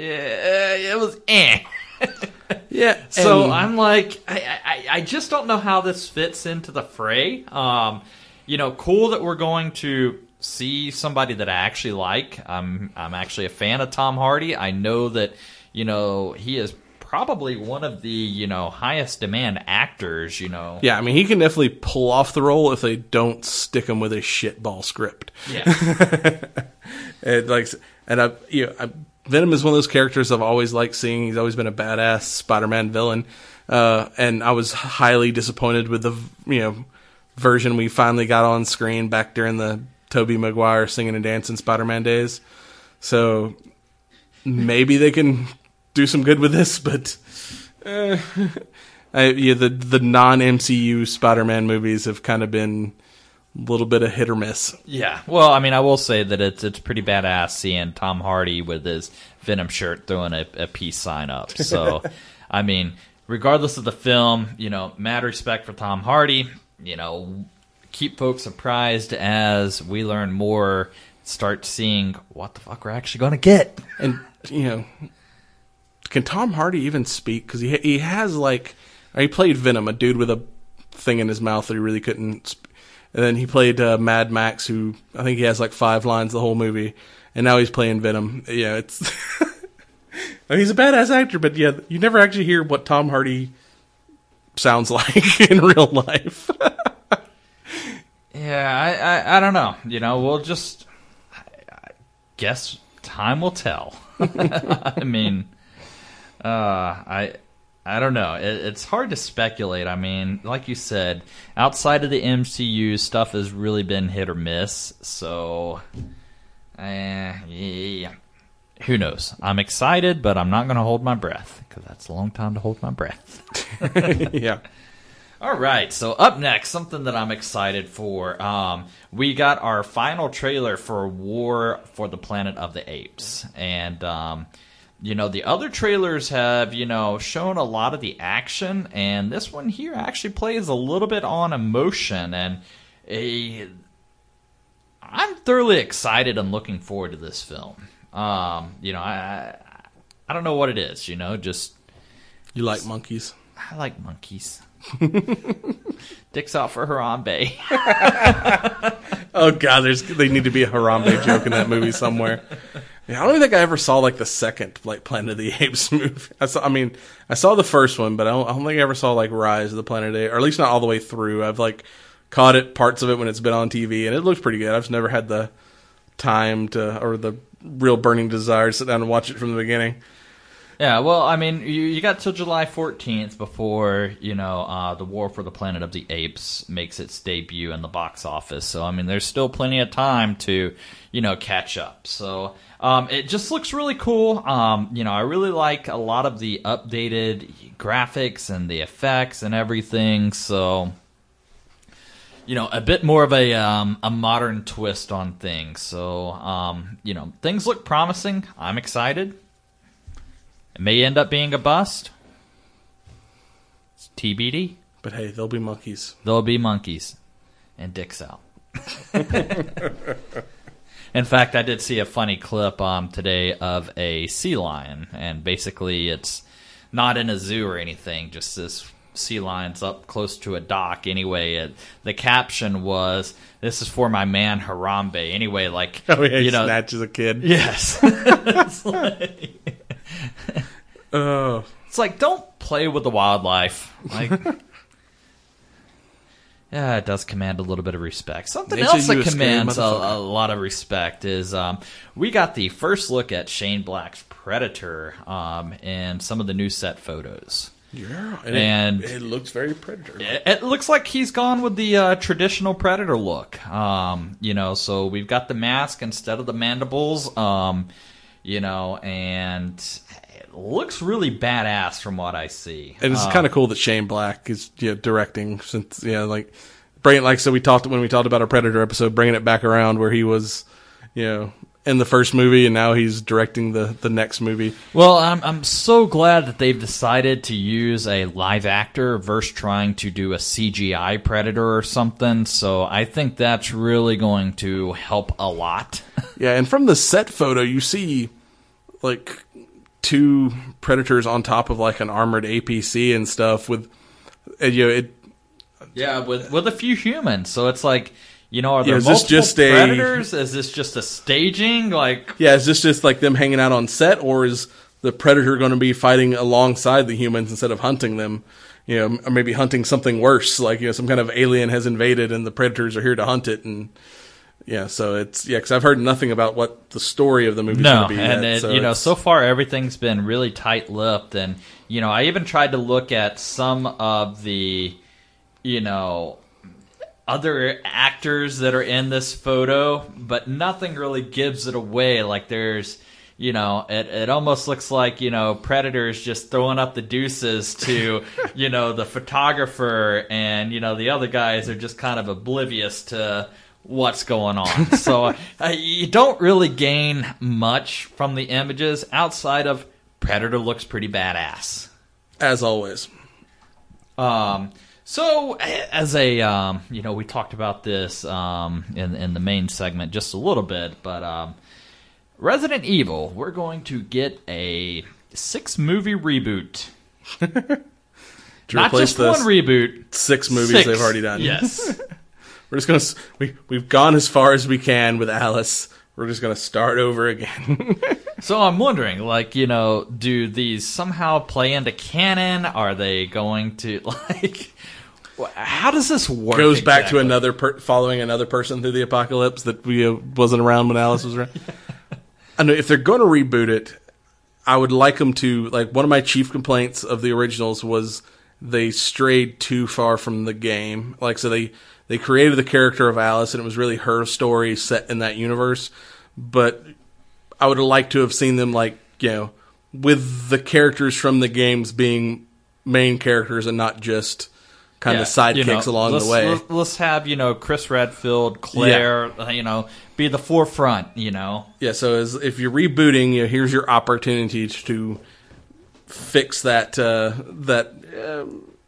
C: it was eh.
B: Yeah.
C: So
B: and-
C: I'm like, I, I, I just don't know how this fits into the fray. Um, you know, cool that we're going to see somebody that I actually like. I'm I'm actually a fan of Tom Hardy. I know that, you know, he is probably one of the, you know, highest demand actors, you know.
B: Yeah, I mean, he can definitely pull off the role if they don't stick him with a shitball script.
C: Yeah.
B: and like, and I, you know, I, Venom is one of those characters I've always liked seeing. He's always been a badass Spider-Man villain, uh, and I was highly disappointed with the, you know, version we finally got on screen back during the Tobey Maguire singing and dancing Spider-Man days. So maybe they can do some good with this, but uh, I, yeah, the the non-M C U Spider-Man movies have kind of been a little bit of hit or miss.
C: Yeah, well, I mean, I will say that it's it's pretty badass seeing Tom Hardy with his Venom shirt throwing a, a peace sign up. So, I mean, regardless of the film, you know, mad respect for Tom Hardy. You know, keep folks surprised as we learn more, start seeing what the fuck we're actually going to get.
B: And, you know, can Tom Hardy even speak? Because he, he has, like, he played Venom, a dude with a thing in his mouth that he really couldn't sp- And then he played uh, Mad Max, who I think he has like five lines the whole movie. And now he's playing Venom. Yeah, it's I mean, he's a badass actor, but yeah, you never actually hear what Tom Hardy sounds like in real life.
C: Yeah, I, I, I don't know. You know, we'll just I, I guess time will tell. I mean, uh, I I don't know. It, it's hard to speculate. I mean, like you said, outside of the M C U, stuff has really been hit or miss. So, uh, yeah. Who knows? I'm excited, but I'm not going to hold my breath because that's a long time to hold my breath.
B: Yeah.
C: All right, so up next, something that I'm excited for. Um, we got our final trailer for War for the Planet of the Apes. And, um, you know, the other trailers have, you know, shown a lot of the action. And this one here actually plays a little bit on emotion. And a, I'm thoroughly excited and looking forward to this film. Um, you know, I, I don't know what it is, you know, just...
B: You like monkeys?
C: I like monkeys. Dick's out for Harambe.
B: Oh god, there's they need to be a Harambe joke in that movie somewhere. Yeah, I don't even think I ever saw like the second like Planet of the Apes movie. I saw, I mean, I saw the first one, but I don't, I don't think I ever saw like Rise of the Planet of the Apes, or at least not all the way through. I've like caught it parts of it when it's been on T V, and it looks pretty good. I've just never had the time to or the real burning desire to sit down and watch it from the beginning.
C: Yeah, well, I mean, you, you got till July fourteenth before, you know, uh, the War for the Planet of the Apes makes its debut in the box office. So, I mean, there's still plenty of time to, you know, catch up. So, um, it just looks really cool. Um, you know, I really like a lot of the updated graphics and the effects and everything. So, you know, a bit more of a um, a modern twist on things. So, um, you know, things look promising. I'm excited. It may end up being a bust. It's T B D.
B: But hey, there'll be monkeys.
C: There'll be monkeys. And dicks out. In fact, I did see a funny clip um, today of a sea lion. And basically, it's not in a zoo or anything. Just this sea lion's up close to a dock. Anyway, it, the caption was, "This is for my man Harambe." Anyway, like...
B: Oh, yeah, he
C: you know,
B: snatches a kid.
C: Yes. It's like...
B: Oh,
C: it's like, don't play with the wildlife. Like, yeah, it does command a little bit of respect. Something
B: Nature
C: else that
B: you a scary
C: commands a,
B: motherfucker.
C: a lot of respect is um, we got the first look at Shane Black's Predator um, and some of the new set photos.
B: yeah, and,
C: And-
B: it, it looks very Predator.
C: It, it looks like he's gone with the uh, traditional Predator look. Um, you know, so we've got the mask instead of the mandibles. Um, you know, and it looks really badass from what I see.
B: And it's
C: Uh,
B: kind of cool that Shane Black is you know, directing, since yeah, like bringing like so we talked when we talked about our Predator episode, bringing it back around where he was, you know, in the first movie, and now he's directing the the next movie.
C: Well, I'm I'm so glad that they've decided to use a live actor versus trying to do a C G I Predator or something. So I think that's really going to help a lot.
B: Yeah, and from the set photo, you see like two Predators on top of like an armored A P C and stuff with, and, you know, it.
C: Yeah, with with a few humans. So it's like, you know, are there
B: Yeah, is this
C: multiple
B: just a-
C: Predators? Is this just a staging? Like,
B: Yeah, is this just like them hanging out on set, or is the Predator going to be fighting alongside the humans instead of hunting them? You know, or maybe hunting something worse, like, you know, some kind of alien has invaded and the Predators are here to hunt it. And yeah, so it's, yeah, because I've heard nothing about what the story of the movie's
C: no,
B: going to be
C: and
B: yet,
C: it,
B: so
C: you know,
B: it's-
C: so far everything's been really tight-lipped, and you know, I even tried to look at some of the, you know, other actors that are in this photo, but nothing really gives it away. Like there's, you know, it, it almost looks like, you know, Predator's just throwing up the deuces to, you know, the photographer, and, you know, the other guys are just kind of oblivious to what's going on. So uh, you don't really gain much from the images outside of Predator looks pretty badass.
B: As always.
C: Um... So, as a, um, you know, we talked about this um, in, in the main segment just a little bit, but um, Resident Evil, we're going to get a six-movie reboot. Not just one reboot.
B: Six movies
C: six.
B: they've already done.
C: Yes.
B: We're just going to, we, we've gone as far as we can with Alice. We're just going to start over again.
C: So I'm wondering, like, you know, do these somehow play into canon? Are they going to, like... How does this work?
B: Goes back
C: exactly?
B: to another per- following another person through the apocalypse that we uh, wasn't around when Alice was around. I know if they're going to reboot it, I would like them to. Like one of my chief complaints of the originals was they strayed too far from the game. Like so they they created the character of Alice and it was really her story set in that universe. But I would have liked to have seen them like you know with the characters from the games being main characters and not just. Kind yeah, of sidekicks
C: you know,
B: along
C: let's,
B: the way.
C: Let's, let's have, you know, Chris Redfield, Claire, yeah. you know, be the forefront, you know.
B: Yeah, so as, if you're rebooting, you know, here's your opportunity to fix that, uh, that uh,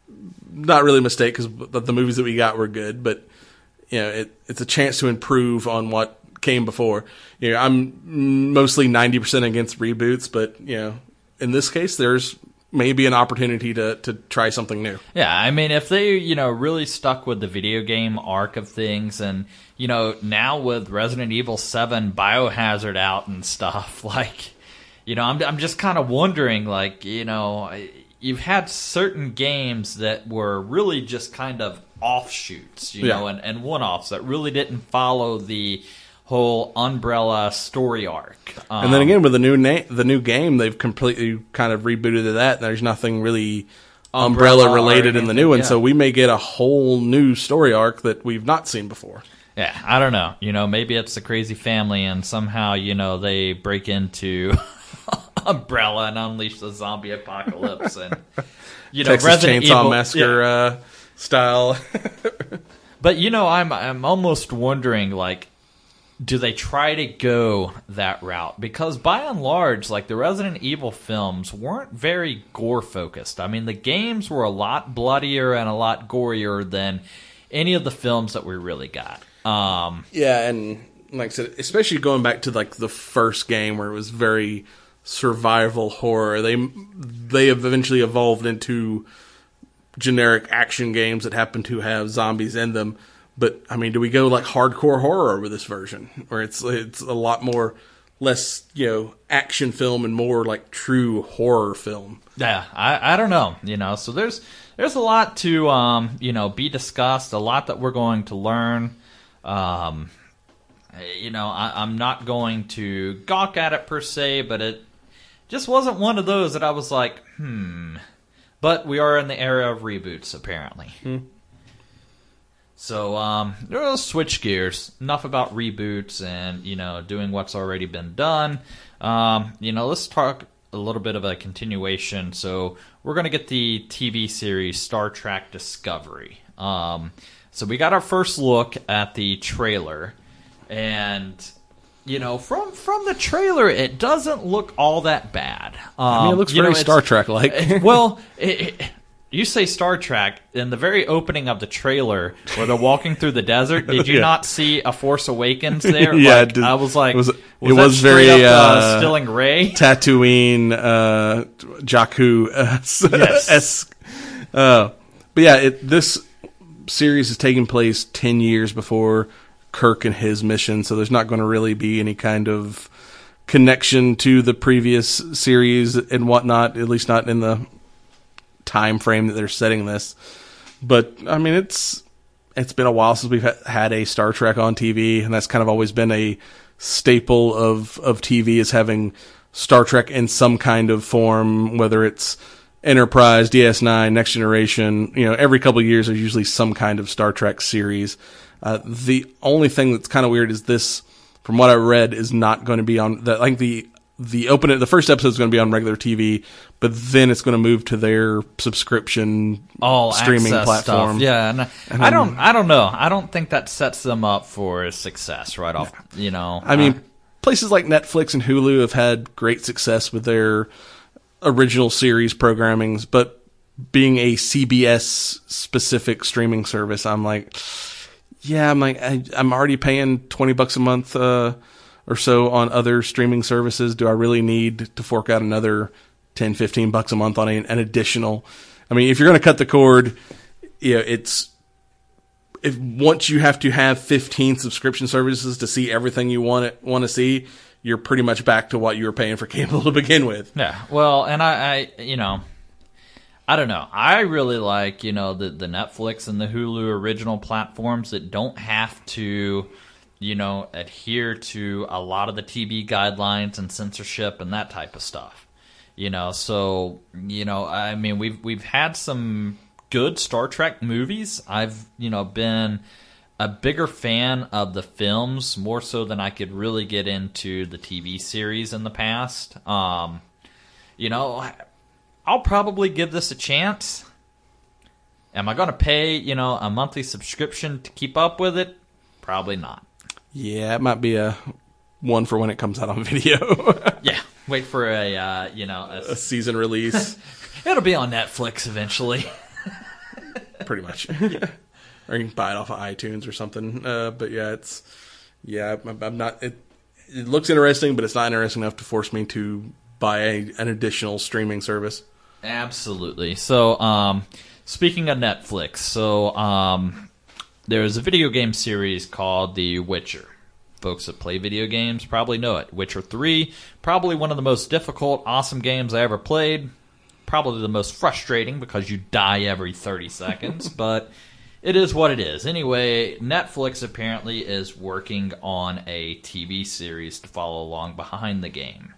B: not really a mistake because the, the movies that we got were good, but, you know, it, it's a chance to improve on what came before. You know, I'm mostly ninety percent against reboots, but, you know, in this case, there's maybe an opportunity to, to try something new.
C: Yeah, I mean, if they, you know, really stuck with the video game arc of things and, you know, now with Resident Evil seven Biohazard out and stuff, like, you know, I'm I'm just kind of wondering, like, you know, you've had certain games that were really just kind of offshoots, you yeah. know, and, and one-offs that really didn't follow the whole Umbrella story arc. Um,
B: and then again, with the new na- the new game, they've completely kind of rebooted that. There's nothing really Umbrella, Umbrella related in the new one, yeah. so we may get a whole new story arc that we've not seen before.
C: Yeah, I don't know. You know, maybe it's the crazy family, and somehow, you know, they break into Umbrella and unleash the zombie apocalypse, and you know,
B: Texas
C: Resident
B: Chainsaw
C: Evil,
B: Massacre
C: yeah.
B: uh, style.
C: But you know, I'm I'm almost wondering, like, do they try to go that route? Because by and large, like the Resident Evil films weren't very gore focused. I mean, the games were a lot bloodier and a lot gorier than any of the films that we really got. Um,
B: yeah, and like I said, especially going back to like the first game where it was very survival horror. They they have eventually evolved into generic action games that happen to have zombies in them. But I mean, do we go like hardcore horror with this version, where it's it's a lot more less you know action film and more like true horror film?
C: Yeah, I I don't know, you know. So there's there's a lot to um you know be discussed, a lot that we're going to learn. Um, you know, I, I'm not going to gawk at it per se, but it just wasn't one of those that I was like, hmm. But we are in the era of reboots, apparently.
B: Hmm.
C: So, um, we'll switch gears. Enough about reboots and, you know, doing what's already been done. Um, you know, let's talk a little bit of a continuation. So, we're going to get the T V series Star Trek Discovery. Um, so, we got our first look at the trailer. And, you know, from from the trailer, it doesn't look all that bad. Um,
B: I mean, it looks very
C: know,
B: Star Trek-like.
C: Well, it... it you say Star Trek, in the very opening of the trailer, where they're walking through the desert, did you yeah. not see a Force Awakens there?
B: yeah,
C: like,
B: did,
C: I was like,
B: it was,
C: was,
B: it
C: that
B: was
C: straight
B: very
C: up,
B: uh,
C: uh, Stilling Ray?
B: Tatooine, uh, Jakku
C: yes.
B: esque. Uh, but yeah, it, this series is taking place ten years before Kirk and his mission, so there's not going to really be any kind of connection to the previous series and whatnot, at least not in the time frame that they're setting this. But I mean, it's it's been a while since we've had a Star Trek on T V, and that's kind of always been a staple of of T V, is having Star Trek in some kind of form, whether it's Enterprise, D S nine, Next Generation. You know, every couple of years there's usually some kind of Star Trek series. Uh, the only thing that's kind of weird is this, from what I read, is not going to be on the, like the, the open, the first episode is going to be on regular T V, but then it's going to move to their subscription
C: all
B: streaming
C: access
B: platform.
C: Stuff. Yeah. And
B: and
C: I don't, I don't know. I don't think that sets them up for success right off, you know.
B: I mean,
C: uh,
B: places like Netflix and Hulu have had great success with their original series programmings, but being a C B S specific streaming service, I'm like, yeah, I'm like, I, I'm already paying twenty bucks a month, uh, or so on other streaming services. Do I really need to fork out another ten, fifteen bucks a month on a, an additional? I mean, if you're going to cut the cord, you know, it's, if once you have to have fifteen subscription services to see everything you want it, want to see, you're pretty much back to what you were paying for cable to begin with.
C: Yeah, well, and I, I, you know, I don't know. I really like, you know, the, the Netflix and the Hulu original platforms that don't have to, you know, adhere to a lot of the T V guidelines and censorship and that type of stuff. You know, so, you know, I mean, we've we've had some good Star Trek movies. I've, you know, been a bigger fan of the films, more so than I could really get into the T V series in the past. Um, you know, I'll probably give this a chance. Am I going to pay, you know, a monthly subscription to keep up with it? Probably not.
B: Yeah, it might be a one for when it comes out on video.
C: Yeah, wait for a, uh, you know, a,
B: a season release.
C: It'll be on Netflix eventually.
B: Pretty much. Or you can buy it off of iTunes or something. Uh, but yeah, it's yeah. I'm, I'm not. It, it looks interesting, but it's not interesting enough to force me to buy a, an additional streaming service.
C: Absolutely. So, um, speaking of Netflix, so um, there's a video game series called The Witcher. Folks that play video games probably know it. Witcher three, probably one of the most difficult, awesome games I ever played. Probably the most frustrating because you die every thirty seconds, but it is what it is. Anyway, Netflix apparently is working on a T V series to follow along behind the game.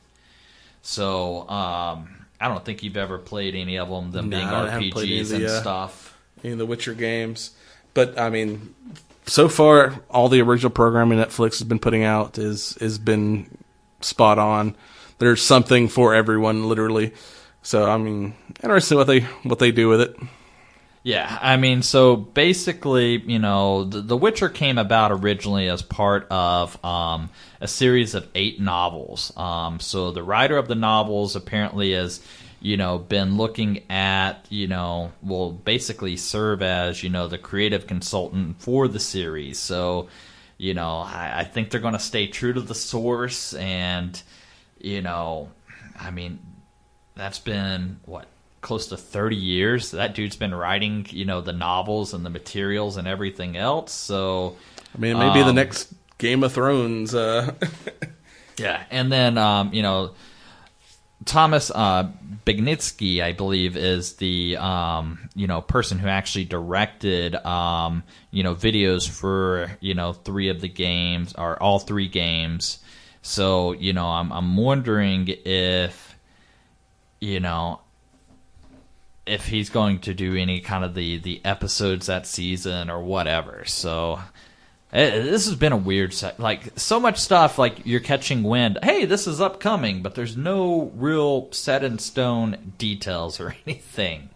C: So, um, I don't think you've ever played any of them, them
B: No,
C: being
B: I
C: R P Gs
B: the,
C: and
B: uh,
C: stuff.
B: Any of the Witcher games. But, I mean, so far, all the original programming Netflix has been putting out is has been spot on. There's something for everyone, literally. So, I mean, interesting what they what they do with it.
C: Yeah, I mean, so basically, you know, The, the Witcher came about originally as part of um, a series of eight novels. Um, so the writer of the novels apparently has, you know, been looking at, you know, will basically serve as, you know, the creative consultant for the series. So, you know, I, I think they're going to stay true to the source. And, you know, I mean, that's been, what, close to thirty years. That dude's been writing, you know, the novels and the materials and everything else. So,
B: I mean, maybe
C: um,
B: the next Game of Thrones. Uh...
C: yeah, and then um, you know, Thomas uh, Begnitsky, I believe, is the um, you know person who actually directed um, you know videos for you know three of the games or all three games. So you know, I'm I'm wondering if you know. if he's going to do any kind of the, the episodes that season or whatever. So it, this has been a weird set. Like, so much stuff, like, you're catching wind. Hey, this is upcoming, but there's no real set-in-stone details or anything.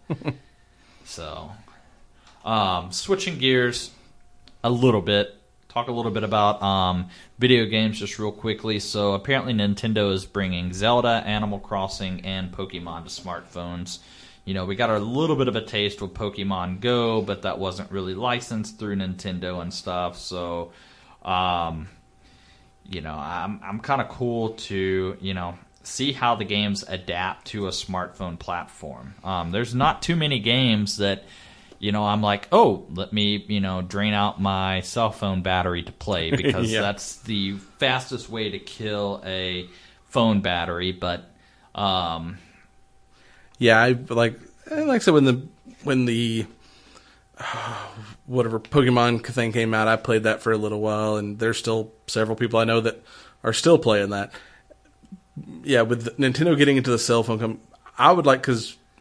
C: So, um, switching gears a little bit. Talk a little bit about um, video games just real quickly. So, apparently Nintendo is bringing Zelda, Animal Crossing, and Pokemon to smartphones. You know, we got a little bit of a taste with Pokemon Go, but that wasn't really licensed through Nintendo and stuff. So, um, you know, I'm I'm kind of cool to, you know, see how the games adapt to a smartphone platform. Um, there's not too many games that, you know, I'm like, oh, let me, you know, drain out my cell phone battery to play because
B: yeah.
C: that's the fastest way to kill a phone battery. But, um...
B: Yeah, I like like I said when the when the uh, whatever Pokemon thing came out, I played that for a little while, and there's still several people I know that are still playing that. Yeah, with Nintendo getting into the cell phone, com- I would like because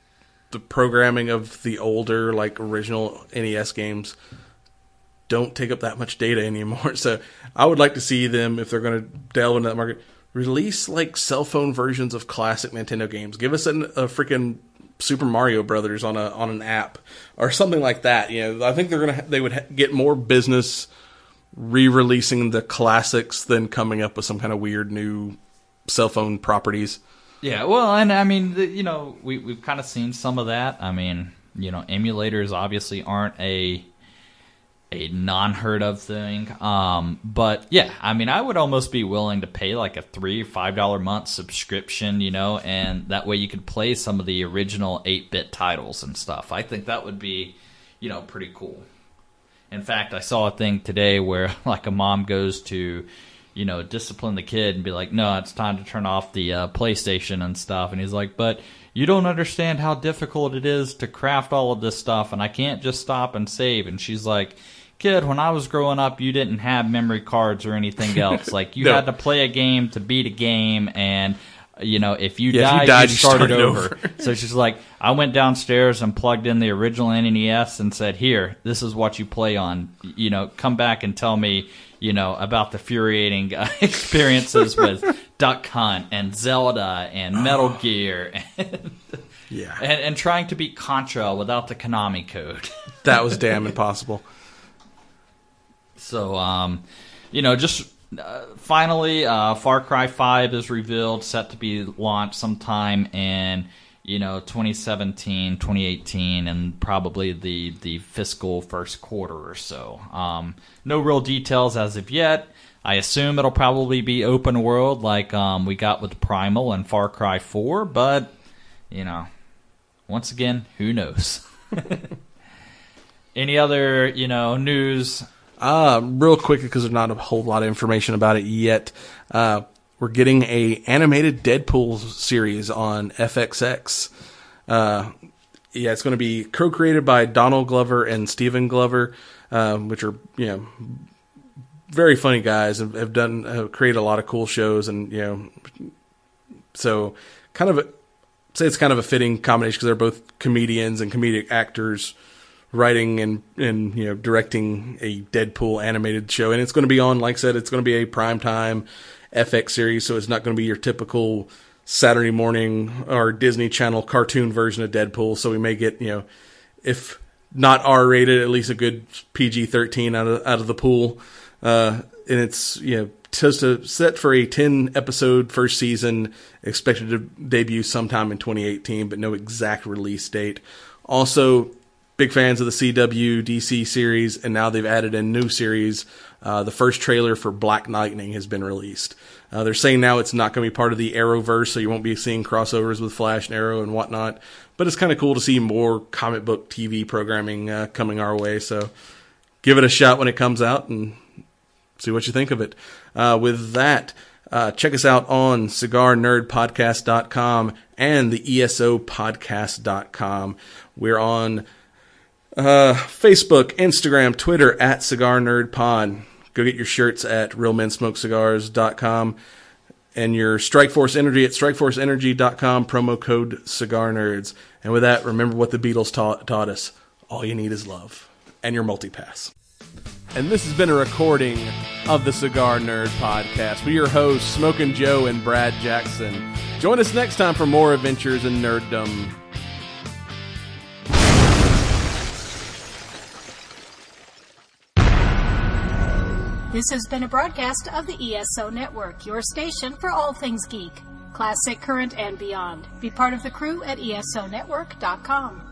B: the programming of the older, like, original N E S games don't take up that much data anymore. So I would like to see them, if they're going to delve into that market, release, like, cell phone versions of classic Nintendo games. Give us an, a freaking Super Mario Brothers on a on an app or something like that. You know, I think they're gonna they would ha- get more business re-releasing the classics than coming up with some kind of weird new cell phone properties.
C: Yeah, well, and I mean, the, you know, we we've kind of seen some of that. I mean, you know, emulators obviously aren't a a non-heard of thing. Um, but yeah, I mean, I would almost be willing to pay like a three, five dollar month subscription, you know, and that way you could play some of the original eight bit titles and stuff. I think that would be, you know, pretty cool. In fact, I saw a thing today where like a mom goes to, you know, discipline the kid and be like, no, it's time to turn off the uh, PlayStation and stuff. And he's like, but you don't understand how difficult it is to craft all of this stuff, and I can't just stop and save. And she's like, kid, when I was growing up, you didn't have memory cards or anything else. Like, you no. had to play a game to beat a game, and, you know, if you,
B: yeah,
C: died,
B: if you died,
C: you started,
B: you started
C: over.
B: over.
C: So she's like, I went downstairs and plugged in the original N E S and said, here, this is what you play on. You know, come back and tell me, you know, about the infuriating uh, experiences with Duck Hunt and Zelda and Metal oh. Gear and,
B: yeah.
C: and and trying to beat Contra without the Konami code.
B: That was damn impossible.
C: So, um, you know, just uh, finally, uh, Far Cry five is revealed, set to be launched sometime in, you know, twenty seventeen, twenty eighteen, and probably the, the fiscal first quarter or so. Um, no real details as of yet. I assume it'll probably be open world like um, we got with Primal and Far Cry four, but, you know, once again, who knows? Any other, you know, news?
B: Uh, real quick, because there's not a whole lot of information about it yet. Uh, we're getting a animated Deadpool series on F X X. Uh, yeah, it's going to be co-created by Donald Glover and Stephen Glover, uh, which are, you know, very funny guys and have done, have created a lot of cool shows, and, you know, so kind of a, say it's kind of a fitting combination because they're both comedians and comedic actors, writing and, and, you know, directing a Deadpool animated show. And it's going to be on, like I said, it's going to be a primetime F X series, so it's not going to be your typical Saturday morning or Disney Channel cartoon version of Deadpool. So we may get, you know, if not R-rated, at least a good P G thirteen out of out of the pool. Uh, and it's, you know, just a, set for a ten episode first season, expected to debut sometime in twenty eighteen, but no exact release date. Also, big fans of the C W D C series, and now they've added a new series. Uh, the first trailer for Black Lightning has been released. Uh, they're saying now it's not going to be part of the Arrowverse, so you won't be seeing crossovers with Flash and Arrow and whatnot. But it's kind of cool to see more comic book T V programming uh, coming our way. So give it a shot when it comes out and see what you think of it. Uh, with that, uh, check us out on cigar nerd podcast dot com and the E S O podcast dot com. We're on Uh, Facebook, Instagram, Twitter at Cigar Nerd Pod. Go get your shirts at real men smoke cigars dot com and your Strikeforce Energy at strikeforce energy dot com, promo code Cigar Nerds. And with that, remember what the Beatles taught, taught us. All you need is love. And your multipass. And this has been a recording of the Cigar Nerd Podcast with your hosts, Smokin' Joe and Brad Jackson. Join us next time for more adventures in nerddom.
J: This has been a broadcast of the E S O Network, your station for all things geek, classic, current, and beyond. Be part of the crew at E S O network dot com.